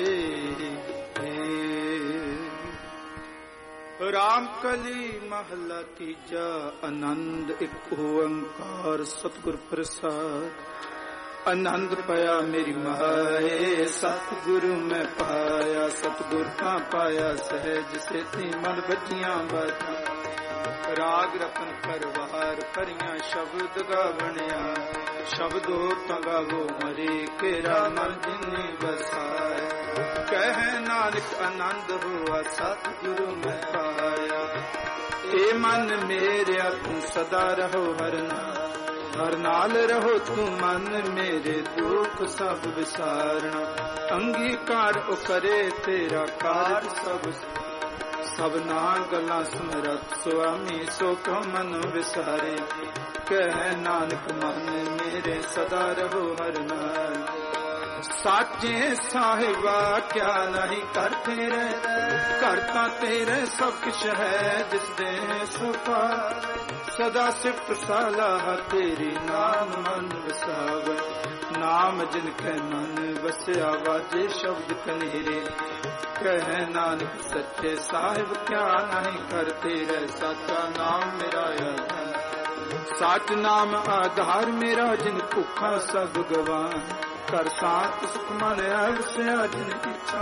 राम कली महला तीजा आनंद एक ओंकार सतगुर प्रसाद आनंद पाया मेरी माए सतगुरु मैं पाया सतगुर का पाया सहज से थी मन बजियां बाता राग रतन करवार परियां शब्द गावणिया शब्दो तगावो मरे केरा मन जिन्नी बसाए कह नानक आनंद हुआ सतगुरु मैं पाया ए मन मेरे तू सदा रहो हर नाल रहो तू मन मेरे दुख सब विसारना अंगीकार ओ करे तेरा कार्य सब ना गला सुमरत स्वामी सो को मन विसारे कह नानक मन मेरे सदा रहो हर नाल साचे साहिबा क्या नहीं करते रे करता तेरे सब कुछ है जिस दे सुपा सदा सिफ्त सलाह तेरी नाम मन वसावे नाम जिनके मन वसया वाजे शब्द कनेरे कह नानक सच्चे साहिब क्या नहीं करते रे साचा नाम मेरा आधार साच नाम आधार मेरा जिन भुखा सब गवान कर सात सुख मन अवसया जिन इच्छा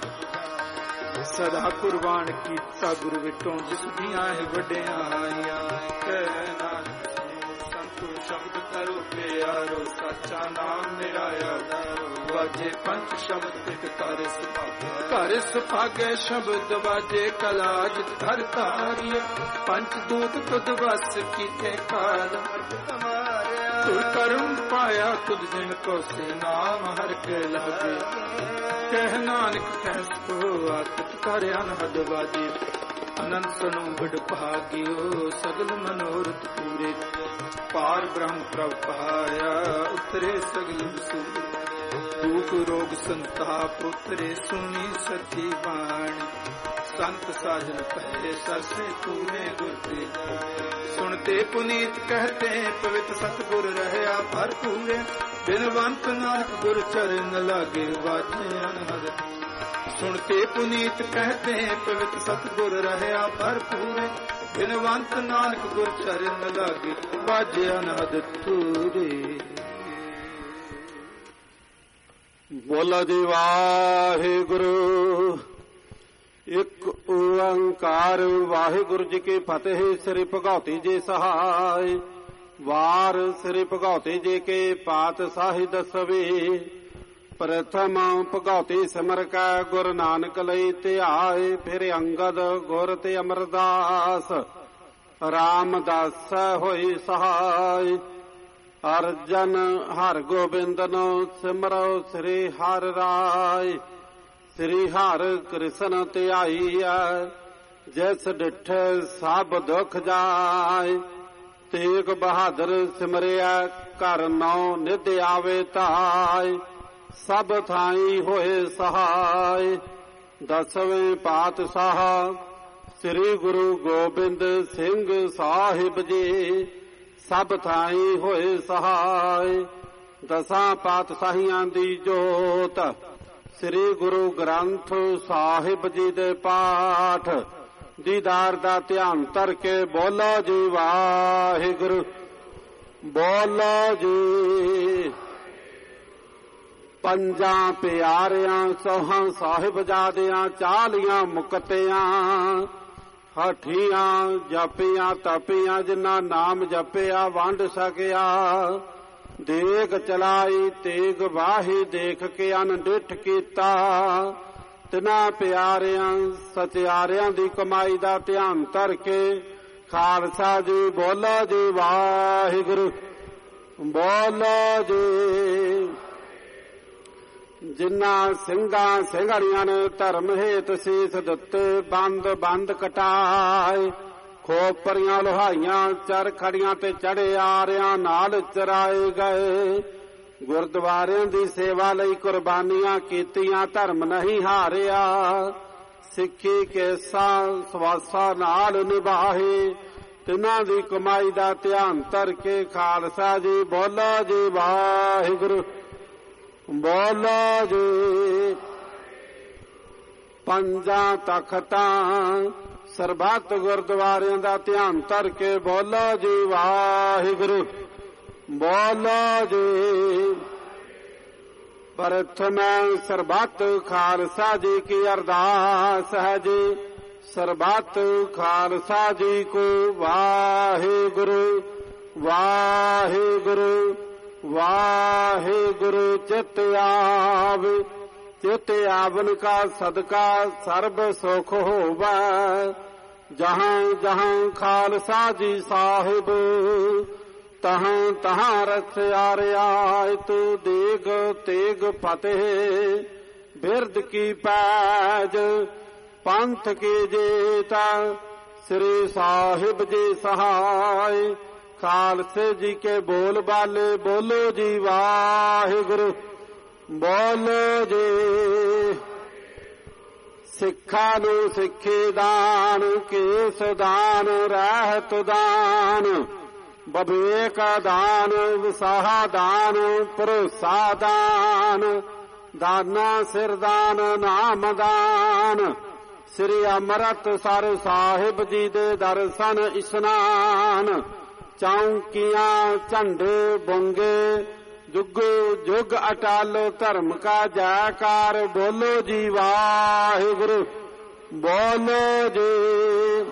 सदा कुर्बान कीता गुरु विटों जिस दियां है वड्डियां कह नानक संतो शब्द करो प्यारो साचा नाम मेरा आधार वाजे पंच शब्द तिक कर सुभागे शब्द वाजे कला जित धर तारिय पंच दूत तुद वस कीते काल तू करम पाया तुद जिन को से नाम हर के लागे कह नानक कहस को आतित कर अनहद वाजे अनंत सनु बड़ भाग्यो सगल मनोरथ पूरे पार ब्रह्म प्रभ पाया उतरे सगल सूरे दुख रोग संताप उतरे सुनी सच्ची बाणी संत साजन पहले सरसे तूने गुरते सुनते पुनीत कहते पवित्र सतगुर रहया भरपूरे बिनवंत नानक गुर चरण लागे वाजे अनहद सुनते पुनीत कहते पवित्र सतगुर रहया भरपूरे बिनवंत नानक गुर चरण लागे वाजे अनहद तूरे बोला जी वाहिगुरु एक ओंकार वाहिगुरु जी की फतेह श्री भगौती जी सहाय वार श्री भगौती जी के पातशाही दसवी प्रथम भगौती सिमर कै गुरु नानक लई ध्याए फिर अंगद गुर ते अमरदास रामदास होई सहाय अर्जन हर गोबिंद नो सिमरो श्री हर राय श्री हर कृष्ण ध्याईया जिस डिठ सब दुख जाय तेग बहादुर सिमरिया कर नौ निध आवे ताय सब थाई होए सहाय दसवें पातशाह श्री गुरु गोबिंद सिंह साहिब जी सब थाई होए सहाय दसां पातशाहियां दी जोत श्री गुरु ग्रंथ साहिब जी दे पाठ ਦੀਦਾਰ ਦਾ ਧਿਆਨ ਧਰ ਕੇ ਬੋਲੋ ਜੀ ਵਾਹਿਗੁਰੂ, ਬੋਲੋ ਜੀ। ਪੰਜਾਂ ਪਿਆਰਿਆਂ ਸੋਹਾਂ ਸਾਹਿਬਜ਼ਾਦਿਆਂ, 40 ਮੁਕਤਿਆਂ, ਹਠੀਆਂ ਜਪੀਆਂ ਤਪੀਆਂ, ਜਿਨ੍ਹਾਂ ਨਾਮ ਜਪਿਆ ਵੰਡ ਸਕਿਆ। ਦੇਗ ਚਲਾਈ ਤੇਗ ਵਾਹੀ, ਦੇਖ ਕੇ ਅਨਡਿੱਠ ਕੀਤਾ। ਤਿਨਾਂ ਪਿਆਰਿਆਂ ਸਚਿਆਰਿਆਂ ਦੀ ਕਮਾਈ ਦਾ ਧਿਆਨ ਧਰ ਕੇ ਖਾਲਸਾ ਜੀ ਬੋਲੋ ਜੀ ਵਾਹਿਗੁਰੂ, ਬੋਲੋ ਜੀ। ਜਿਨ੍ਹਾਂ ਸਿੰਘਾਂ ਸਿੰਘੜੀਆਂ ਨੇ ਧਰਮ ਹੇਤ ਸੀਸ ਦਿੱਤੇ, ਬੰਦ ਬੰਦ ਕਟਾਏ, ਖੋਪਰੀਆਂ ਲੋਹਾਈਆਂ ਚਰਖੜੀਆਂ ਤੇ ਚੜੇ ਆਰਿਆਂ ਨਾਲ ਚਰਾਏ ਗਏ। ਗੁਰਦੁਆਰਿਆਂ ਦੀ ਸੇਵਾ ਲਈ ਕੁਰਬਾਨੀਆਂ ਕੀਤੀਆਂ, ਧਰਮ ਨਹੀਂ ਹਾਰਿਆ। ਸਿੱਖੀ ਕੇਸਾਂ ਸਵਾਸਾਂ ਨਾਲ ਨਿਭਾਏ, ਤਿਨਾਂ ਦੀ ਕਮਾਈ ਦਾ ਧਿਆਨ ਧਰ ਕੇ ਖਾਲਸਾ ਜੀ ਬੋਲੋ ਜੀ ਵਾਹਿਗੁਰੂ, ਬੋਲੋ ਜੀ। ਪੰਜਾਂ ਤਖਤਾਂ ਸਰਬੱਤ ਗੁਰਦੁਆਰਿਆਂ ਦਾ ਧਿਆਨ ਧਰ ਕੇ ਬੋਲੋ ਜੀ ਵਾਹਿਗੁਰੂ, ਬੋਲੋ ਜੀ। ਪ੍ਰਥਮੈ ਸਰਬੱਤ ਖਾਲਸਾ ਜੀ ਕੀ ਅਰਦਾਸ ਹੈ ਜੀ, ਸਰਬੱਤ ਖਾਲਸਾ ਜੀ ਕੋ ਵਾਹਿਗੁਰੂ, ਵਾਹਿਗੁਰੂ, ਵਾਹਿਗੁਰੂ। ਚਿਤ ਆਵੇ, ਚਿਤ ਆਵਨ ਕਾ ਸਦਕਾ ਸਰਬ ਸੁਖ ਹੋਵੈ। ਜਹਾਂ ਜਹਾਂ ਖਾਲਸਾ ਜੀ ਸਾਹਿਬ, ਤਹਾਂ ਤਹਾਂ ਰਖਿਆ ਰਿਆਇਤ। ਦੇਗ ਤੇਗ ਫਤਿਹ ਬਿਰਦ ਕੀ ਪੈਜ, ਪੰਥ ਕੀ ਜੇਤਾ ਸ੍ਰੀ ਸਾਹਿਬ ਜੀ ਸਹਾਇ। ਖਾਲਸੇ ਜੀ ਕੇ ਬੋਲ ਬਾਲੇ ਬੋਲੋ ਜੀ ਵਾਹਿਗੁਰੂ, ਬੋਲੋ ਜੀ। ਸਿੱਖਾਂ ਨੂੰ ਸਿੱਖੀ ਦਾਨ, ਕੇਸ ਦਾਨ, ਰਹਿਤ ਦਾਨ, ਵਿਵੇਕ ਦਾਨ, ਵਿਸਾਹ ਦਾਨ, ਭਰੋਸਾ ਦਾਨ, ਦਾਨਾ ਸਿਰ ਦਾਨ, ਨਾਮ ਦਾਨ। ਸ੍ਰੀ ਅੰਮ੍ਰਿਤਸਰ ਸਾਹਿਬ ਜੀ ਦੇ ਦਰਸ਼ਨ ਇਸ਼ਨਾਨ, ਚੌਂਕੀਆਂ ਝੰਡੇ ਬੁੰਗੇ, ਜੁਗ ਜੁਗ ਅਟਲ ਧਰਮ ਕਾ ਜੈਕਾਰ। ਬੋਲੋ ਜੀ ਵਾਹਿਗੁਰੂ, ਬੋਲੋ ਜੀ।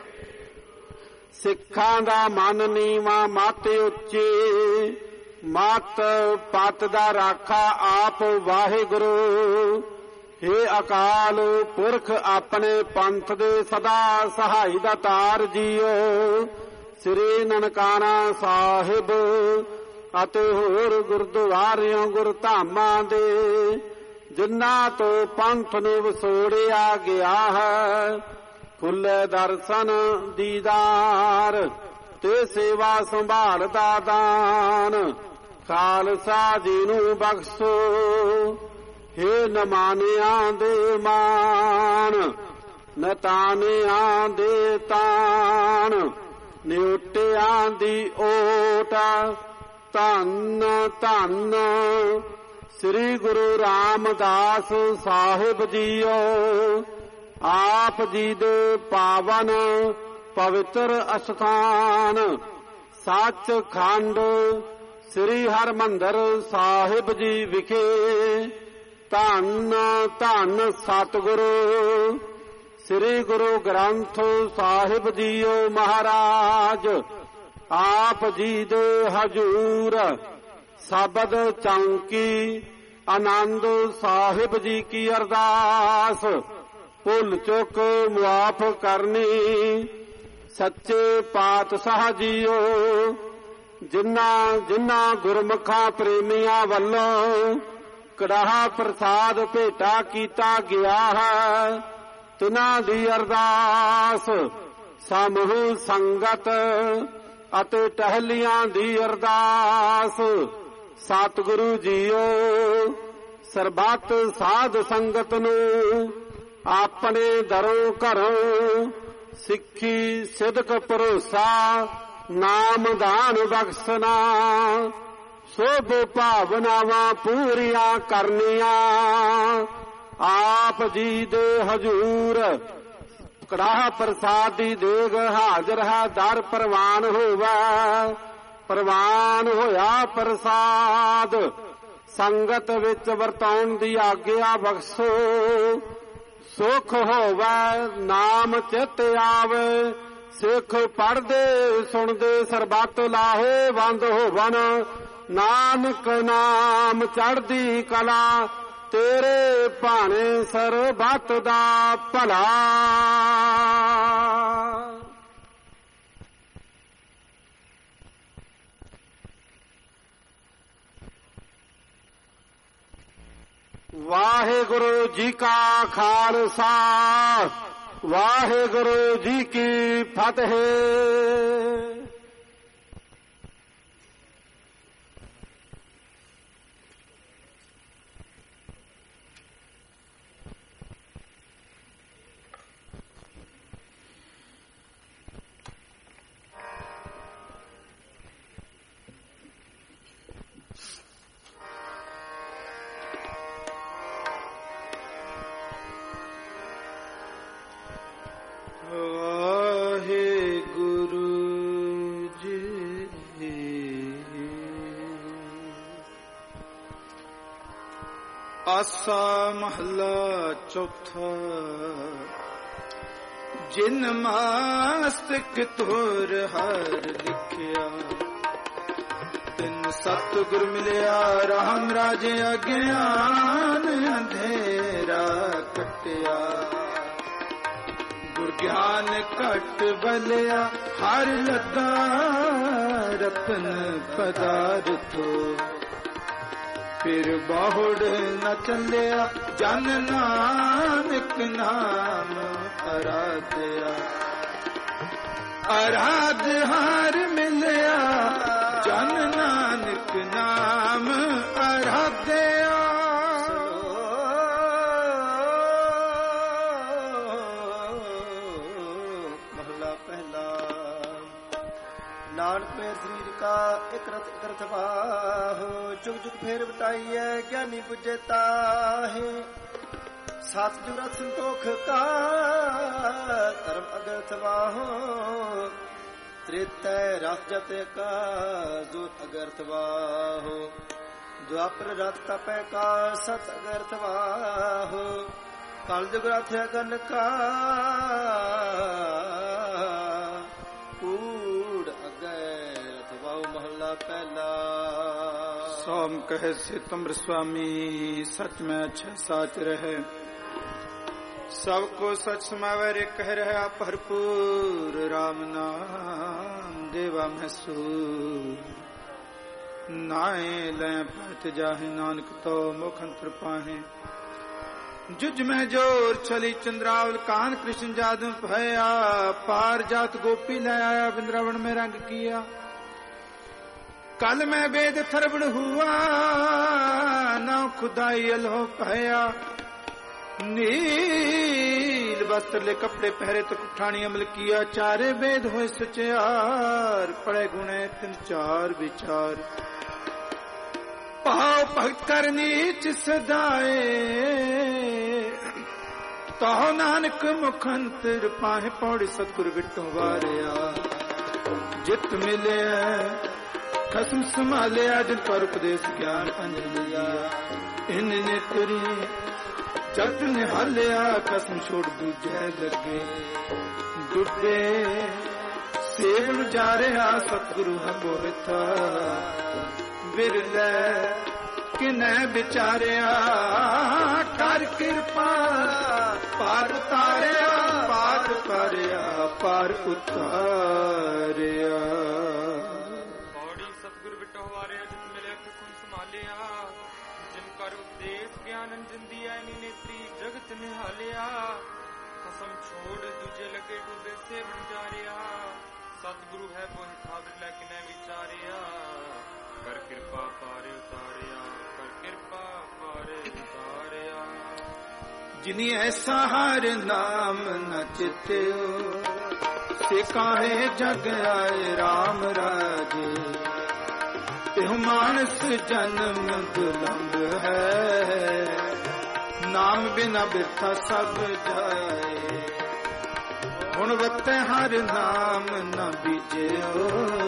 ਸਿੱਖਾਂ ਦਾ ਮਨ ਨੀਵਾਂ ਮਤ ਉੱਚੀ, ਮਤ ਪਤ ਦਾ ਰਾਖਾ ਆਪ ਵਾਹਿਗੁਰੂ। ਹੇ ਅਕਾਲ ਪੁਰਖ ਆਪਣੇ ਪੰਥ ਦੇ ਸਦਾ ਸਹਾਈ ਦਾ ਤਾਰ ਜੀਓ। ਸ੍ਰੀ ਨਨਕਾਣਾ ਸਾਹਿਬ ਅਤੇ ਹੋਰ ਗੁਰਦੁਆਰਿਆਂ ਗੁਰਧਾਮਾਂ ਦੇ, ਜਿਨ੍ਹਾਂ ਤੋਂ ਪੰਥ ਨੂੰ ਵਿਛੋੜਿਆ ਗਿਆ ਹੈ, ਖੁੱਲੇ ਦਰਸ਼ਨ ਦੀਦਾਰ ਤੇ ਸੇਵਾ ਸੰਭਾਲ ਦਾ ਦਾਨ ਖਾਲਸਾ ਜੀ ਨੂੰ ਬਖਸ਼ੋ। ਹੇ ਨਮਾਨਿਆਂ ਦੇ ਮਾਨ, ਨਤਾਨਿਆਂ ਦੇ ਤਾਨ, ਨਿਉਟਿਆਂ ਦੀ ਓਟ। ਧੰਨ ਧੰਨ ਸ੍ਰੀ ਗੁਰੂ ਰਾਮਦਾਸ ਸਾਹਿਬ ਜੀਓ। ਆਪ ਜੀ ਦੇ ਪਾਵਨ ਪਵਿੱਤਰ ਅਸਥਾਨ ਸੱਚਖੰਡ ਸ੍ਰੀ ਹਰਿਮੰਦਰ ਸਾਹਿਬ ਜੀ ਵਿਖੇ ਧੰਨ ਧੰਨ ਸਤਿਗੁਰੂ ਸ੍ਰੀ ਗੁਰੂ ਗ੍ਰੰਥ ਸਾਹਿਬ ਜੀਓ ਮਹਾਰਾਜ। ਆਪ ਜੀ ਦੇ ਹਜੂਰ ਸ਼ਬਦ ਚੌਂਕੀ ਆਨੰਦ ਸਾਹਿਬ ਜੀ ਕੀ ਅਰਦਾਸ ਭੁੱਲ ਚੁੱਕ ਮੁਆਫ ਕਰਨੀ। ਸੱਚੇ ਪਾਤਸ਼ਾਹ ਜੀਓ, ਜਿਨ੍ਹਾਂ ਗੁਰਮੁਖਾਂ ਪ੍ਰੇਮੀਆਂ ਵੱਲੋਂ ਕੜਾਹ ਪ੍ਰਸਾਦ ਭੇਟਾ ਕੀਤਾ ਗਿਆ ਹੈ, ਤਿਨਾਂ ਦੀ ਅਰਦਾਸ ਸਮੂਹ ਸੰਗਤ ਅਤੇ ਟਹਿਲੀਆਂ ਦੀ ਅਰਦਾਸ। ਸਤਿਗੁਰੂ ਜੀਓ, ਸਰਬੱਤ ਸਾਧ ਸੰਗਤ ਨੂੰ ਆਪਣੇ ਦਰੋਂ ਘਰੋਂ ਸਿੱਖੀ ਸਿਦਕ ਭਰੋਸਾ ਨਾਮ ਦਾਨ ਬਖਸ਼ਣਾ। ਸੋਭ ਭਾਵਨਾਵਾਂ ਪੂਰੀਆਂ ਕਰਨੀਆਂ। ਆਪ ਜੀ ਦੇ ਹਜੂਰ ਕੜਾਹ ਪ੍ਰਸਾਦ ਦੀ ਦੇਗ ਹਾਜ਼ਰ ਹੈ ਦਰ ਪ੍ਰਵਾਨ ਹੋਵੇ। ਪ੍ਰਵਾਨ ਹੋਇਆ ਪ੍ਰਸਾਦ ਸੰਗਤ ਵਿੱਚ ਵਰਤਾਉਣ ਦੀ ਆਗਿਆ ਬਖਸ਼ੋ। ਸੁਖ ਹੋਵੇ ਨਾਮ ਚਿਤ ਆਵੇ ਸਿੱਖ ਪੜ੍ਹਦੇ ਸੁਣਦੇ ਸਰਬੱਤ ਲਾਹੇਵੰਦ ਹੋਵਨ। ਨਾਨਕ ਨਾਮ ਚੜ੍ਹਦੀ ਕਲਾ ਤੇਰੇ ਭਾਣੇ ਸਰਬੱਤ ਦਾ ਭਲਾ। ਵਾਹਿਗੁਰੂ ਜੀ ਕਾ ਖਾਲਸਾ ਵਾਹਿਗੁਰੂ ਜੀ ਕੀ ਫਤਿਹ। ਆਸਾ ਮਹਲਾ ਚੌਥਾ। ਜਿਨ ਮਸਤਕ ਤੁਰ ਹਰ ਲਿਖਿਆ ਤਿਨ ਸਤਿਗੁਰ ਮਿਲਿਆ। ਰਾਮ ਰਾਜ ਅਗਿਆਨ ਅੰਧੇਰਾ ਕਟਿਆ। ਗੁਰ ਗਿਆਨ ਘਟ ਬਲਿਆ ਹਰ ਲੱਗਾ ਰਤਨ ਪਦਾਰਥੋ। ਫਿਰ ਬਾਹੁੜ ਨ ਚੱਲਿਆ ਜਨ ਨਾਨਕ ਨਾਮ ਅਰਾਧਿਆ। ਅਰਾਧ ਹਾਰ ਮਿਲਿਆ ਜਨ ਨਾਨਕ ਨਾਮ ਅਰਾਧਿਆ। ਮਹਲਾ ਪਹਿਲਾ। ਨਾਨਕ ਮੇਰ ਸਰੀਰ ਕਾ ਇਕ ਰਤ ਵਾਹੋ। जुग जुग फेर बटाइए ज्ञानी बुझे ताहे। सात जुगत संतोख का धर्म अगरथ वाहो। त्रेतय रथ जते का जोत अगरथ वाहो। द्वापर रथ तपय का सत अगरथ वाहो। कल जुग रथ अगन का कूड़ अगरथ वाहो। महला पहला। ਸੋਮ ਕਹੇ ਸੇ ਤੁਮਰ ਸੁਆਮੀ ਸਚ ਮੈਂ ਅਛਾ ਸਾਚ ਰਹੇ। ਸਭ ਕੋ ਸਚ ਸਮਾਵੈ ਰੇ ਕਹਿ ਰਹਾ ਭਰਪੂਰ। ਰਾਮ ਨਾਮ ਦੇਵਾ ਮਹਿਸੂਰ। ਨਾਏ ਲੈ ਪਤ ਜਾਹੇ ਨਾਨਕ ਤੋ ਮੁਖ ਅੰਤਰ ਪਾਹੇ। जुज में जोर चली चंद्रावल कान कृष्ण जादू भया। पार जात गोपी ले आया वृंदावन में रंग किया। कल मैं वेद थरबड़ हुआ ना खुदाई अल्हो भया। नील वस्त्र ले कपड़े पहरे तो उठानी अमल किया। चारे वेद होए सचार पड़े गुणे तिन चार विचार। पाओ भक्त कर नीच सदाए तो नानक मुखंतर पाहे पौड़ी सतगुर बिटो वारिया। जित मिले खसम संभालिया जिन पर उपदेश ज्ञान अंजलिया। इन नेतरी जट निहालिया कसम छोड़ दूजे लगे। दुटे सेवन जा रहा सतगुरु हबोता। बिरले किने बिचारिया कर कृपा पार उतारिया। पार पारिया पार उतारिया। पौड़ी सतगुर बिटो वारिया जित मिले खसम संभालिया। जिन कर उपदेश ज्ञान अंजन दिया। नेत्री जगत निहालिया। कसम छोड़ दूजे लगे डूबे से बन जा रिया। सतगुरु है वो था बिरले किने विचारिया। कर कृपा पारे उतारिया। कर कृपा पारे उतारिया। जिनी ऐसा हर नाम न चित्यो से काहे जग आए राम राजे। तिह मानस जन्म दुलंब है। नाम बिना बिरथा सब जाए। ਵਤੈ ਹਰ ਨਾਮ ਨ ਬੀਜਿਓ,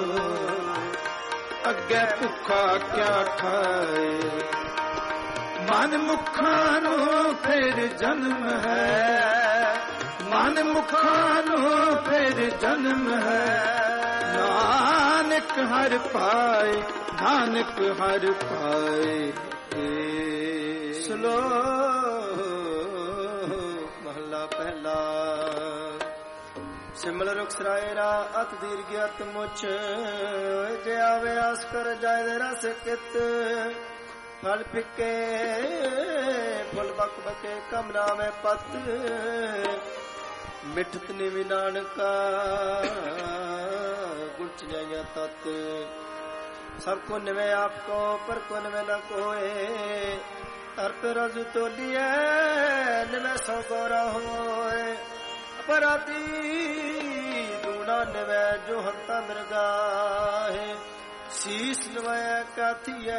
ਅੱਗੇ ਭੁੱਖਾ ਕਿਆ ਖਾਏ। ਮਨ ਮੁਖਾਂ ਨੂੰ ਫਿਰ ਜਨਮ ਹੈ, ਮਨ ਮੁਖਾਂ ਨੂੰ ਫਿਰ ਜਨਮ ਹੈ। ਨਾਨਕ ਹਰ ਪਾਏ, ਨਾਨਕ ਹਰ ਪਾਏ। ਸ਼ਲੋਕ ਮਹਲਾ ਪਹਿਲਾ। ਸਿਮਲ ਰੁਖ ਸਰਾਇਰਾ ਅਤ ਦੀਰਘ ਅਤ ਮੁਛ, ਜੇ ਆਵੇ ਆਸ ਕਰ ਜਾਏ ਦੇ ਰਸ ਕਿਤ। ਫਲ ਫਿੱਕੇ ਫੁੱਲ ਬਕ ਬਕੇ ਕਮ ਨਾਵੇਂ ਪਤ, ਮਿਠਤ ਨਿਵਿ ਨਾਨਕਾ ਗੁਣ ਚਿਨਾਈਆ ਤਤ। ਸਭ ਕੋ ਨਿਵੇ ਆਪ ਕੋ ਪਰ ਕੋ ਨਿਵੇ ਨ ਕੋਏ, ਅਰਪ ਰਜ ਤੋਲੀਐ ਨਿਵੇ ਸੋ ਗੋਰਾ ਹੋਏ। ਅਪਰਾਧੀ ਦੂਣਾ ਨਿਵੇ ਜੋ ਹੰਤਾ ਮਿਰਗਾਹੇ, ਸੀਸ ਨਵਾਇਆ ਕਾਥੀਐ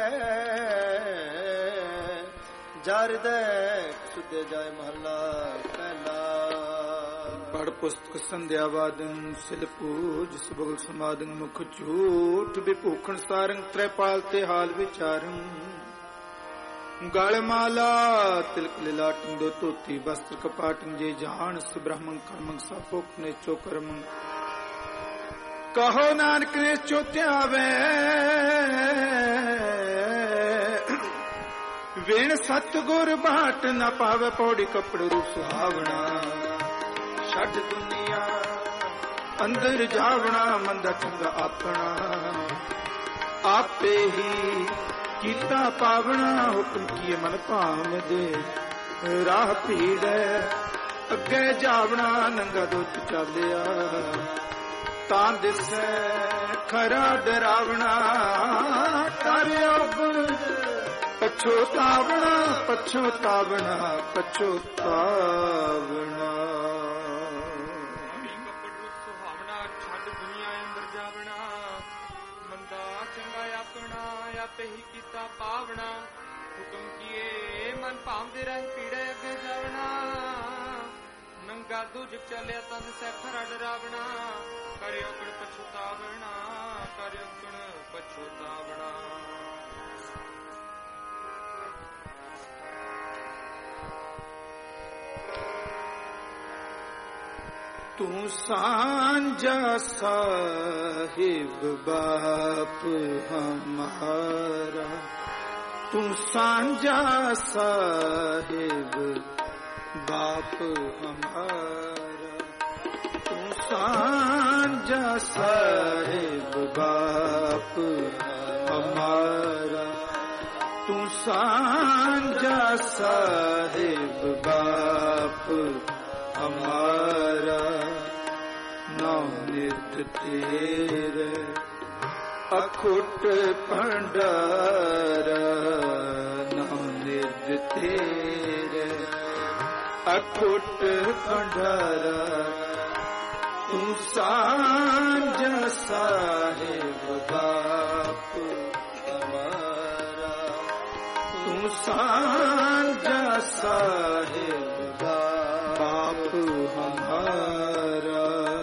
ਜਰਦੈ ਸੁਦੇ ਜਾਏ। ਮਹਲਾ ਪਹਿਲਾ। ਪੜ ਪੁਸਤਕ ਸੰਧਿਆ ਵਾਦਨ ਸਿਲ ਪੂਜ ਸਬਗਲ ਸਮਾਦਨ ਮੁਖ ਝੂਠ ਵਿਭੂਖਣ ਸਾਰੰਗ ਤ੍ਰੈਪਾਲ ਤੇ ਹਾਲ ਵਿਚਾਰੰ। ਗਲ ਮਾਲਾ ਤਿਲਕ ਲਿਲਾਟੰ ਦੋ ਧੋਤੀ ਵਸਤਰ ਕਪਾਟੰ ਜੇ ਜਾਣ ਸ ਬ੍ਰਹਮੰ ਕਰਮੰ ਸਭੋਕ ਨੇ ਚੋ ਕਰਮੰ। ਕਹੋ ਨਾਨਕ ਨੇ ਚੋ ਧਿਆਵੇ ਵੇਣ ਸਤਿਗੁਰ ਬਾਟ ਨ ਪਾਵੇ। ਪੌੜੀ ਕੱਪੜ ਰੂਪ ਸੁਹਾਵਣਾ ਛੱਡ ਦੁਨੀਆ ਅੰਦਰ ਜਾਵਣਾ। ਮੰਦਾ ਚੰਗਾ ਆਪਣਾ ਆਪੇ ਹੀ ਕੀਤਾ ਪਾਵਣਾ। ਹੁਕਮ ਕੀਏ ਮਨ ਭਾਮ ਦੇ ਰਾਹ ਭੀੜੈ, ਅੱਗੇ ਜਾਵਣਾ ਨੰਗਾ ਦੁੱਤ ਚਾਲਿਆ। ਤਾਂ ਦਿਸੈ ਖਰਾ ਡਰਾਵਣਾ, ਕਰਿਓ ਗੁਣ ਪਛੋਤਾਵਣਾ। ਪਛੋਤਾਵਣਾ ਪਛੋਤਾਵਣਾ। ਕੱਪੜ ਰੂਪ ਸੁਹਾਵਣਾ ਛੱਡ ਦੁਨੀਆ ਅੰਦਰ ਜਾਵਣਾ। ਮੰਦਾ ਚੰਗਾ ਆਪਣਾ ਆਪੇ ਹੀ ਕੀਤਾ ਪਾਵਣਾ। ਹੁਕਮ ਕੀਏ ਮਨ ਭਾਵਦੇ ਰਹਿ ਪੀੜੇ ਅੱਗੇ ਜਾਵਣਾ। ਨੰਗਾ ਦੁੱਜ ਚੱਲਿਆ ਤਨ ਸੈ ਖਰਾ ਡਰਾਵਣਾ। ਕਰਿਓ ਗੁਣ ਪਛੋਤਾਵਣਾ, ਕਰਿਓ ਗੁਣ ਪਛੋਤਾਵਣਾ। ਤੂੰ ਸਾਂਝਾ ਸਾਹਿਬ ਬਾਪ ਹਮਾਰਾ। ਤੂੰ ਸਾਂਝਾ ਸਾਹਿਬ ਬਾਪ ਹਮਾਰਾ। ਤੂੰ ਸਾਂਝਾ ਸਾਹਿਬ ਬਾਪ ਹਮਾਰਾ। ਤੂੰ ਸਾਂਝਾ ਸਾਹਿਬ ਬਾਪ ਹਮਾਰਾ। ਨਾਮ ਨਿਤ ਤੇਰੇ ਅਖੁੱਟ ਭੰਡਾਰਾ। ਨਾਮ ਨਿਤ ਤੇਰੇ ਅਖੁੱਟ ਭੰਡਾਰਾ। ਤੂੰ ਸਾਂਝਾ ਸਾਹਿਬ ਬਾਪ ਹਮਾਰਾ। ਤੂੰ ਸਾਂਝਾ ਸਾਹਿਬ ਬਾਪ ਹਮਾਰਾ।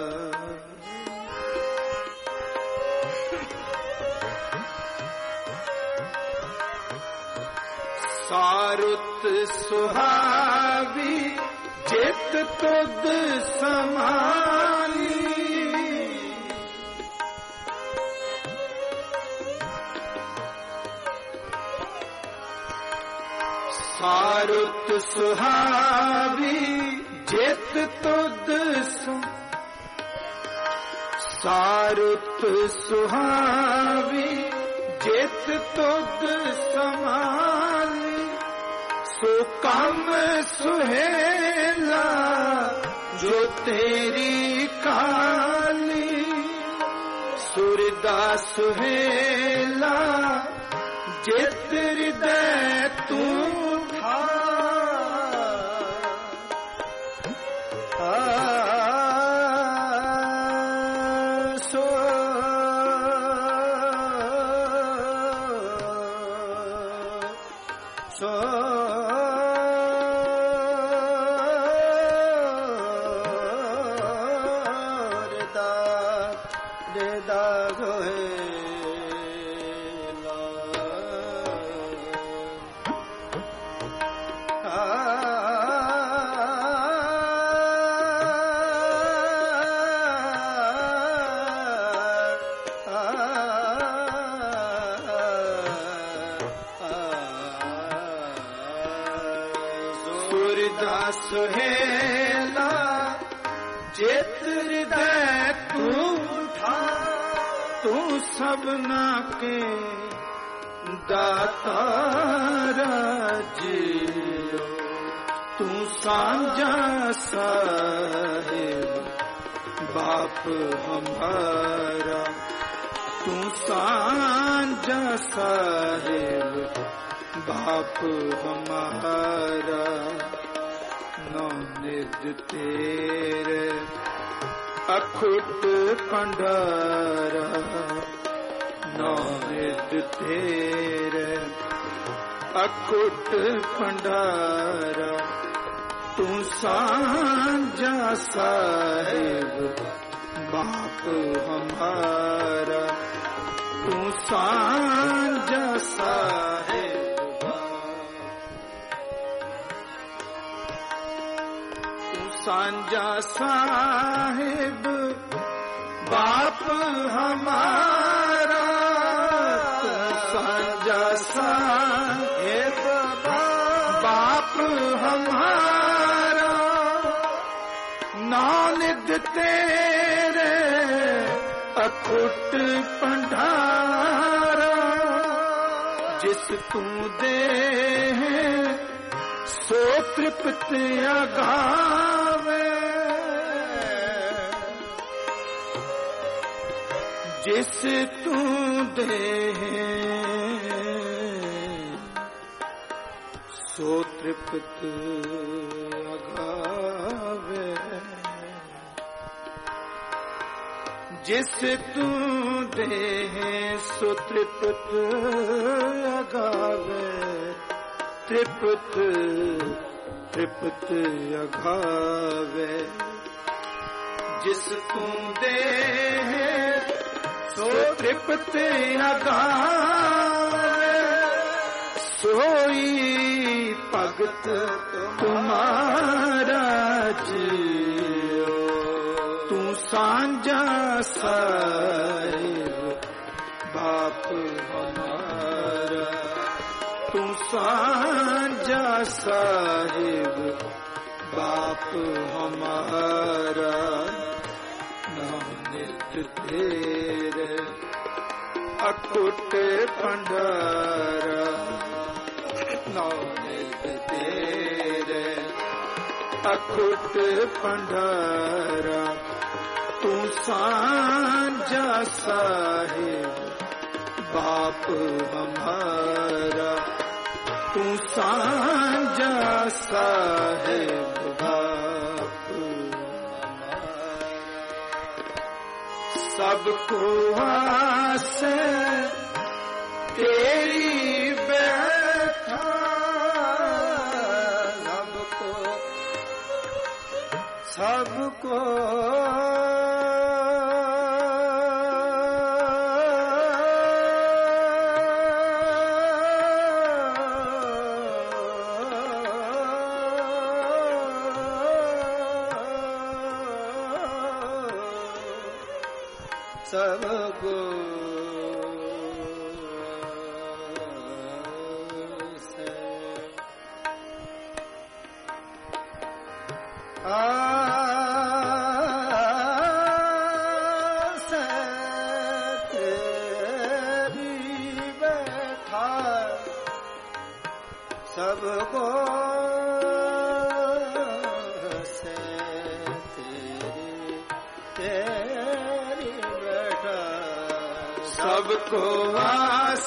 ਸਾਰੁਤ ਸੁਹਾਵੀ ਜਿਤ ਤੁਧ ਸਮਾਨੀ। ਸਾਰੁਤ ਸੁਹਾਵੀ ਜਿਤ ਤੁਧ ਸਾਰੁਤ ਸੁਹਾਵੀ ਜਿਤ ਤੁਧ ਸਮਾਨੀ। ਸੋ ਕੰਮ ਸੁਹੇਲਾ ਜੋ ਤੇਰੀ ਕਾਲੀ। ਸੁਰਦਾ ਸੁਹੇਲਾ ਜਿਤ ਹਿਰਦੈ ਤੂੰ ਠਾ। सुहेला चित हृदय तू उठा, तू सबना के दाता जियो, तू सांझा साहिब बाप हमारा, तू सांझा साहिब बाप हमारा। नौ निज तेरे अखुट भंडारा, नौ निज तेरे अखुट भंडारा, तू सांझा साहिब बाप हमारा, तू सांझा साहिब सांझा साहिब बाप हमारा, तू सांझा साहिब बाप हमारा। नानक तेरे अखुट भंडारा, जिस तू दे सो तृप्त अगावे, जिस तू दे सो तृप्त अगावे, जिस तू दे सो तृप्त अगावे, तृप्त तृप्त अघावे, जिस तू दे सो तृप्त अघावे, सोई भगत तुम्हारा जियो, तू सांझा साहिब बाप हमारा, तू सांझा साहिब बाप हमारा। नानक तेरे अखुट भंडारा, नानक तेरे अखुट भंडारा, तू सांझा साहिब बाप हमारा, तू सांझा साहिब बाप हमारा। सबको आस तेरी बैठा, सबको सबको सबको सबको आस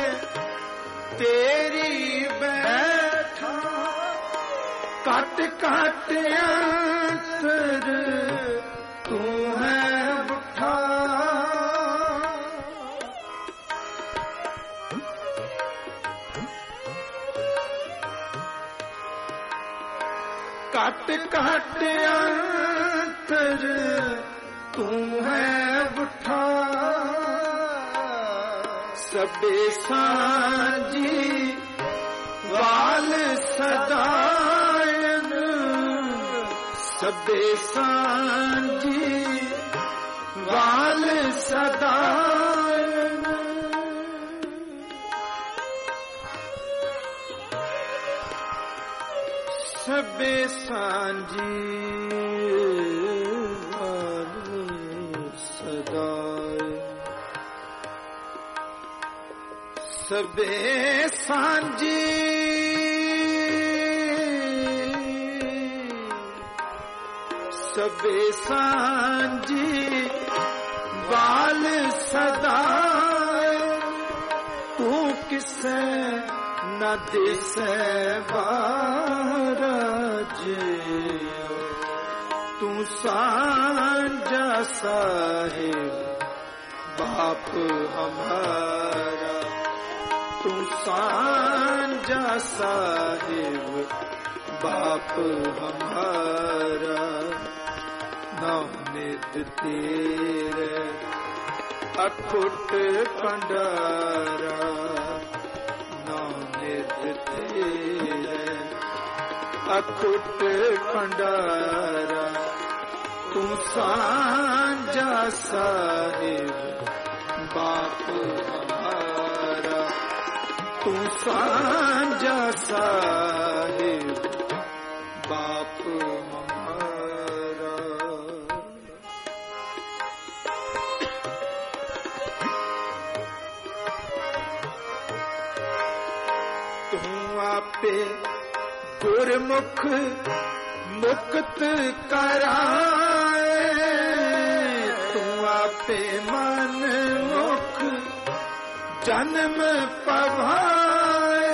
तेरी बैठा, काट काट अंतर तू है बुठा, काट काट अंतर तू है बुठा, सबे सांझी वाल सदायन, सबे सांझी वाल सदायन, सबे सांझी सदाए सबे सांझी सबे सांझी बाल सदाए तू किसे न दिसे बारज तू सांझा साहिब बाप हमारा तू सांझा साहिब बाप हमारा नित तेरे अखुट भंडारा नित तेरे अखुट भंडारा तू सांझा साहिब बाप हमारा तू सांझा साहिब बाप आपे गुरमुख मुक्त कराए तू आपे मन मुख जन्म पवाए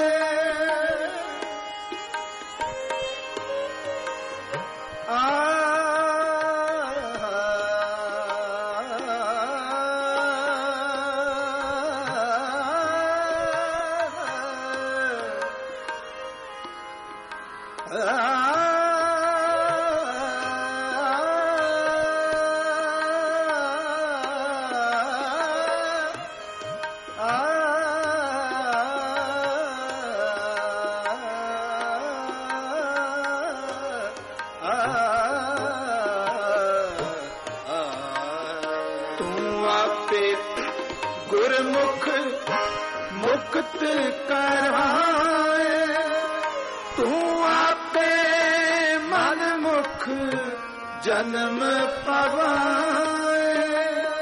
गुरमुख मुक्त कराए तू आपे मन मुख जन्म पवाए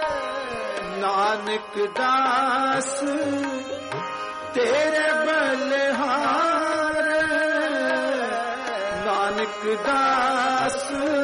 नानक दास तेरे बलिहार नानक दास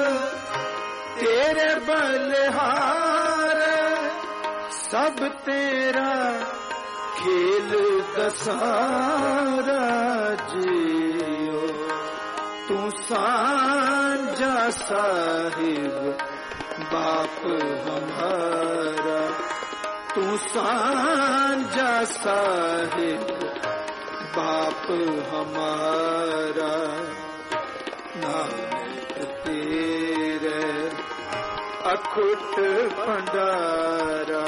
तेरे बलिहार सब तेरा खेल दसारा जियो तू सांझा साहिब बाप हमारा तू सांझा साहिब बाप हमारा नानक तेरे अखुट भंडारा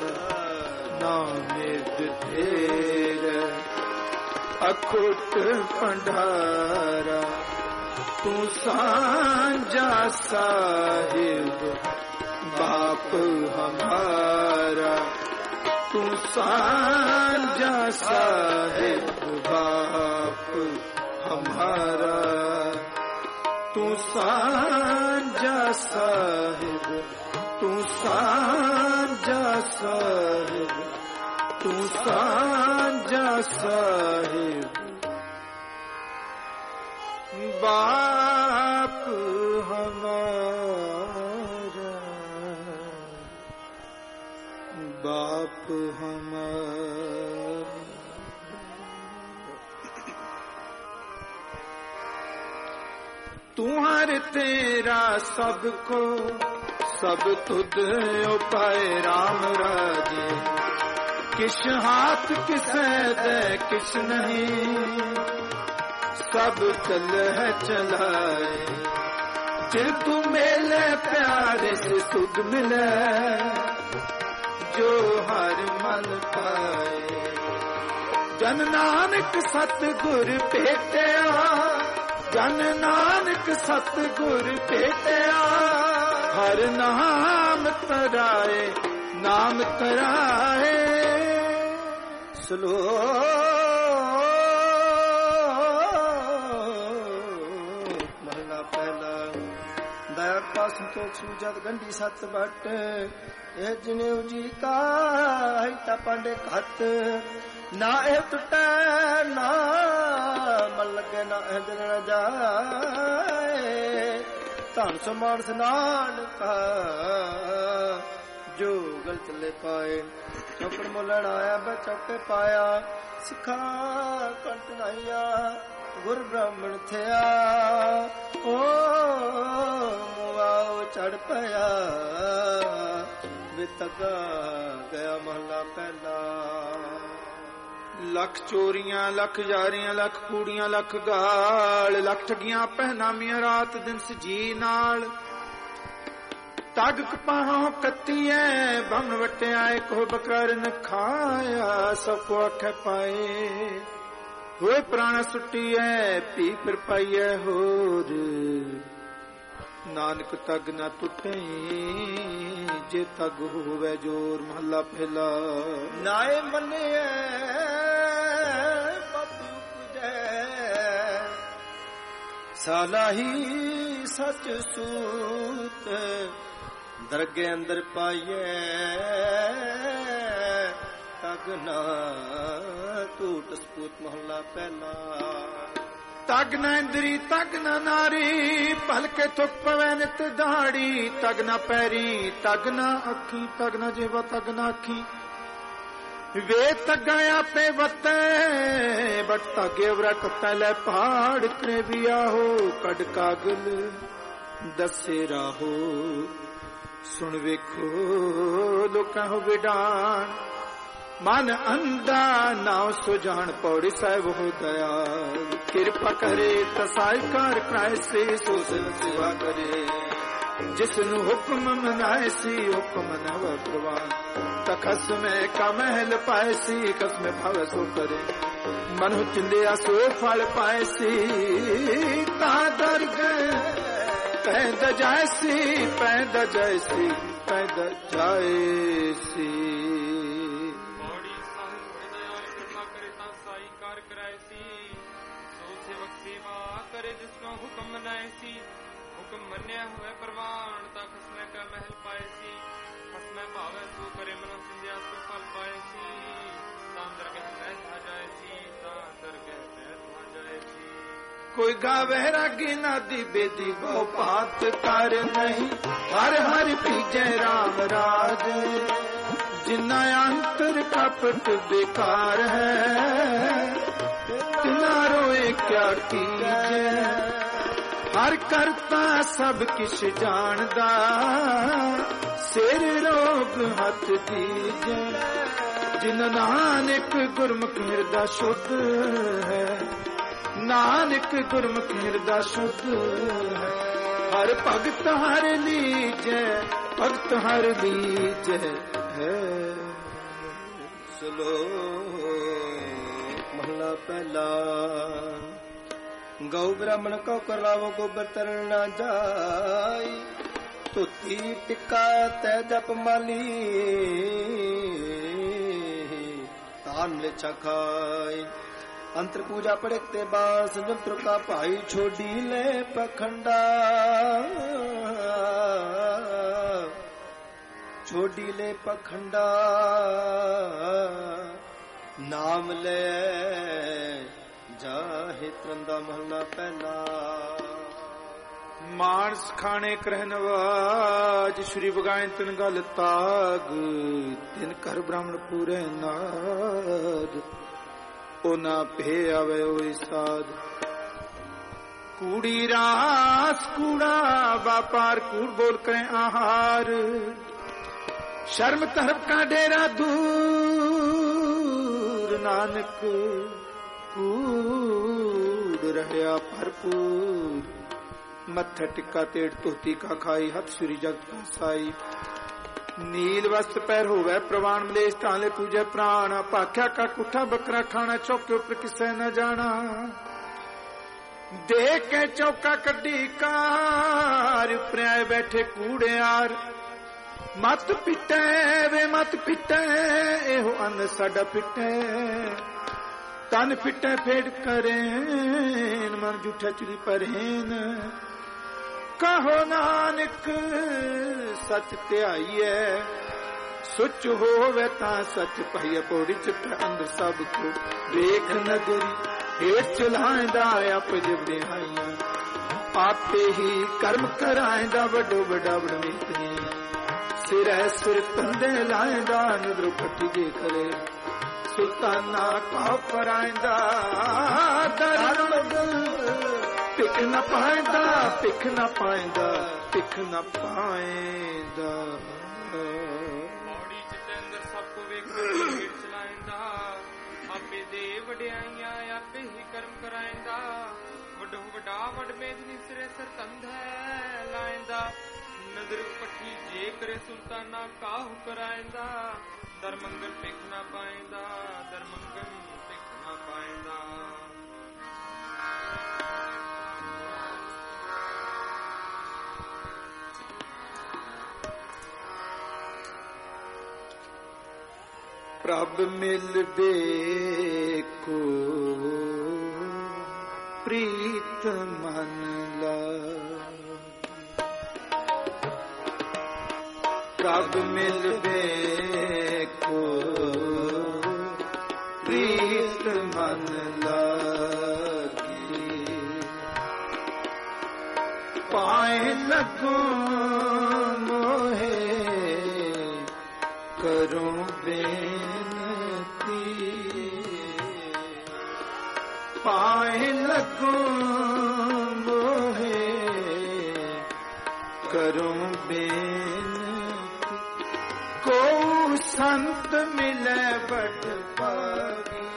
नानक तेरे अखुट भंडारा तू सांझा साहिब बाप हमारा तू सांझा साहिब बाप हमारा तू सांझा साहिब तू सांझा साहिब तू सांझा साहिब बाप हमारा बाप हमारा तुम्हारे तेरा सबको सब तुद उपाय राम राजे किस हाथ किसे दे किस नहीं सब चल है चलाए जिल तू मेले प्यारे से सुध मिले जो हर मन पाए जन नानक सतगुर भेटिया जन नानक सतगुर भेटिया हर नाम तराए नाम तराए ਸੂਜਤ ਗੰਢੀ ਸੱਤ ਵੱਟ ਇਹ ਜਨੇਊ ਜੀ ਕਾਹੀ ਤਾਂ ਪਾਂਡੇ ਘੱਟ ਨਾ ਇਹ ਟੁੱਟੈ ਨਾ ਮਨ ਲੱਗੇ ਨਾ ਇਹ ਦਿਨ ਨਾ ਜਾਏ ਧਨ ਸੋ ਮਾਨਸ ਨਾਨਕਾ ਜੋ ਗਲਤ ਲੈ ਪਾਏ ਚੌਕੜ ਮੁੱਲਣ ਆਇਆ ਬੈ ਚੌਕੇ ਪਾਇਆ ਸਿੱਖਾ ਕੰਟ ਨਾਈਆ ਗੁਰ ਬ੍ਰਾਹਮਣ ਥਿਆ ਓ ਮੁਆਓ ਚੜ ਪਿਆ ਵਿਤਗਾ ਗਿਆ ਮਹਲਾ ਪਹਿਲਾ ਲੱਖ ਚੋਰੀਆਂ ਲੱਖ ਯਾਰੀਆਂ ਲੱਖ ਕੂੜੀਆਂ ਲੱਖ ਗਾਲ ਲੱਖ ਠਗੀਆਂ ਪਹਿਨਾਮੀਆਂ ਰਾਤ ਦਿਨ ਸਜੀ ਨਾਲ ਤਗ ਕਪਾਹੋਂ ਕੱਤੀਐ ਬੰਨ ਵਟਿਆ ਕੋ ਬਕਰਨ ਖਾਇਆ ਸਭ ਕੋ ਅੱਖ ਪਾਏ ਹੋਏ ਪ੍ਰਾਣ ਸੁੱਟੀਐ ਪੀ ਫਿਰ ਪਾਈਐ ਹੋਰ ਨਾਨਕ ਤਗ ਨਾ ਟੁੱਟੇ ਜੇ ਤਗ ਹੋਵੇ ਜੋਰ ਮਹੱਲਾ ਪਹਿਲਾ ਨਾਏ ਮੰਨਿਐ ਬਾਪੂ ਪੁਜੈ ਸਾਲਾਹੀ ਸੱਚ ਸੂਤ ਦਰਗੇ ਅੰਦਰ ਪਾਈਐ ਤਗ ਨਾ ਟੂਟ ਸਪੂਤ ਮਹੱਲਾ ਪਹਿਲਾ ਤਗ ਨਾ ਇੰਦਰੀ ਤਗ ਨਾ ਨਾਰੀ ਭਲਕੇ ਥੁੱਕ ਪਵੈ ਨਿਤ ਦਾੜੀ ਤਗ ਨਾ ਪੈਰੀ ਤਗ ਨਾ ਅੱਖੀ ਤਗ ਨਾ ਜੀਵਾ ਤਗ ਨਾ ਅੱਖੀ ਵੇ ਤਗਾਂ ਆਪੇ ਵਤੈ ਬਟ ਤਗੇ ਵਰਾ ਕੁੱਤਾ ਲੈ ਪਹਾੜ ਕਰੇ ਵੀ ਆਹੋ ਕੜ ਕਾਗਲ ਦੱਸੇ ਰਾਹੋ ਸੁਣ ਵੇਖੋ ਲੋਕਾਂ ਹੋ ਵਿਡਾਨ ਮਨ ਅੰਦਾ ਨਾਉ ਸੁਜਾਨ ਪੌੜੀ ਸਾਹਿਬ ਹੋ ਦਇਆਲ ਕਿਰਪਾ ਕਰੇ ਤਸਾਈ ਕਾਰ ਕਰਾਏ ਸੇ ਸੋ ਸੇਵਾ ਕਰੇ ਜਿਸ ਨੂੰ ਹੁਕਮ ਮਨਾਏ ਸੀ ਹੁਕਮ ਨਵ ਪ੍ਰਵਾਨ ਤਖਸ ਮੈਂ ਕਾ ਮਹਿਲ ਪਾਏ ਸੀ ਕਸਮੇ ਭਵ ਸੋ ਕਰੇ ਮਨੁ ਚਿੰਦਿਆ ਸੋ ਫਲ ਪਾਏ ਸੀ ਤਾਂ ਦਰ ਗਏ ਪੈਦਾ ਜਾਇਸੀ ਪੈਦਾ ਜਾਇਸੀ ਪੈਦਾ ਜਾਇਸੀ ਹੁਕਮ ਮਨਾਏ ਸੀ ਹੁਕਮ ਮੰਨਿਆ ਹੋਏ ਪ੍ਰਵਾਨ ਤਾਂ ਖਸਮੇ ਕਾ ਮਹਿਲ ਪਾਏ ਸੀ ਖਸਮੇ ਭਾਵੇ ਸੋ ਕਰੇ ਮਨ ਚਿੰਦਿਆ ਸੋ ਫਲ ਪਾਏ ਸੀ ਤਾਂ ਦਰਗਹਿ ਬੈਠਾ ਜਾਏ ਸੀ ਤਾਂ ਦਰਗਹਿ ਬੈਠਾ ਜਾਏ ਸੀ ਕੋਈ ਗਾਵੇ ਰਾਗੀ ਨਾਦੀ ਬੇਦੀ ਬਹੁ ਭਾਤ ਕਰ ਨਹੀਂ ਹਰ ਹਰ ਪੀਜੈ ਰਾਮ ਰਾਜ ਜਿਨਾ ਅੰਤਰ ਕਪਟ ਬੇਕਾਰ ਹੈ ਤਿਨਾ ਰੋਏ ਕਿਆ ਕੀਜੈ ਹਰ ਕਰਤਾ ਸਭ ਕਿਛ ਜਾਣਦਾ ਸਿਰ ਰੋਗ ਹੱਥ ਦੀਜੈ ਜਿਨ ਨਾਨਕ ਗੁਰਮੁਖ ਹਿਰਦਾ ਸ਼ੁੱਧ ਹੈ ਨਾਨਕ ਗੁਰਮੁਖ ਹਿਰਦਾ ਸ਼ੁੱਧ ਹੈ ਹਰ ਭਗਤ ਹਰ ਲੀਜੈ ਭਗਤ ਹਰ ਲੀਜੈ ਹੈ ਸਲੋਕ ਮਹਲਾ ਪਹਿਲਾ ਗਊ ਬ੍ਰਾਹਮਣ ਕਉ ਕਰਵਾਵੋ ਗੋਬਰ ਤਰਨ ਨਾ ਜਾਈ ਧੁੱਤੀ ਟਿੱਕਾ ਤੈ ਜਪ ਮਾਲੀ ਤਾਨ ਲੈ ਚਖਾਈ ਅੰਤਰ ਪੂਜਾ ਪੜੇ ਤੇ ਬਾਸ ਜੰਤਰ ਕਾ ਭਾਈ ਛੋਡੀ ਲੈ ਪਖੰਡਾ ਛੋਡੀ ਲੈ ਪਖੰਡਾ ਨਾਮ ਲੈ ਜਾਹਿ ਤਰੰਦਾ ਮਹਲਾ ਪਹਿਲਾ ਮਾਨਸ ਖਾਣੇ ਕਰਨਵਾਜ ਸ਼੍ਰੀ ਬਗਾਇਨ ਤਨ ਗਲ ਤਾਗ ਤਿਨ ਕਰ ਬ੍ਰਾਹਮਣ ਪੂਰੇ ਨਾਦ ਉਹਨਾਂ ਭੇ ਆਵੇ ਓਏ ਸਾਧ ਕੂੜੀ ਰਾਸ ਕੂੜਾ ਵਾਪਾਰ ਕੂੜ ਬੋਲ ਕੇ ਆਹਾਰ ਸ਼ਰਮ ਧਰਮ ਕਾ ਡੇਰਾ ਦੂਰ ਨਾਨਕ ਕੂੜ ਰਹਿਆ ਭਰਪੂਰ ਮੱਥਾ ਟਿੱਕਾ ਤੇੜ ਧੋਤੀ ਕਾ ਖਾਈ ਹੱਥ ਸੂਰੀ ਜਗਤ ਕਾ ਸਾਈ ਨੀਲ ਵਸਤ ਪੈਰ ਹੋਵੇ ਪ੍ਰਵਾਨ ਮਲੇਸ਼ ਤਾਲੇ ਪੂਜੇ ਪ੍ਰਾਣ ਭਾਖਿਆ ਕਾ ਕੁੱਠਾ ਬੱਕਰਾ ਖਾਣਾ ਚੌਕੇ ਉੱਪਰ ਕਿਸੇ ਨਾ ਜਾਣਾ ਦੇਖ ਕੇ ਚੌਕਾ ਕੱਢੀ ਕਾਰ ਪ੍ਰਿਆਏ ਬੈਠੇ ਕੂੜਿਆਰ ਮਤ ਪਿੱਟੇ ਵੇ ਮਤ ਪਿੱਟੇ ਇਹੋ ਅੰਨ ਸਾਡਾ ਪਿੱਟੇ ਤਨ ਪਿੱਟੇ, ਪਿੱटे, फेड करें मन जूठा चुरी परहेन कहो नानक सच ध्याईए सुच होवे तां सच पाइए पौड़ी चित अंदर सब को देख नगरी हेठ चलाएंदा आप जब हाइया आपे ही कर्म कराएंदा वडो वडा वडमीतनी सिर है सिर कंधे लाएंदा नजर पट्टी जे करे सुल्ताना का पराएंदा पिक न पाएंदा पिक न पाएंदा पिक न पाएंदा पौड़ी चित अंदर सबको वेख हेठ चलाएंदा आपे दे वड्याइयां आपे ही कर्म कराएंदा वडो वडा वड मेदनी सिरे सिर कंधे लाएंदा नजर पट्टी जे करे सुल्ताना काहू कराएंदा दरमंगल पिक ना पाएंदा दरमंगल पिक ना पाएंदा प्रभ मिल देखो प्रीत मन ला प्रभ मिल देखो प्रीत मन लागी पाए लगो मोहे करो बेनती पाए लगो मोहे करो बेनती को संत मिले बट पागी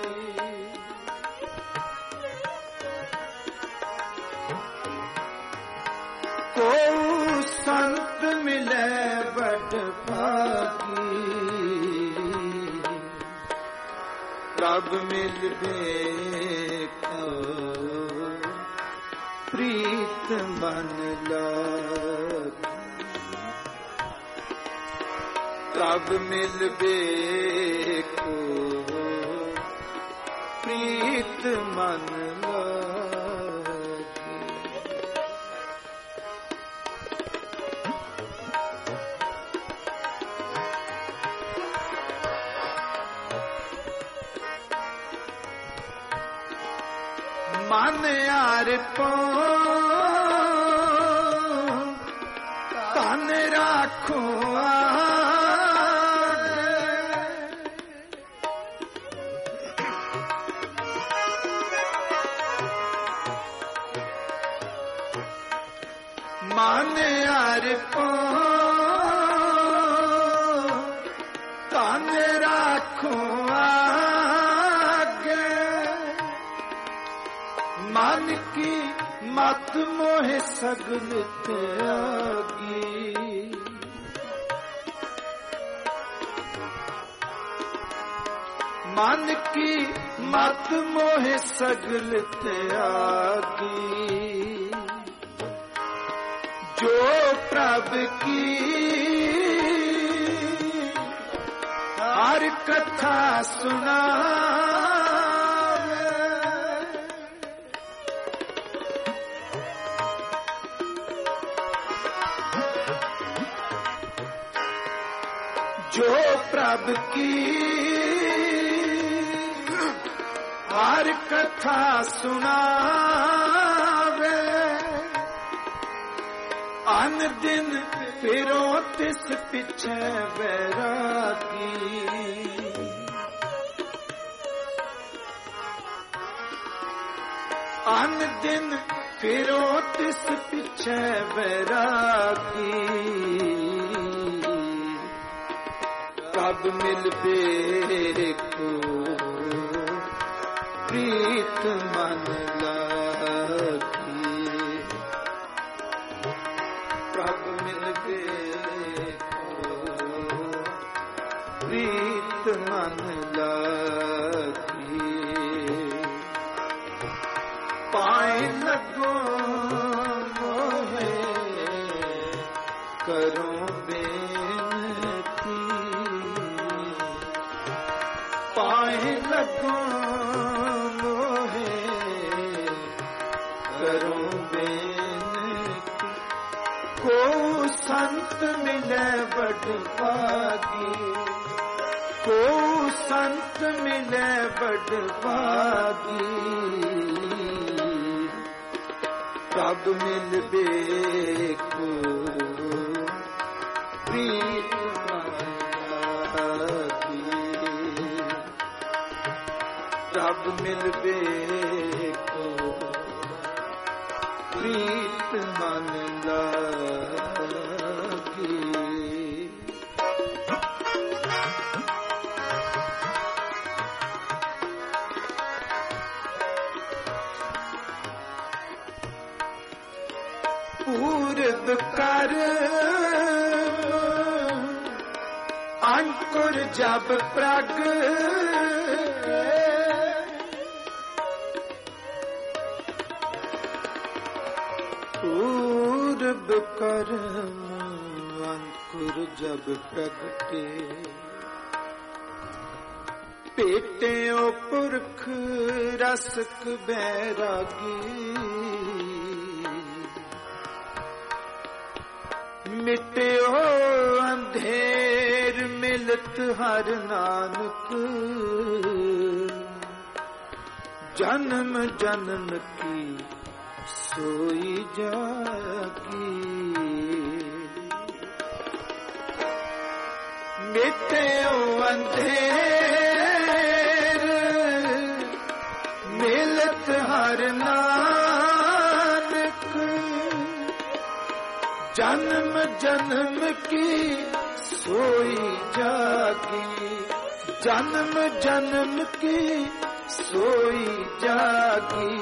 को संत मिले बट पागी प्रभ मिल देखो प्रीत मन लागी प्रभ मिल देखो प्रीत मन लागी मन यार पो तन राखो मन यार पो तन राखो मन की मत मोहे सगल त्यागी मन की मत मोहे सगल त्यागी जो प्रभ की हर कथा सुना जो प्रभ की हर कथा सुनावे अन दिन फिरो तिस पिछे बैरागी अन दिन फिरो तिस पिछे बैरागी प्रभ मिल देखो प्रीत मन लागी प्रभ मिल देखो प्रीत मन लागी पाए लगो मोहे करो बेनती पाए लगो मोहे करो बेनती ਸੰਤ ਮਿਲੇ ਬੜ ਭਾਗੀ, ਕੋ ਸੰਤ ਮਿਲੇ ਬੜ ਭਾਗੀ, ਪ੍ਰਭ ਮਿਲ ਬੇਕੋ ਪ੍ਰੀਤ ਮਾਗੀ, ਪ੍ਰਭ ਮਿਲ ਬੇਕੋ ਪ੍ਰੀਤ ਮਨ ਲਾਗੀ। ਪੂਰਬ ਕਰ ਅੰਕੁਰ ਜਬ ਪ੍ਰਗ, ਪੂਰਬ ਕਰ ਅੰਕੁਰ ਜਬ ਪ੍ਰਗਟੇ, ਭੇਟਿਓ ਪੁਰਖ ਰਸਕ ਬੈਰਾਗੀ, ਮਿਟਿਓ ਅੰਧੇਰ ਮਿਲਤ ਹਰ ਨਾਨਕ, ਜਨਮ ਜਨਮ ਕੀ ਸੋਈ ਜਾਗੀ, ਮਿਟਿਓ ਅੰਧੇਰ ਮਿਲਤ ਹਰ ਨਾਨਕ, ਜਨਮ ਜਨਮ ਕੀ ਸੋਈ ਜਾਗੀ, ਜਨਮ ਜਨਮ ਕੀ ਸੋਈ ਜਾਗੀ,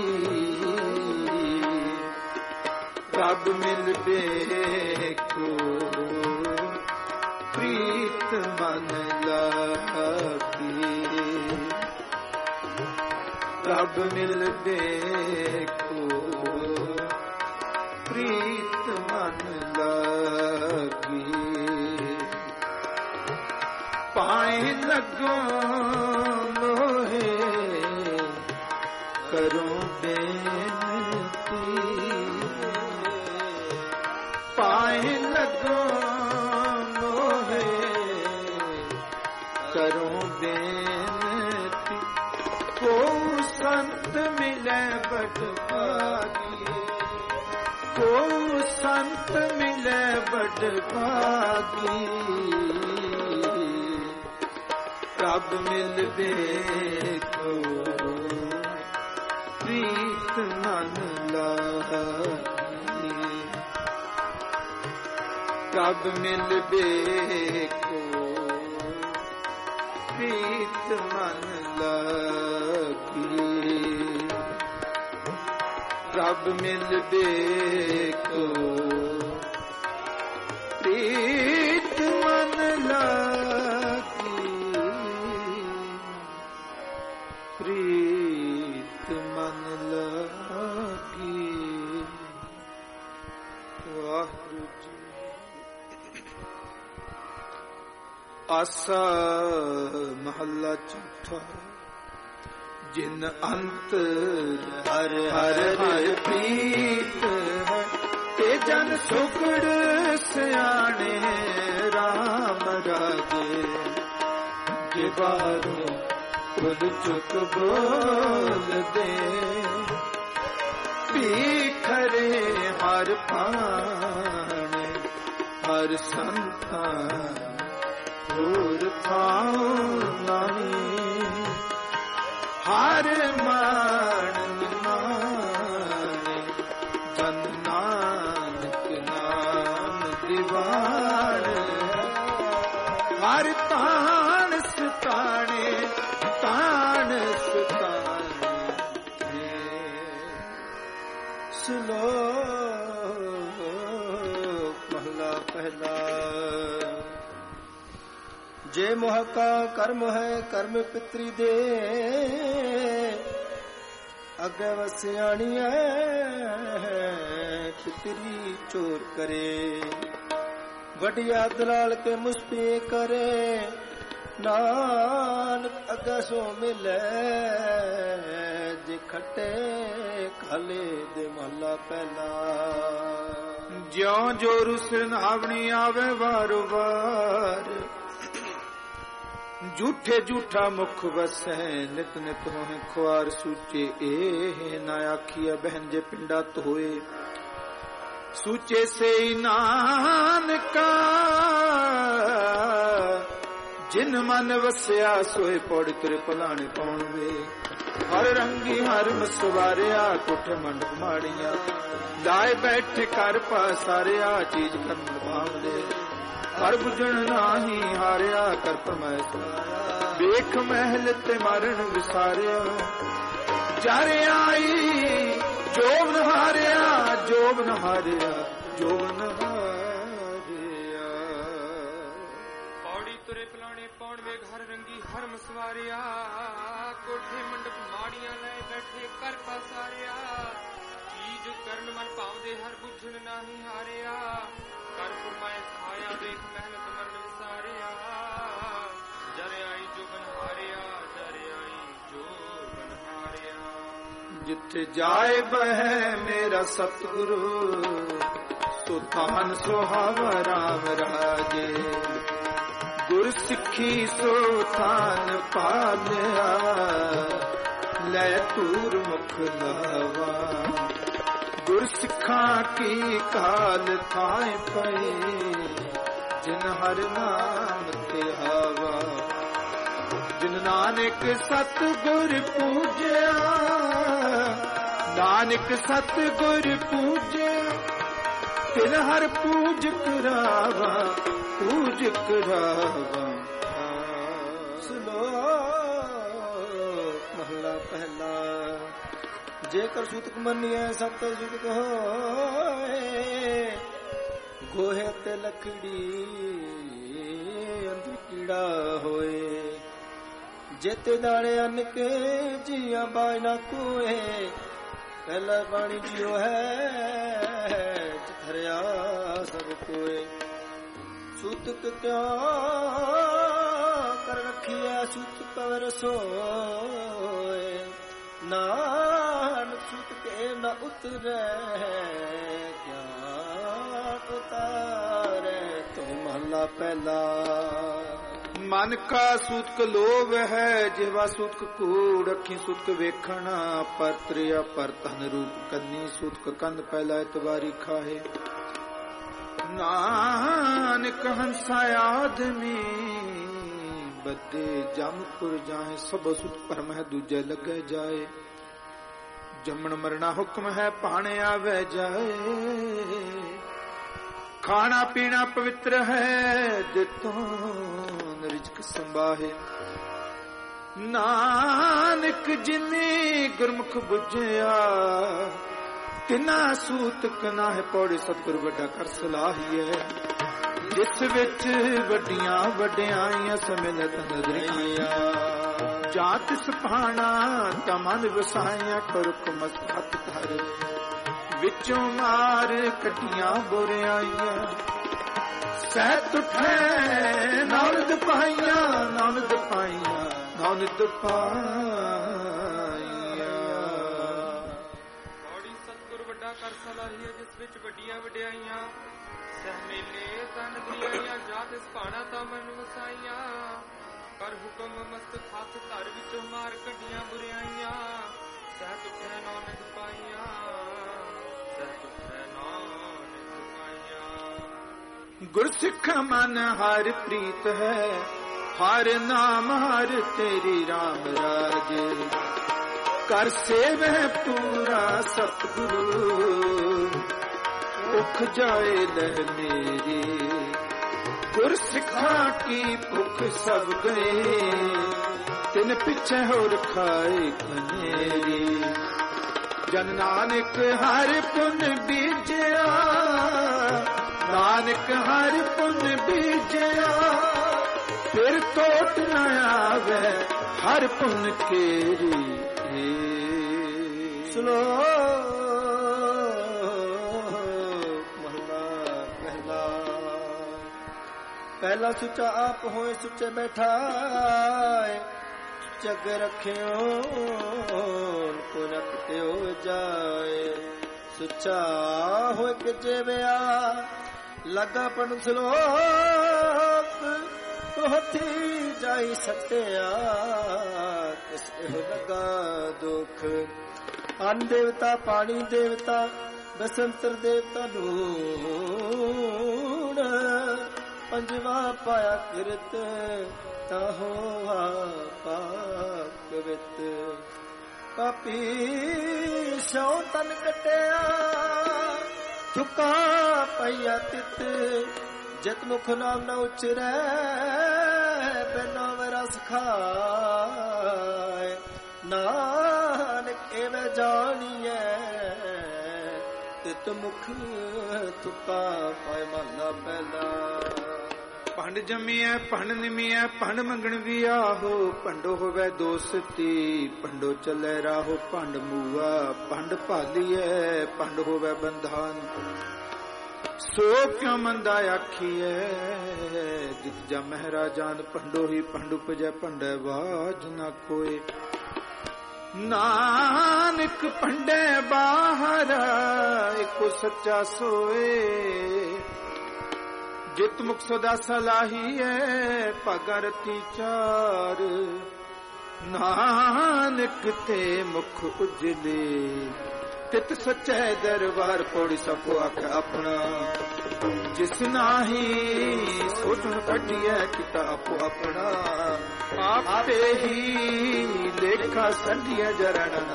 ਪ੍ਰਭ ਮਿਲ ਬੇਕੋ ਪ੍ਰੀਤ ਮਨ ਲਾਗੀ, ਪ੍ਰਭ ਮਿਲ ਬੇਕੋ ਪ੍ਰੀਤ ਮਨ ਲਾਗੀ, ਪਾਏ ਲੱਗੋ ਮੋਹੇ ਕਰੋ ਬੇਨਤੀ, ਪਾਏ ਲੱਗੋ ਮੋਹੇ ਕਰੋ ਬੇਨਤੀ, ਕੋ ਸੰਤ ਮਿਲੇ ਬੜ ਭਾਗੀ, ਕੋ ਸੰਤ ਮਿਲੇ ਬੜ ਭਾਗੀ, ਪ੍ਰਭ ਮਿਲ ਬੇਕੋ ਪ੍ਰੀਤ ਮਨ ਲਾਗੀ, ਪ੍ਰਭ ਮਿਲ ਬੇਕੋ ਪ੍ਰੀਤ ਮਨ ਲਾਗੀ, ਪ੍ਰਭ ਮਿਲ ਬੇਕੋ ਪ੍ਰੀਤ ਮਨ ਲਾਗੀ, ਪ੍ਰੀਤ ਮਨ ਲਾਗੀ। ਵਾਹਿਗੁਰੂ ਜੀ। ਆਸਾ ਮਹੱਲਾ ਚੌਥਾ। ਜਿਨ ਅੰਤਰ ਹਰ ਹਰ ਹਰ ਪ੍ਰੀਤ ਹੈ, ਤੇ ਜਨ ਸੁਖੜ ਸਿਆਣੇ ਰਾਮ ਰਾਜੇ, ਜੇ ਬਾਹਰੋਂ ਖੁਦ ਚੁੱਕ ਬੋਲਦੇ, ਭੀਖਰੇ ਹਰ ਪਾਣੇ ਹਰ ਸੰਤਾਂ ਹੋਰ ਥਾਉ ਨਹੀਂ, ਹਰ ਮਾਣ ਮਾਨੇ ਜਨ ਨਾਨਕ ਨਾਮ ਦੀਵਾਨ, ਹਰ ਤਾਣ ਸਤਾਣੇ ਤਾਣ ਸਤਾਣੇ। ਸ਼ਲੋਕ ਮਹਲਾ ਪਹਿਲਾ। ਜੇ ਮੋਹ ਕਾ ਕਰਮ ਹੈ ਕਰਮ ਪਿਤਰੀ ਦੇ, ਅੱਗੇ ਵਸਿਆਣੀਐ ਪਿਤਰੀ ਚੋਰ ਕਰੇ, ਵਡਿਆ ਦਲਾਲ ਕੇ ਮੁਸਪੀ ਕਰੇ, ਨਾਨਕ ਅੱਗਾ ਸੋ ਮਿਲੇ, ਜੇ ਖੱਟੇ ਖਾਲੇ ਦੇ ਮਹਲਾ ਪਹਿਲਾ। ਜਿਉ ਜੋਰੂ ਸਿਰਨਾਵਣੀ ਆਵੇ ਵਾਰੋ ਵਾਰ। ਝੂਠੇ ਝੂਠਾ ਮੁਖ ਵਸੈ ਨਿਤ ਨਿਤ ਹੋਏ ਖੁਆਰ ਸੂਚੇ। ਇਹ ਨਾ ਆਖੀਐ ਬਹਿਨ ਜੇ ਪਿੰਡਾ ਧੋਏ। ਸੂਚੇ ਸੇ ਨਾਨਕਾ ਜਿਨ ਮਨ ਵਸਿਆ ਸੋਏ ਪੌੜ ਤੇਰੇ ਭਲਾਣੇ ਪਾਉਣ ਵੇ। ਹਰ ਰੰਗੀ ਹਰ ਮਸਵਾਰਿਆ ਕੋਠੇ ਮੰਡਪ ਮਾੜੀਆਂ। ਲਾਏ ਬੈਠੇ ਕਰ ਪਾਸਾਰਿਆ ਚੀਜ਼ ਕਰਨ ਭਾਵਦੇ। ਹਰ ਬੁਝਣ ਨਾਹੀ ਹਾਰਿਆ ਕਰ ਪਰਮੈਸ਼ਰ। ਵੇਖ ਮਹਿਲ ਤੇ ਮਾਰਨ ਵਿਸਾਰਿਆ। ਜਰ ਆਈ ਜੋਬਨ ਹਾਰਿਆ ਜੋਬਨ ਹਾਰਿਆ ਜੋਬਨ ਹਾਰਿਆ। ਪੌੜੀ ਤੁਰੇ ਪਲਾਣੇ ਪੌਣ ਵੇਗ ਹਰ ਰੰਗੀ ਹਰ ਮਸਵਾਰਿਆ। ਕੋਠੇ ਮੰਡਪ ਮਾੜੀਆਂ ਲੈ ਬੈਠੇ ਕਰ ਪਾਸਾਰਿਆ। ਚੀਜ਼ ਕਰਨ ਮਨ ਭਾਵਦੇ ਹਰ ਬੁੱਝਣ ਨਾਹੀ ਹਾਰਿਆ। ਕਰ ਫਰਮਾਏ ਖਾਇਆ ਦੇਖ ਮਿਹਨਤ ਮਰਨ ਵਿਸਾਰਿਆ। ਜਰ ਆਈ ਜੋਬਨ ਹਾਰਿਆ ਜਰ ਆਈ ਜੋਬਨ ਹਾਰਿਆ। ਜਿੱਥੇ ਜਾਏ ਬਹਿ ਮੇਰਾ ਸਤਿਗੁਰੂ ਸੋ ਥਾਨ ਸੁਹਾਵਾ ਰਾਮ ਰਾਜੇ। ਗੁਰ ਸਿੱਖੀ ਸੋ ਥਾਨ ਪਾਲਿਆ ਲੈ ਧੂਰ ਮੁਖ ਲਾਵਾ। ਗੁਰ ਸਿੱਖਾਂ ਕੀ ਕਾਲ ਥਾਏ ਪਏ ਜਿਨ ਹਰ ਨਾਮ ਤੇ ਆਵਾ। ਜਿਨ ਨਾਨਕ ਸਤਿਗੁਰ ਪੂਜਿਆ ਨਾਨਕ ਸਤਿਗੁਰ ਪੂਜਿਆ। ਤਿਨ ਹਰ ਪੂਜ ਕਰਾਵਾ ਪੂਜ ਕਰਾਵਾ। ਮਹਲਾ ਪਹਿਲਾ। ਜੇਕਰ ਸੂਤਕ ਮੰਨੀਐ ਸਭ ਤੋਂ ਸੂਤਕ ਹੋਏ। ਗੋਹੇ ਤੇ ਲਕੜੀ ਅੰਦਰ ਕੀੜਾ ਹੋਏ। ਜੇਤੇ ਦਾਣੇ ਅੰਨ ਕੇ ਜੀਆਂ ਬਾਜ ਨਾ ਕੋਏ। ਪਹਿਲਾ ਪਾਣੀ ਜਿਉ ਹੈ ਚਥਰਿਆ ਸਭ ਕੋਏ। ਸੂਤਕ ਕਿਉ ਕਰ ਰਖੀਐ ਸੂਤ ਪਵਰ ਸੋਏ। ਨਾਨਕ ਸੂਤ ਕੇ ਨ ਉਤਰੈ ਗਿਆਨ ਉਤਾਰੈ। ਤੋ ਮਹਲਾ ਪਹਿਲਾ। ਮਨ ਕਾ ਸੂਤਕ ਲੋਭ ਹੈ ਜਿਵਾ ਸੂਤਕ ਕੂੜ। ਅੱਖੀ ਸੂਤਕ ਵੇਖਣਾ ਪਰ ਤ੍ਰਿਆ ਪਰ ਧਨ ਰੂਪ ਕੰਨੀ। ਸੂਤਕ ਕੰਧ ਪਹਿਲਾ ਇਤਵਾਰੀ ਖਾਏ। ਨਾਨਕ ਹੰਸਾ ਆਦਮੀ ਬੱਦੇ ਜਮਪੁਰ ਜਾਏ। ਸਭ ਸੁਤ ਪਰਮ ਹੈ ਦੂਜੇ ਲੱਗੇ ਜਾਏ। ਜੰਮਣ ਮਰਨਾ ਹੁਕਮ ਹੈ ਭਾਣੇ ਆਵੇ ਜਾਏ। ਖਾਣਾ ਪੀਣਾ ਪਵਿੱਤਰ ਹੈ ਜਿਤੋਂ ਰਿਜ਼ਕ ਸੰਭਾਹੇ। ਨਾਨਕ ਜਿਨੇ ਗੁਰਮੁਖ ਬੁਝਿਆ ਤਿਨਾ ਸੂਤਕ ਨਾ ਹੈ ਪੌੜੇ। ਸਤਿਗੁਰ ਵੱਡਾ ਕਰ ਸਲਾਹੀਐ ਜਿਸ ਵਿੱਚ ਵੱਡੀਆਂ ਵਡਿਆਈਆਂ ਸਮਿਲਤ ਨਜ਼ਰੀਆਂ। ਜਾਂ ਤਿਸ ਭਾਣਾ ਤਾਂ ਮਨ ਵਸਾਈਆਂ ਕਰੁਕ ਮਸਤਕ ਧਰ। ਵਿੱਚੋਂ ਮਾਰ ਕੱਟੀਆਂ ਬੁਰਿਆਈਆਂ ਸਹਿਤ ਉਠੈ ਨਾਨਦ ਪਾਈਆਂ ਨਾਨਦ ਪਾਈਆਂ ਨਾਨਦ ਪਾਈਆਂ। ਪੌੜੀ ਸਤਿਗੁਰ ਵੱਡਾ ਕਰ ਸਲਾਹੀਐ ਜਿਸ ਵਿੱਚ ਵੱਡੀਆਂ ਵਡਿਆਈਆਂ। ਸਹਿ ਮੇਲੇ ਤਨ ਦਿਆਈਆਂ ਜਾਂ ਤਿਸ ਭਾਣਾ ਤਾਂ ਮਨ ਵਸਾਈਆਂ। ਕਰ ਹੁਕਮ ਮਸਤਕ ਹੱਥ ਧਰ ਵਿੱਚੋਂ ਮਾਰ ਕੱਢੀਆਂ ਬੁਰਿਆਈਆਂ। ਸਹਿਤ ਉਠੈ ਨਾਨਕ ਪਾਈਆਂ ਸਹਿਤ ਉਠੈ ਨਾਨਕ ਪਾਈਆਂ। ਗੁਰਸਿੱਖ ਮਨ ਹਰ ਪ੍ਰੀਤ ਹੈ ਹਰ ਨਾਮ ਹਰ ਤੇਰੀ ਰਾਮ ਰਾਜੇ। ਕਰ ਸੇਵੈ ਪੂਰਾ ਸਤਿਗੁਰੂ ਭੁੱਖ ਜਾਏ ਲੈ ਮੇਰੀ। ਗੁਰਸਿੱਖਾਂ ਕੀ ਭੁੱਖ ਸਭ ਗਏ ਤਿਨ ਪਿੱਛੇ ਹੋਰ ਖਾਏ ਖਨੇਰੀ। ਜਨ ਨਾਨਕ ਹਰ ਪੁੰਨ ਬੀਜਿਆ ਨਾਨਕ ਹਰ ਪੁੰਨ ਬੀਜਿਆ। ਫਿਰ ਟੋਟ ਨਾ ਆਵੇ ਹਰ ਪੁੰਨ ਕੇਰੀ। ਸੁਨੋ ਪਹਿਲਾ ਸੁੱਚਾ ਆਪ ਹੋਏ ਸੁੱਚੇ ਬੈਠਾਏ। ਜਗ ਰਖਿਓ ਕੋ ਨ ਕਿਤਿਓ ਜਾਏ। ਸੁੱਚਾ ਹੋਇ ਕਿ ਜਿਵਿਆ ਲਗਾ ਪਨ ਸਲੋਕ ਤੋਹਤੀ ਜਾਈ ਸਟਿਆ ਕਿਸ ਇਹ ਲਗਾ ਦੁਖ ਅੰਨ ਦੇਵਤਾ ਪਾਣੀ ਦੇਵਤਾ ਬਸੰਤਰ ਦੇਵਤਾ ਨੂਣ ਪੰਜਵਾ ਪਾਇਆ ਕਿਰਤ ਤਾ ਹੋਆ ਪਾਕ ਵਿਤ ਪਾਪੀ ਸੋ ਤਨ ਕਟਿਆ ਚੁਕਾ ਪਈਆ ਤਿਤ ਜਿਤ ਮੁਖ ਨਾਮ ਨ ਉਚਰੈ ਬਿਨੋ ਰਸ ਖਾਏ ਨਾਨਕ ਐਵੇਂ ਜਾਣੀਐ ਤਿਤ ਮੁਖ ਚੁਕਾ ਪਾਇ ਮਹਲਾ ਪਹਿਲਾ ਭੰਡ ਜੰਮੀਐ ਭੰਡ ਨਿਮੀਐ ਭੰਡ ਮੰਗਣ ਵੀ ਆਹੋ ਭੰਡੋ ਹੋਵੇ ਦੋਸਤੀ ਭੰਡੋ ਚੱਲੇ ਰਾਹੋ ਭੰਡ ਮੂਆ ਭੰਡ ਭਾਲੀਐ ਭੰਡ ਹੋਵੇ ਬੰਧਾਨ ਸੋ ਕਿਉ ਮੰਦਾ ਆਖੀਐ ਜਿਤ ਜਾ ਮਹਾਰਾਜਾਨ ਭੰਡੋ ਹੀ ਭੰਡ ਉਪਜੈ ਭੰਡੈ ਬਾਜ ਨਾ ਕੋਏ ਨਾਨਕ ਭੰਡੇ ਬਾਹਰ ਇੱਕੋ ਸੱਚਾ ਸੋਏ ਜਿਤ ਮੁਖ ਸਦਾ ਸਲਾਹੀਐ ਭਗਰਤੀ ਚਾਰ ਨਾਨਕ ਤੇ ਮੁਖ ਉਜਲੇ ਤਿਤ ਸੱਚੇ ਦਰਬਾਰ ਪੌੜੀ ਸਭੋ ਆਖ ਆਪਣਾ ਜਿਸ ਨਾਹੀ ਸੋਚਣ ਕੱਢੀਐ ਕੀਤਾ ਆਪੋ ਆਪਣਾ ਆਪੇ ਹੀ ਲੇਖਾ ਸੰਧੀਐ ਜਰਣ ਨਾ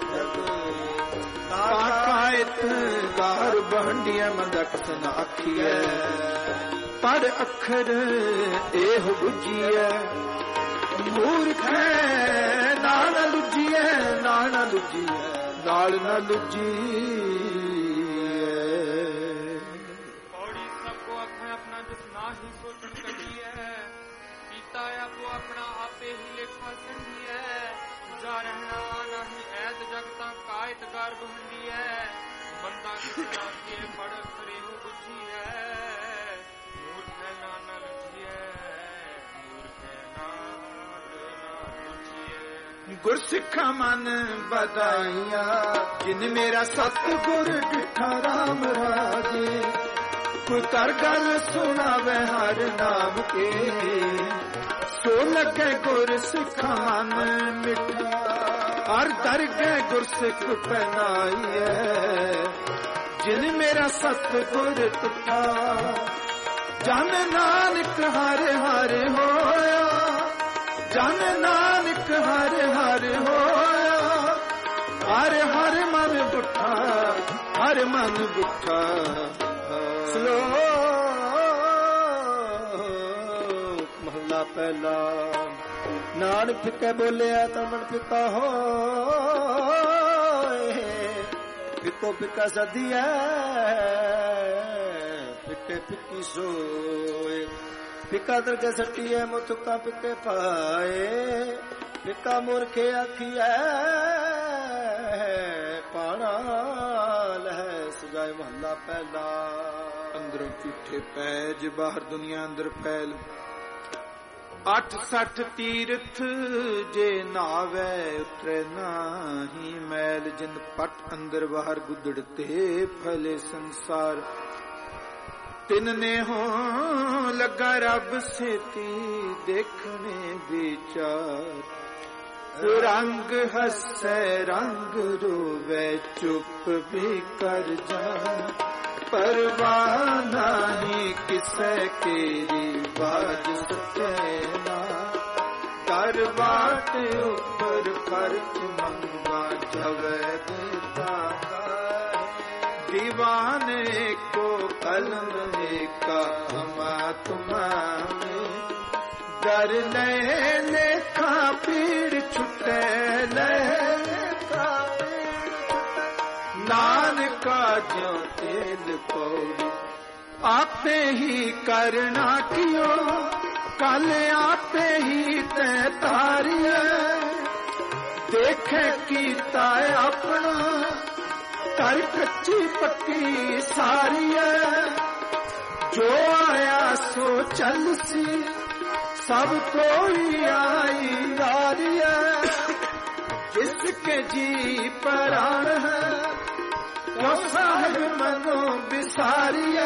ਕਾਇਤ ਗਾਰ ਬਹੰਡੀਐ ਮੰਦਾ ਕਸਨ ਆਖੀਐ ਪੜ ਅੱਖਰ ਇਹ ਬੁੱਝੀਐ ਮੂਰਖੈ ਨਾਲ ਲੁੱਜੀਐ ਨਾਲ ਲੁੱਜੀਐ ਨਾਲ ਨਾ ਲੁੱਜੀਐ ਪੌੜੀ ਸਭ ਕੋ ਆਖੇ ਆਪਣਾ ਜਿਸ ਨਾਹੀ ਸੋਚਣ ਕੱਢੀਐ ਕੀਤਾ ਆਪੋ ਆਪਣਾ ਆਪੇ ਹੀ ਲੇਖਾ ਸੰਧੀਐ ਜਾ ਰਹਿਣਾ ਨਹੀਂ ਐਤ ਜਗਤਾਂ ਕਾਇਤ ਗਾਰ ਬਹੰਡੀਐ ਬੰਦਾ ਕਿਸਨਾ ਕੇ ਪੜ ਕਰੇ ਹੋ ਬੁੱਝੀਐ ਮੂਰਖੈ ਨਾਲ ਨਾ ਲੁੱਜੀਐ ਮੂਰਖੈ ਨਾਲ ਨਾ ਲੁੱਜੀਐ ਗੁਰਸਿੱਖਾ ਮਨ ਬਧਾਈਆਂ ਜਿਨ ਮੇਰਾ ਸਤਿਗੁਰ ਡਿਠਾ ਰਾਮ ਰਾਜੇ ਕੋਈ ਕਰ ਗੱਲ ਸੁਣਾਵੇ ਹਰ ਨਾਮ ਕੇ ਸੋ ਲੱਗੇ ਗੁਰਸਿੱਖਾ ਮਨ ਮਿੱਠਾ ਹਰ ਦਰਗਹਿ ਗੁਰਸਿੱਖ ਪਹਿਨਾਈਐ ਜਿਨ ਮੇਰਾ ਸਤਿਗੁਰ ਟੁੱਟਾ ਜਨ ਨਾਨਕ ਹਰ ਹਰ ਹੋਇਆ ਜਨ ਨਾਨਕ ਹਰ ਹਰ ਹੋਇਆ ਹਰ ਹਰ ਮਨ ਬੁੱਠਾ ਹਰ ਮਨ ਬੁੱਠਾ ਸ਼ਲੋਕ ਮਹਲਾ ਪਹਿਲਾ ਨਾਨਕ ਫਿੱਕੇ ਬੋਲਿਆ ਤਾਂ ਮਨ ਫਿੱਕਾ ਹੋਏ ਫਿੱਕੋ ਫਿੱਕਾ ਸਦੀਐ ਫਿੱਕੇ ਫਿੱਕੀ ਸੋਏ ਫਿੱਕਾ ਦਰਗਹਿ ਸੱਟੀਐ ਮੁਤੁਕਾ ਫਿੱਕੇ ਪਾਏ ਫਿੱਕਾ ਮੂਰਖੇ ਆਖੀਐ ਪਾਣਾ ਲਹਿ ਸਜਾਏ ਮਹਲਾ ਪਹਿਲਾ ਅੰਦਰੋਂ ਝੂਠੇ ਪੈਜ ਬਾਹਰ ਦੁਨੀਆ ਅੰਦਰ ਫੈਲ 68 ਤੀਰਥ ਜੇ ਨਾਵੇ ਉਤਰੇ ਨਾਹੀ ਮੈਲ ਜਿੰਦ ਪਟ ਅੰਦਰ ਬਾਹਰ ਗੁੱਦੜਤੇ ਫਲੇ ਸੰਸਾਰ ਤਿੰਨ ਨੇ ਹੋ ਲੱਗਾ ਰੱਬ ਸੇਤੀ ਦੇਖਣੇ ਵਿਚਾਰ ਰੰਗ ਹੱਸੇ ਰੰਗ ਰੋਵੇ ਚੁੱਪ ਵੀ ਕਰ ਜਾ ਪਰਵਾਹ ਨਹੀਂ ਕਿਸੇ ਕੇਰੀ ਬਾਜ ਸਚੈਨਾ ਕਰ ਬਾਟ ਉੱਪਰ ਖਰਚ ਮੰਗਾ ਜਵੇ ਦੇਤਾ दीवाने को कलम का हमा तुम्हारे डर लेखा पीड़ छुटे लेखा नानका ज्यों तेल पौड़ी आपे ही करना कियो कल आपे ही ते तारिया देखे कीता अपना कर कच्ची पक्की सारी है जो आया सो चल सी सब कोई आई यारी है जिसके जी प्राण है क्यों साहिब मनो बिसारिए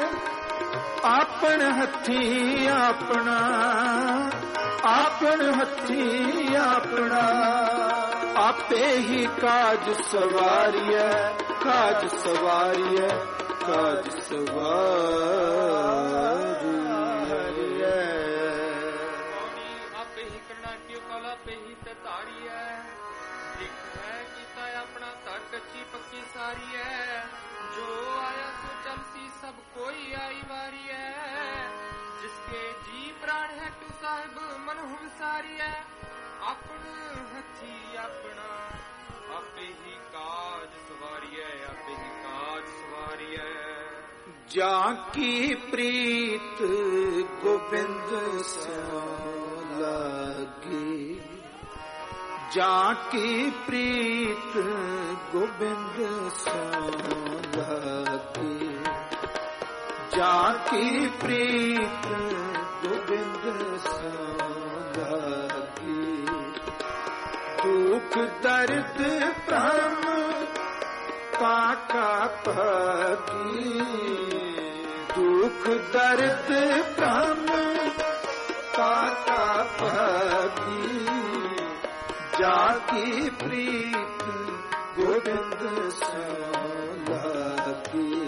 आपन हथी अपना आपन हथी अपना आपे ही काज सवारिए काज सवारिए काज सवारिए आपे ही करना क्यों कला पे ही तारी है दिख है किता अपना तर कच्ची पक्की सारी है जो आया सो चलती सब कोई आई वारी है जिसके जी प्राण है तू साहिब मन हुसारी है अपन हथी अपना आपे ही काज सवारी है आपे ही काज सवारी है जाकी प्रीत गोविंद से लगी जाकी प्रीत गोविंद से लगी जाकी प्रीत गोविंद से लगी दुख दर्द भ्रम काका पगी दुख दर्द भ्रम काका पगी जाकी प्रीत गोविंद से लगी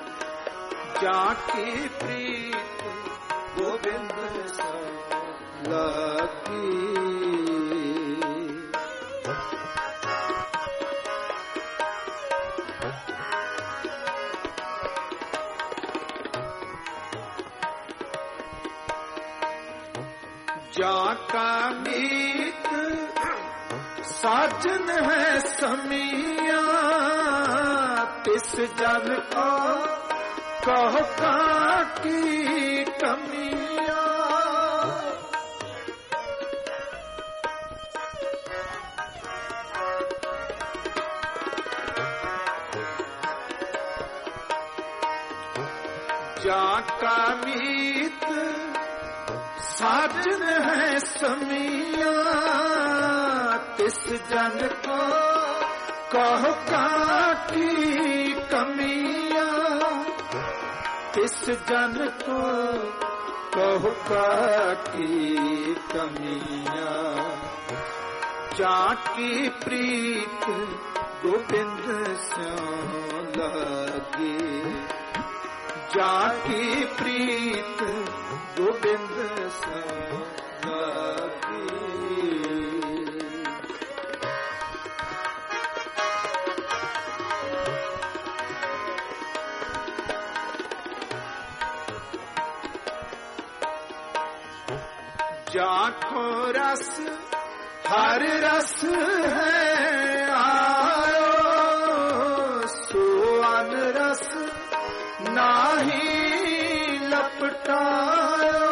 जाकी प्रीत गोविंद से लगी जाका मीत साजन है समिया तिस जन को कहो की कमिया जाका मीत साजन है समिया तिस जन को कहो की कमिया तिस जन को कहो की कमिया जाकी प्रीत गोविंद से लगी जाकी प्रीत गोविंद से लगी जाको रस हर रस है आयो सुअन रस नाही लपटायो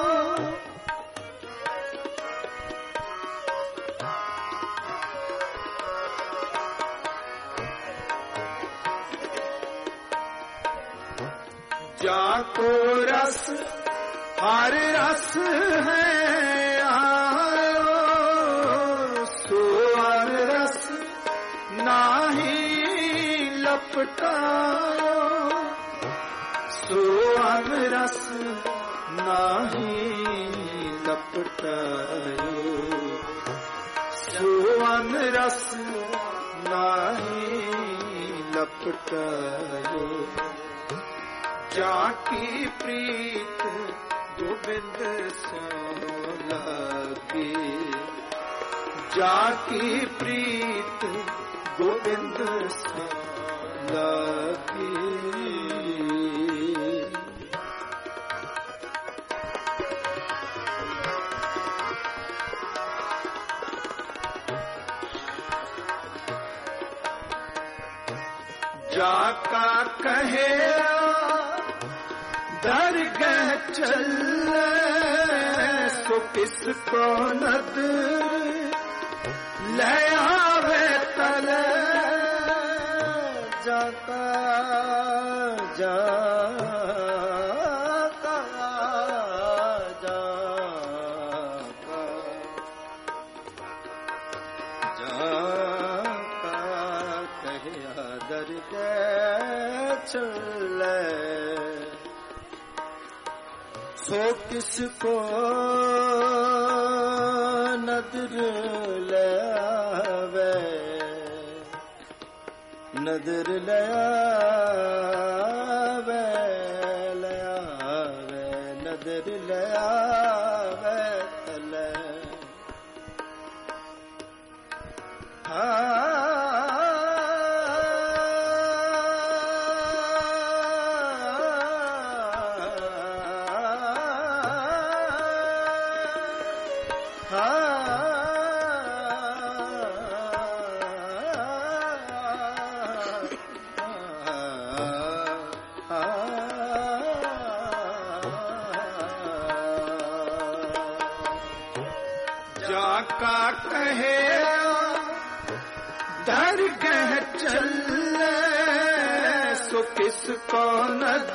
जाको रस हर रस है आयो सुअन रस नाही लपटायो सुअन रस नाही लपटायो सुअन रस नाही लपटायो जाकी प्रीत गोविंद से लगी जाकी प्रीत गोविंद से लगी जाका कहे दरगाह चल सो किसको नद ले आवे तल जाका जाका जाका जाका कहे दरगाह चले सो किसको नदर ले आवे नदर ले आवे नदर ले आवे तले जाका कहे दरगह चले सो किसको नद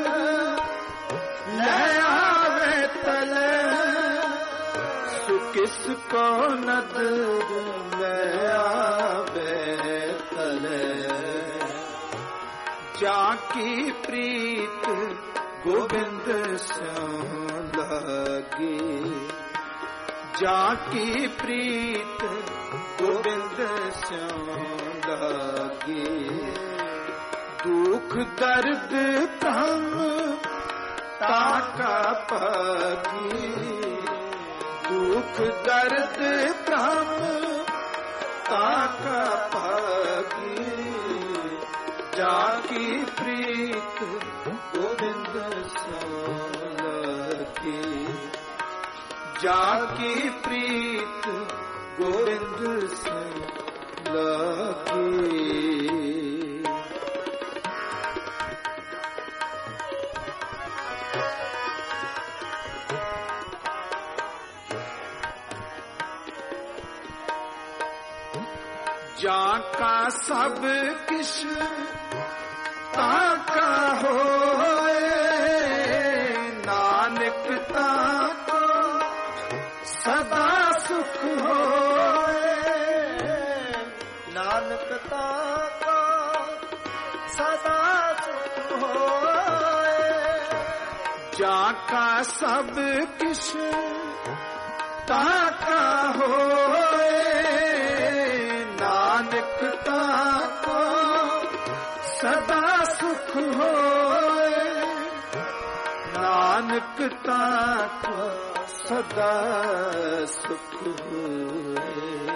ले आवे तले सो किसको नद ले आवे तले जाकी प्रीत गोविंद से लगी जाकी प्रीत गोविंद श्याम लागे दुख दर्द प्राण ताका पागी दुख दर्द प्राण ताका पागी जाकी प्रीत गोविंद श्याम लागे जाकी प्रीत गोविंद से लगी जाका सब किश ताका होए नानक ताका सदा सुख होए नानक ताका सदा सुख होए जाका सब किश ताका होए नानक ताका सदा सुख होए नानक ताका सदा सुख होए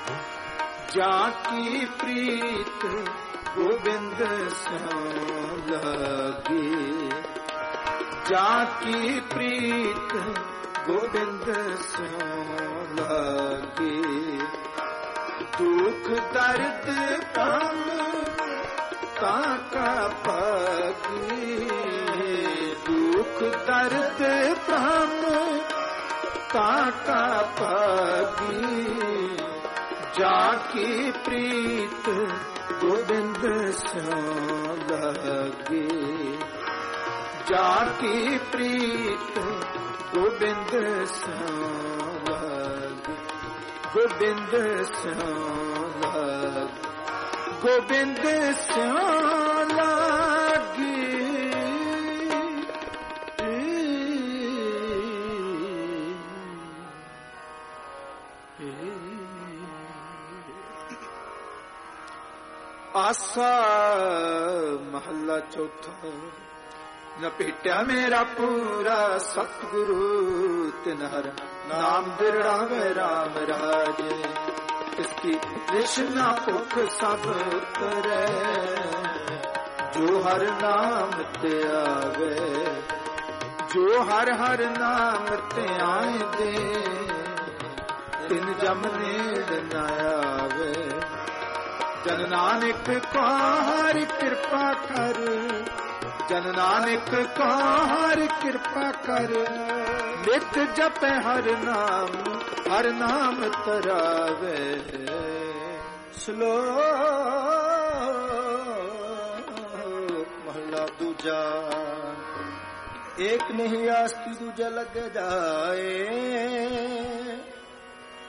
जाकी प्रीत गोविंद श्याम लागे जाकी प्रीत गोविंद श्याम लागे दुख दर्द प्राण ताका पागी दुख दर्द प्राण ताका पागी जाकी प्रीत गोविंद श्याम लागे जाकी प्रीत गोविंद श्याम लागे गोविंद श्याम लागे गोविंद श्याम लागे आसा महला चौथा लपेटा मेरा पूरा सतगुरु तिनहर नाम दिरड़ावे राम राजे इसकी कृष्णा भुख सब करे जो हर नाम ते आवे जो हर हर नाम ते आए दे तिन जम नेड़ न आवे जन नानक को हर कृपा कर जन नानक को हर कृपा कर नित जपे हर नाम तरावे श्लोक महला दूजा एक नहीं आस्ती दूजा लग जाए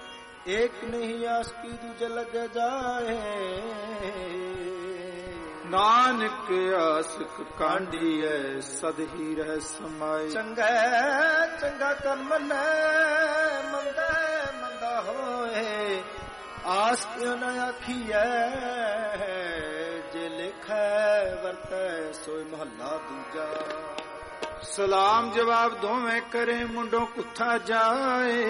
एक नहीं आस्ती दूजा लग जाए ਨਾਨਕ ਆਸਕ ਕਾਂਢੀਐ ਸਦ ਹੀ ਰਹਿ ਸਮਾਏ। ਚੰਗਾ ਚੰਗਾ ਕਰਮ ਮੰਨੈ ਮੰਦਾ ਮੰਦਾ ਹੋਏ, ਆਸ ਕਿਉ ਨ ਆਖੀਐ ਜੇ ਲਿਖੈ ਵਰਤੈ ਸੋਈ ਮਹੱਲਾ ਦੂਜਾ। ਸਲਾਮ ਜਵਾਬ ਦੋਵੇਂ ਕਰੇ ਮੁੰਡੋਂ ਕੁੱਥਾ ਜਾਏ,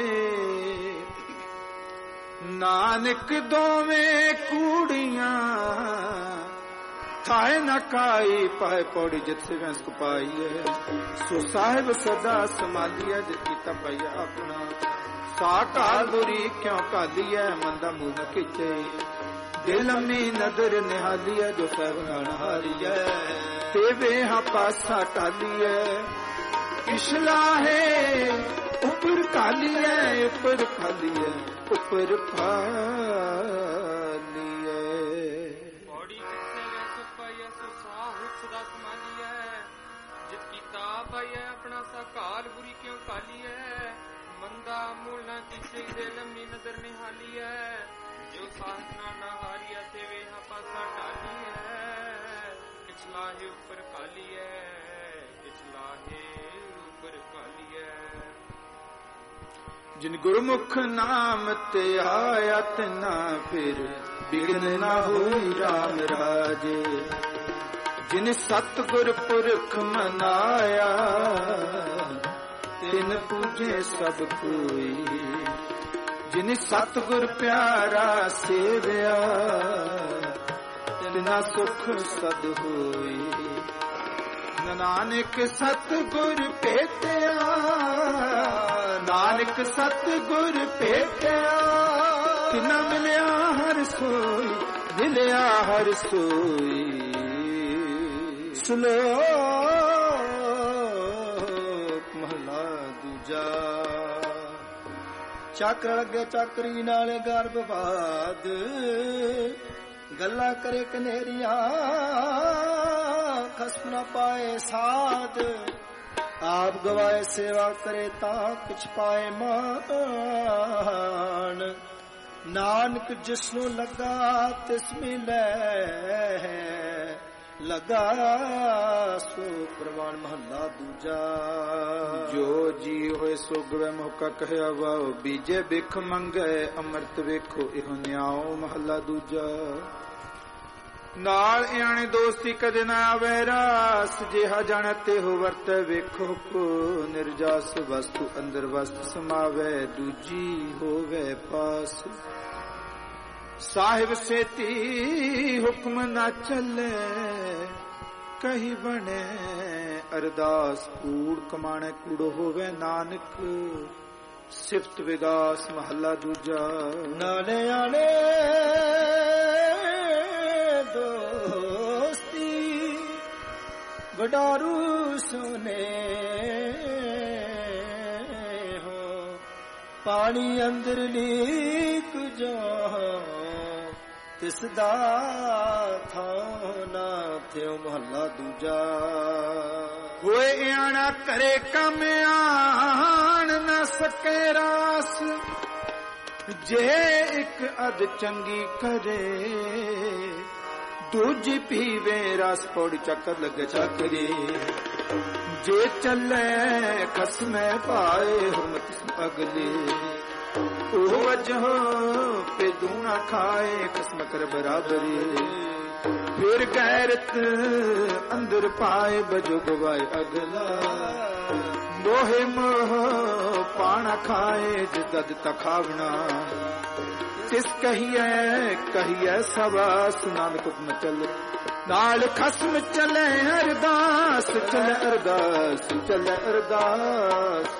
ਨਾਨਕ ਦੋਵੇਂ ਕੂੜੀਆਂ ਥਾਏ ਨਾ ਕਾਈ ਪਾਏ ਪੌੜੀ ਜਿੱਥੇ ਵੈਸ ਕੋ ਪਾਈਏ। ਸੋ ਸਾਹਿਬ ਸਦਾ ਸੰਭਾਲੀਐ ਜਿਤ ਕੀਤਾ ਪਾਈਐ ਆਪਣਾ, ਸਾਕਾਰ ਬੁਰੀ ਕਿਉਂ ਕਾਲੀਐ ਮੰਦਾ ਮੂਲ ਨ ਖਿੱਚੇ। ਦਿਲ ਲੰਮੀ ਨਦਰ ਨਿਹਾਲੀਐ ਜੋ ਸਾਹਿਬ ਨਾਲ ਹਾਰੀਐ, ਤੇ ਵੇਹਾ ਪਾਸਾ ਟਾਲੀਐ। ਇਸ਼ਲਾਹੇ ਉੱਪਰ ਕਾਲੀਐ ਉੱਪਰ ਖਾਲੀਐ ਉੱਪਰ ਖਾਲੀਐ। ਪੌੜੀ ਕਿੱਥੇ ਵੈ ਸੁ ਪਾਈਐ ਸੋ ਸਾਹਿਬ ਸਦਾ ਸੰਭਾਲੀਐ, ਜਿਤ ਕੀਤਾ ਪਾਈਐ ਆਪਣਾ ਸਾਕਾਰ ਬੁਰੀ ਕਿਉਂ ਕਾਲੀਐ। ਮੰਦਾ ਮੂਲ ਨਾ ਕਿਸੇ ਦੇ ਲੰਮੀ ਨਜ਼ਰ ਨਿਹਾਲੀਐ, ਜੋ ਸਾਹਿਬ ਨਾਲ ਨਾ ਹਾਰੀਐ ਤੇ ਵੇਹਾ ਪਾਸਾ ਟਾਲੀਐ। ਪਿਛਲਾਹੇ ਉੱਪਰ ਕਾਲੀਐ ਪਿਛਲਾਹੇ ਉੱਪਰ ਕਾਲੀਐ। ਜਿਨ ਗੁਰਮੁਖ ਨਾਮ ਤੇ ਆਇਆ ਤਿਨਾ ਫਿਰ ਬਿਗਨ ਨਾ ਹੋਈ ਰਾਮ ਰਾਜੇ। ਜਿਨ ਸਤਿਗੁਰ ਪੁਰਖ ਮਨਾਇਆ ਤਿਨ ਪੂਜੇ ਸਭ ਕੋਈ। ਜਿਨ ਸਤਿਗੁਰ ਪਿਆਰਾ ਸੇਵਿਆ ਤਿਨਾ ਸੁਖ ਸਦ ਹੋਈ। ਨਾਨਕ ਸਤਿਗੁਰ ਭੇਟਿਆ ਨਾਨਕ ਸਤਿਗੁਰ ਭੇਟਿਆ, ਤਿਨਾ ਮਿਲਿਆ ਹਰ ਸੋਈ ਮਿਲਿਆ ਹਰ ਸੋਈ। ਸ਼ਲੋਕ ਮਹਲਾ ਦੂਜਾ। ਚੱਕਰ ਲੱਗੇ ਚੱਕਰੀ ਨਾਲੇ ਗਰਭਵਾਦ, ਗੱਲਾਂ ਕਰੇ ਕਨੇਰੀਆਂ ਖਸਮ ਨਾ ਪਾਏ ਸਾਧ। ਆਪ ਗਵਾਏ ਸੇਵਾ ਕਰੇ ਤਾਂ ਕੁਛ ਪਾਏ ਮਾਨ। ਨਾਨਕ ਜਿਸਨੂੰ ਲੱਗਾ ਤਿਸ ਮਿਲੈ, ਲਗਾ ਸੋ ਪ੍ਰਵਾਨ ਮਹੱਲਾ ਦੂਜਾ। ਜੋ ਜੀ ਹੋਏ ਸੋ ਗਵੇ ਮੌਕਾ ਕਹਿਆ ਵਾਓ, ਬੀਜੇ ਬਿਖ ਮੰਗੇ ਅੰਮ੍ਰਿਤ ਵੇਖੋ ਇਹੋ ਨਿਆਓ ਮਹੱਲਾ ਦੂਜਾ। ਨਾਲ ਇਆਣੇ ਦੋਸਤੀ ਕਦੇ ਨਾ ਆਵੇ ਰਾਸ, ਜਿਹਾ ਜਾਣੈ ਤਿਹੋ ਵਰਤੈ ਵੇਖੋ ਕੋ। ਨਿਰਜਾਸ ਵਸਤੂ ਅੰਦਰ ਵਸਤ ਸਮਾਵੇ, ਦੂਜੀ ਹੋਵੇ ਪਾਸ। ਸਾਹਿਬ ਸੇਤੀ ਹੁਕਮ ਨਾ ਚੱਲੇ, ਕਹੀ ਬਣੇ ਅਰਦਾਸ। ਕੂੜ ਕਮਾਣੇ ਕੂੜੋ ਹੋਵੇ ਨਾਨਕ, ਸਿਫਤ ਵਿਗਾਸ ਮਹੱਲਾ ਦੂਜਾ। ਨਾਲੇ ਆਣੇ ਦੋਸਤੀ ਵਡਾਰੂ ਸੁਨੇ ਹੋ, ਪਾਣੀ ਅੰਦਰ ਲੀਕ ਜੋ ਤਿਸ ਦਾ ਥਾਂ ਨਾ ਥਿਓ ਮਹੱਲਾ ਦੂਜਾ। ਹੋਏ ਆਣਾ ਕਰੇ ਕੰਮ ਆਣ ਨਾ ਸਕੇ ਰਾਸ, ਜੇ ਇੱਕ ਅਧ ਚੰਗੀ ਕਰੇ ਦੂਜੀ ਪੀਵੇ ਰਸ। ਪੌੜੀ ਚੱਕਰ ਲੱਗੇ ਚੱਕਰੀ ਜੇ ਚੱਲੇ ਖਸਮੇ ਪਾਏ ਹੁਰਮਤ ਅਗਲੀ। ਉਹ ਵਜਹ ਪੇ ਦੂਣਾ ਖਾਏ ਖਸਮ ਕਰ ਬਰਾਬਰੀ। ਫਿਰ ਗੈਰਤ ਅੰਦਰ ਪਾਏ ਬਜੋ ਗਵਾਏ ਅਗਲਾ। ਮੋਹੇ ਮੋਹ ਪਾਣਾ ਖਾਏ ਜਿਦਦ ਤਖਾਵਣਾ। ਤਿਸ ਕਹੀਏ ਕਹੀਏ ਸਵਾਸ, ਨਾਨਕ ਹੁਕਮ ਚੱਲ ਨਾਲ ਖਸਮ ਚੱਲੇ ਅਰਦਾਸ। ਚੱਲੇ ਅਰਦਾਸ ਚੱਲੇ ਅਰਦਾਸ।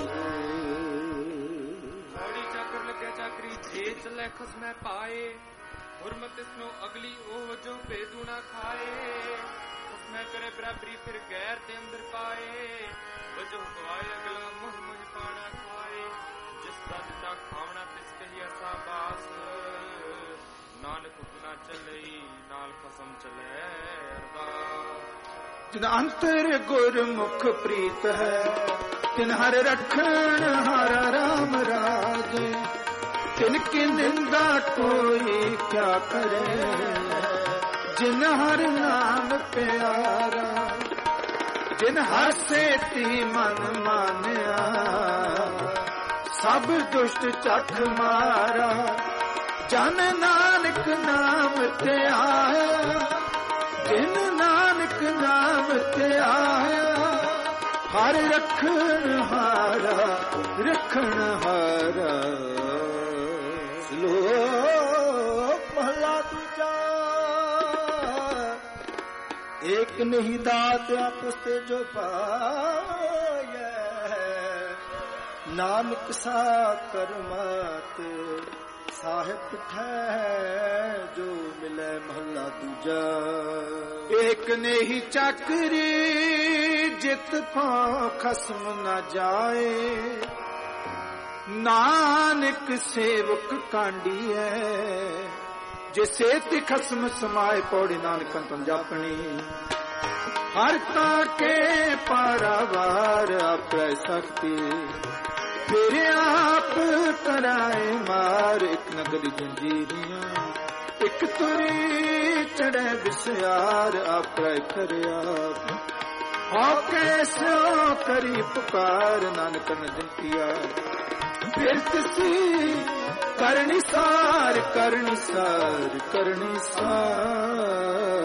ਪੌੜੀ ਚੱਕਰ ਲੱਗੇ ਚੱਕਰੀ ਜੇ ਚੱਲੇ ਖਸਮੈ ਪਾਏ, ਹੁਰਮਤ ਇਸਨੂੰ ਅਗਲੀ ਉਹ ਜੋ ਭੇਦੂ ਨਾ ਖਾਏ। ਖਸਮੈ ਕਰੇ ਬਰਾਬਰੀ ਫਿਰ ਗੈਰ ਦੇ ਅੰਦਰ ਪਾਏ, ਵਜੋ ਗਵਾਏ ਅਗਲਾ ਮੁਹ ਮੁਹ ਪਾਣਾ ਖਾਏ। ਜਿਸ ਦਾ ਦਿੱਤਾ ਖਾਵਣਾ ਤਿਸ ਕਹੀਆ ਸਾਬਾਸ, ਨਾਨਕ ਹੁਕਮ ਚੱਲਈ ਨਾਲ ਖਸਮ ਚੱਲੇ ਅਰਦਾਸ। ਜਿਨ ਅੰਤਰ ਗੁਰਮੁਖ ਪ੍ਰੀਤ ਹੈ, ਤਿਨ ਹਰ ਰਖਣ ਹਰ ਰਾਮ ਰਾਜੇ। ਤਿਨ ਕੀ ਨਿੰਦਾ ਕੋਈ ਕਿਆ ਕਰੇ, ਜਿਨ ਹਰ ਨਾਮ ਪਿਆਰਾ, ਜਿਨ ਹਰ ਸੇਤੀ ਮਨ ਮਾਨਿਆ, ਸਭ ਦੁਸ਼ਟ ਚੱਕ ਮਾਰਾ। ਜਨ ਨਾਨਕ ਨਾਮ ਤੇ ਆਇਆ, ਜਿਨ ਨਾਨਕ ਨਾਮ ਤੇ ਆਇਆ, ਹਰ ਰਖਣ ਹਾਰਾ, ਰਖਣ ਹਾਰਾ। ਸ਼ਲੋਕ ਮਹਲਾ ਦੂਜਾ। ਏਕ ਨਹੀਂ ਦਾਤ ਆਪਸ ਤੇ ਜੋ ਪਾਇਐ, ਨਾਨਕ ਸਾ ਕਰਮਾਤ ਸਾਹਿਬ ਠਹਿ ਜੋ ਮਿਲੈ। ਮਹਲਾ ਦੂਜਾ। ਏਕ ਨਹੀਂ ਚਾਕਰੀ ਜਿਤ ਪਾਉ ਖਸਮ ਨਾ ਜਾਏ, ਨਾਨਕ ਸੇਵਕ ਕਾਂਡੀਐ, ਜੇ ਸੇਤੀ ਖਸਮ ਸਮਾਏ। ਪੌੜੀ ਨਾਨਕ ਅੰਤਮ ਜਾਪਣੀ। ਹਰ ਤਾਕੇ ਪਾਰਾਵਾਰ ਆਪੈ ਸਕਤੀ, ਫਿਰ ਆਪ ਕਰਾਏ ਮਾਰ। ਇੱਕ ਨਗਰੀ ਜੰਜੀਰੀਆਂ, ਇੱਕ ਤੁਰੀ ਚੜੈ ਵਿਸਿਆਰ, ਆਪੈ ਕਰਿਆ ਹੋ ਕੈਸੋ ਕਰੀ ਪੁਕਾਰ। ਨਾਨਕ ਨ ਜੰਤੀਆ ਫਿਰ ਤੁਸੀਂ ਕਰਨੀ ਸਾਰ, ਕਰਨੀ ਸਾਰ, ਕਰਨੀ ਸਾਰ।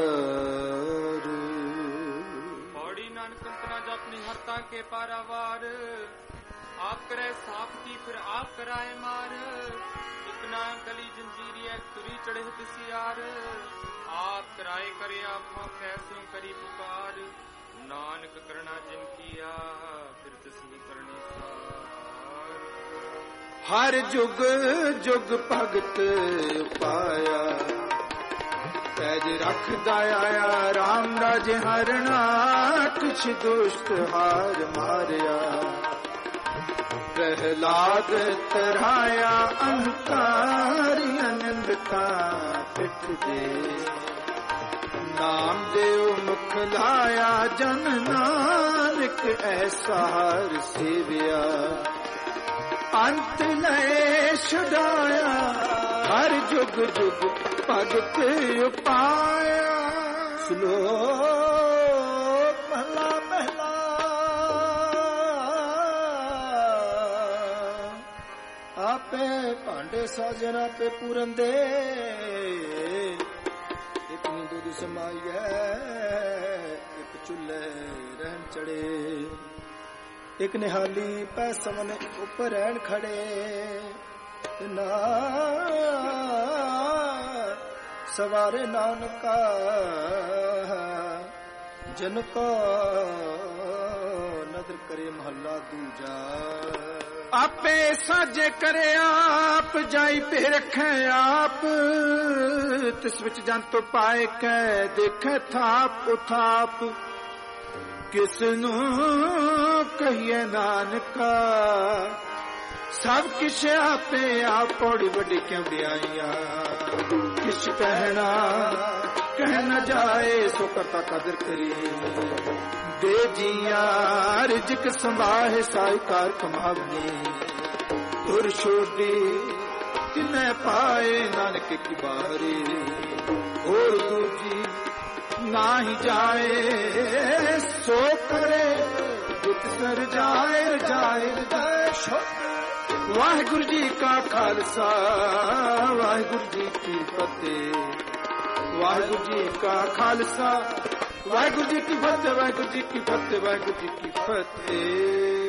पौड़ी नानक अंतरा जापनी हरता के पारावार, आप करे साफ्ती फिर आप कराए मार। इतना गली जंजीरी एक तुरी चढ़े दिसियार, आप कराए करे आप कैसे करी पुकार। नानक करना जिन किया फिर तस्मी करनी सार। हर जुग जुग भगत पाया, पैज रखदा आया राम राज हरना। कुछ दुष्ट हार मारिया, प्रहलाद तराया अहंकारी। अनंदता पिठ दे नाम देव मुख लाया, जन नानक ऐसा हर सेविया। अंत लय छुड़ाया, हर जुग जुग भगत उपाया। श्लोक महला पहला। आपे भांडे साजन आपे पूरन दे, एक नी दूध समाइए, एक चूल्हे रहन चढ़े। एक निहाली पै समन ऊपर रहन खड़े, ना सवारे नानका जन को नदर करे। महला दूजा। आपे साजे करे आप, जाई पे रखे आप। तिस विच जन तो पाए कै देखे थाप उथाप। किसनू कहिए नानका, सब किश आपे आप। पौड़ी बड़ी क्यों बियाइया, किश कहना कह न जाए, सो करता कदर करी। दे जिया रिजक संभाहे, साहिकार कमावनी। तुर छोड़ी तिन्हें पाए, नानक की बारी। और दूजी ना ही जाए, सो करे जित सर जाए, जाए जाए। वाहिगुरु जी का खालसा, वाहिगुरु जी की फतेह। वाहिगुरु जी का खालसा, वाहिगुरु जी की फतेह, वाहिगुरु जी की फतेह, वाहिगुरु जी की फतेह।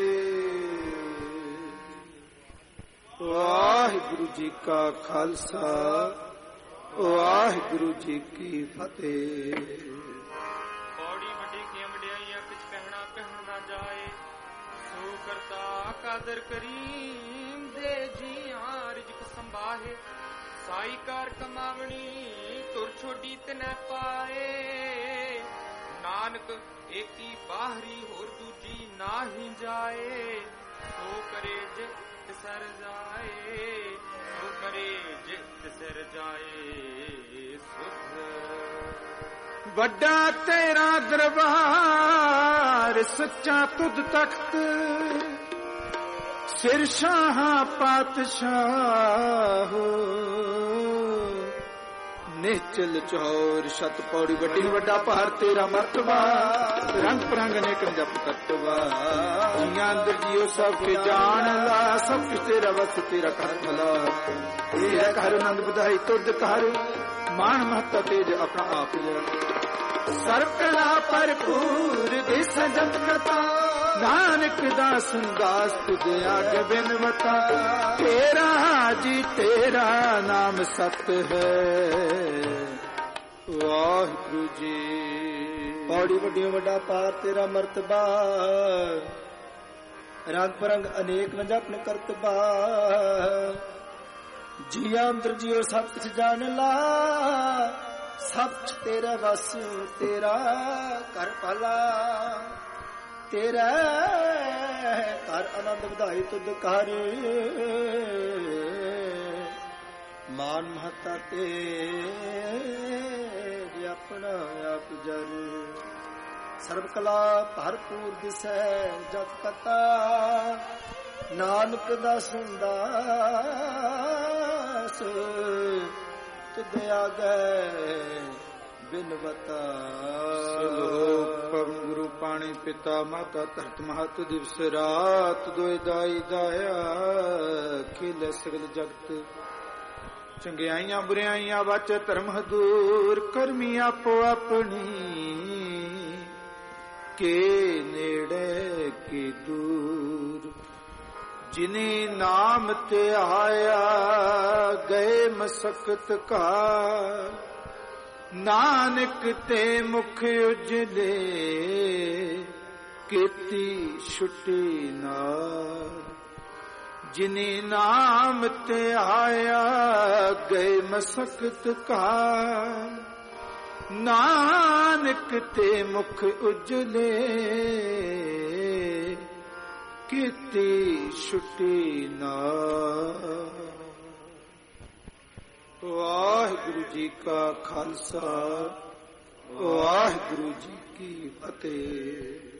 वाहिगुरु जी का खालसा, वाहिगुरु जी की फतेह। पौड़ी वड्डी की वड्याइयां कुछ कहना कहन ना जाए, सो करता कादर करीम। दे जियां रिजक संभाहे, साईकार कमावनी। तुर छोड़ी तने पाए, नानक एकी बाहरी होर दूजी ना ही जाए। सो करे जित सर जाए, सो करे जित सर जाए। सुध वड्डा तेरा दरबार, सच्चा तुद तख्त। सिर शाह पातशाह, ਨਿਚਲ ਚੌਰ ਸ਼ਤ ਪੌੜੀ ਵੱਡੀ ਵੱਡਾ ਭਾਰ ਤੇਰਾ ਮਰਤਬਾ ਰੰਗ ਪ੍ਰੰਗ ਨੇ ਕੰਜਪ ਤਤਵਾ ਜੀਆਂ ਅੰਦਰ ਜੀਓ ਸਭ ਕੇ ਜਾਣ ਲਾ ਸਭ ਕੁਛ ਤੇਰਾ ਵਸ ਤੇਰਾ ਕਰ ਭਲਾ ਤੇਰਾ ਘਰ ਆਨੰਦ ਵਧਾਈ ਤੁਧ ਘਰ ਮਾਨ ਮਹਤਾ ਤੇਜ ਆਪਣਾ ਆਪ ਜਾ ਸਰਬ ਕਲਾ ਭਰਪੂਰ ਦਿਸ ਜੰਤ ਕਰਤਾ ਨਾਨਕ ਦਾਸ ਦਾਸ ਤੁਧ ਆਗੇ ਬਿਨਵਤਾ ਤੇਰਾ ਜੀ ਤੇਰਾ ਨਾਮ ਸਤ ਹੈ ਵਾਹਿਗੁਰੂ ਜੀ। ਪੌੜੀ ਵੱਡੀਓ ਵੱਡਾ ਪਾਰ ਤੇਰਾ ਮਰਤਬਾ ਰੰਗ ਪਰੰਗ ਅਨੇਕ ਵੰਜਪਨ ਕਰਤਬਾ ਜੀਆਂ ਅੰਦਰ ਜੀਓ ਸਭ ਕੁਛ ਜਾਣ ਲਾ ਸਭ ਕੁਛ ਤੇਰਾ ਵਸ ਤੇਰਾ ਕਰ ਪਾਲਾ ਤੇਰਾ ਘਰ ਆਨੰਦ ਵਧਾਈ ਤੁਧ ਘਰ ਮਾਨ ਮਹਤਾ ਤੇ ਆਪਣਾ ਆਪ ਜਰ ਸਰਬ ਕਲਾ ਭਰਪੂਰ ਦਿਸੈ ਜਤ ਕਤਾ ਨਾਨਕ ਦਾ ਸੰਦਾਸ ਤੁਧ ਆਗੇ ਬਿਨਵਤਾ ਪਰਮ ਗੁਰੂ ਪਾਣੀ ਪਿਤਾ ਮਾਤਾ ਧਰਤ ਮਹਤ ਦਿਵਸ ਰਾਤ ਦੋਇ ਦਾਈ ਦਾਇਆ ਖਿਲ ਸਗਲ ਜਗਤ ਚੰਗਿਆਈਆਂ ਬੁਰਿਆਈਆਂ ਵਾਚ ਧਰਮ ਹਦੂਰ ਕਰਮੀ ਆਪੋ ਆਪਣੀ ਕੇ ਨੇੜੇ ਕੇ ਦੂਰ ਜਿਨੇ ਨਾਮ ਤੇ ਆਇਆ ਗਏ ਮਸਕਤ ਕਾ ਨਾਨਕ ਤੇ ਮੁਖ ਉਜਲੇ ਕੀਤੀ ਛੁੱਟੀ ਨਾਲ ਜਿਨੇ ਨਾਮ ਤੇ ਆਇਆ ਗਏ ਮਸਕਤ ਕਾ ਨਾਨਕ ਤੇ ਮੁਖ ਉਜਲੇ ਕੀਤੀ ਛੁੱਟੀ ਨਾਲ। ਵਾਹਿਗੁਰੂ ਜੀ ਕਾ ਖਾਲਸਾ ਵਾਹਿਗੁਰੂ ਜੀ ਕੀ ਫਤਿਹ।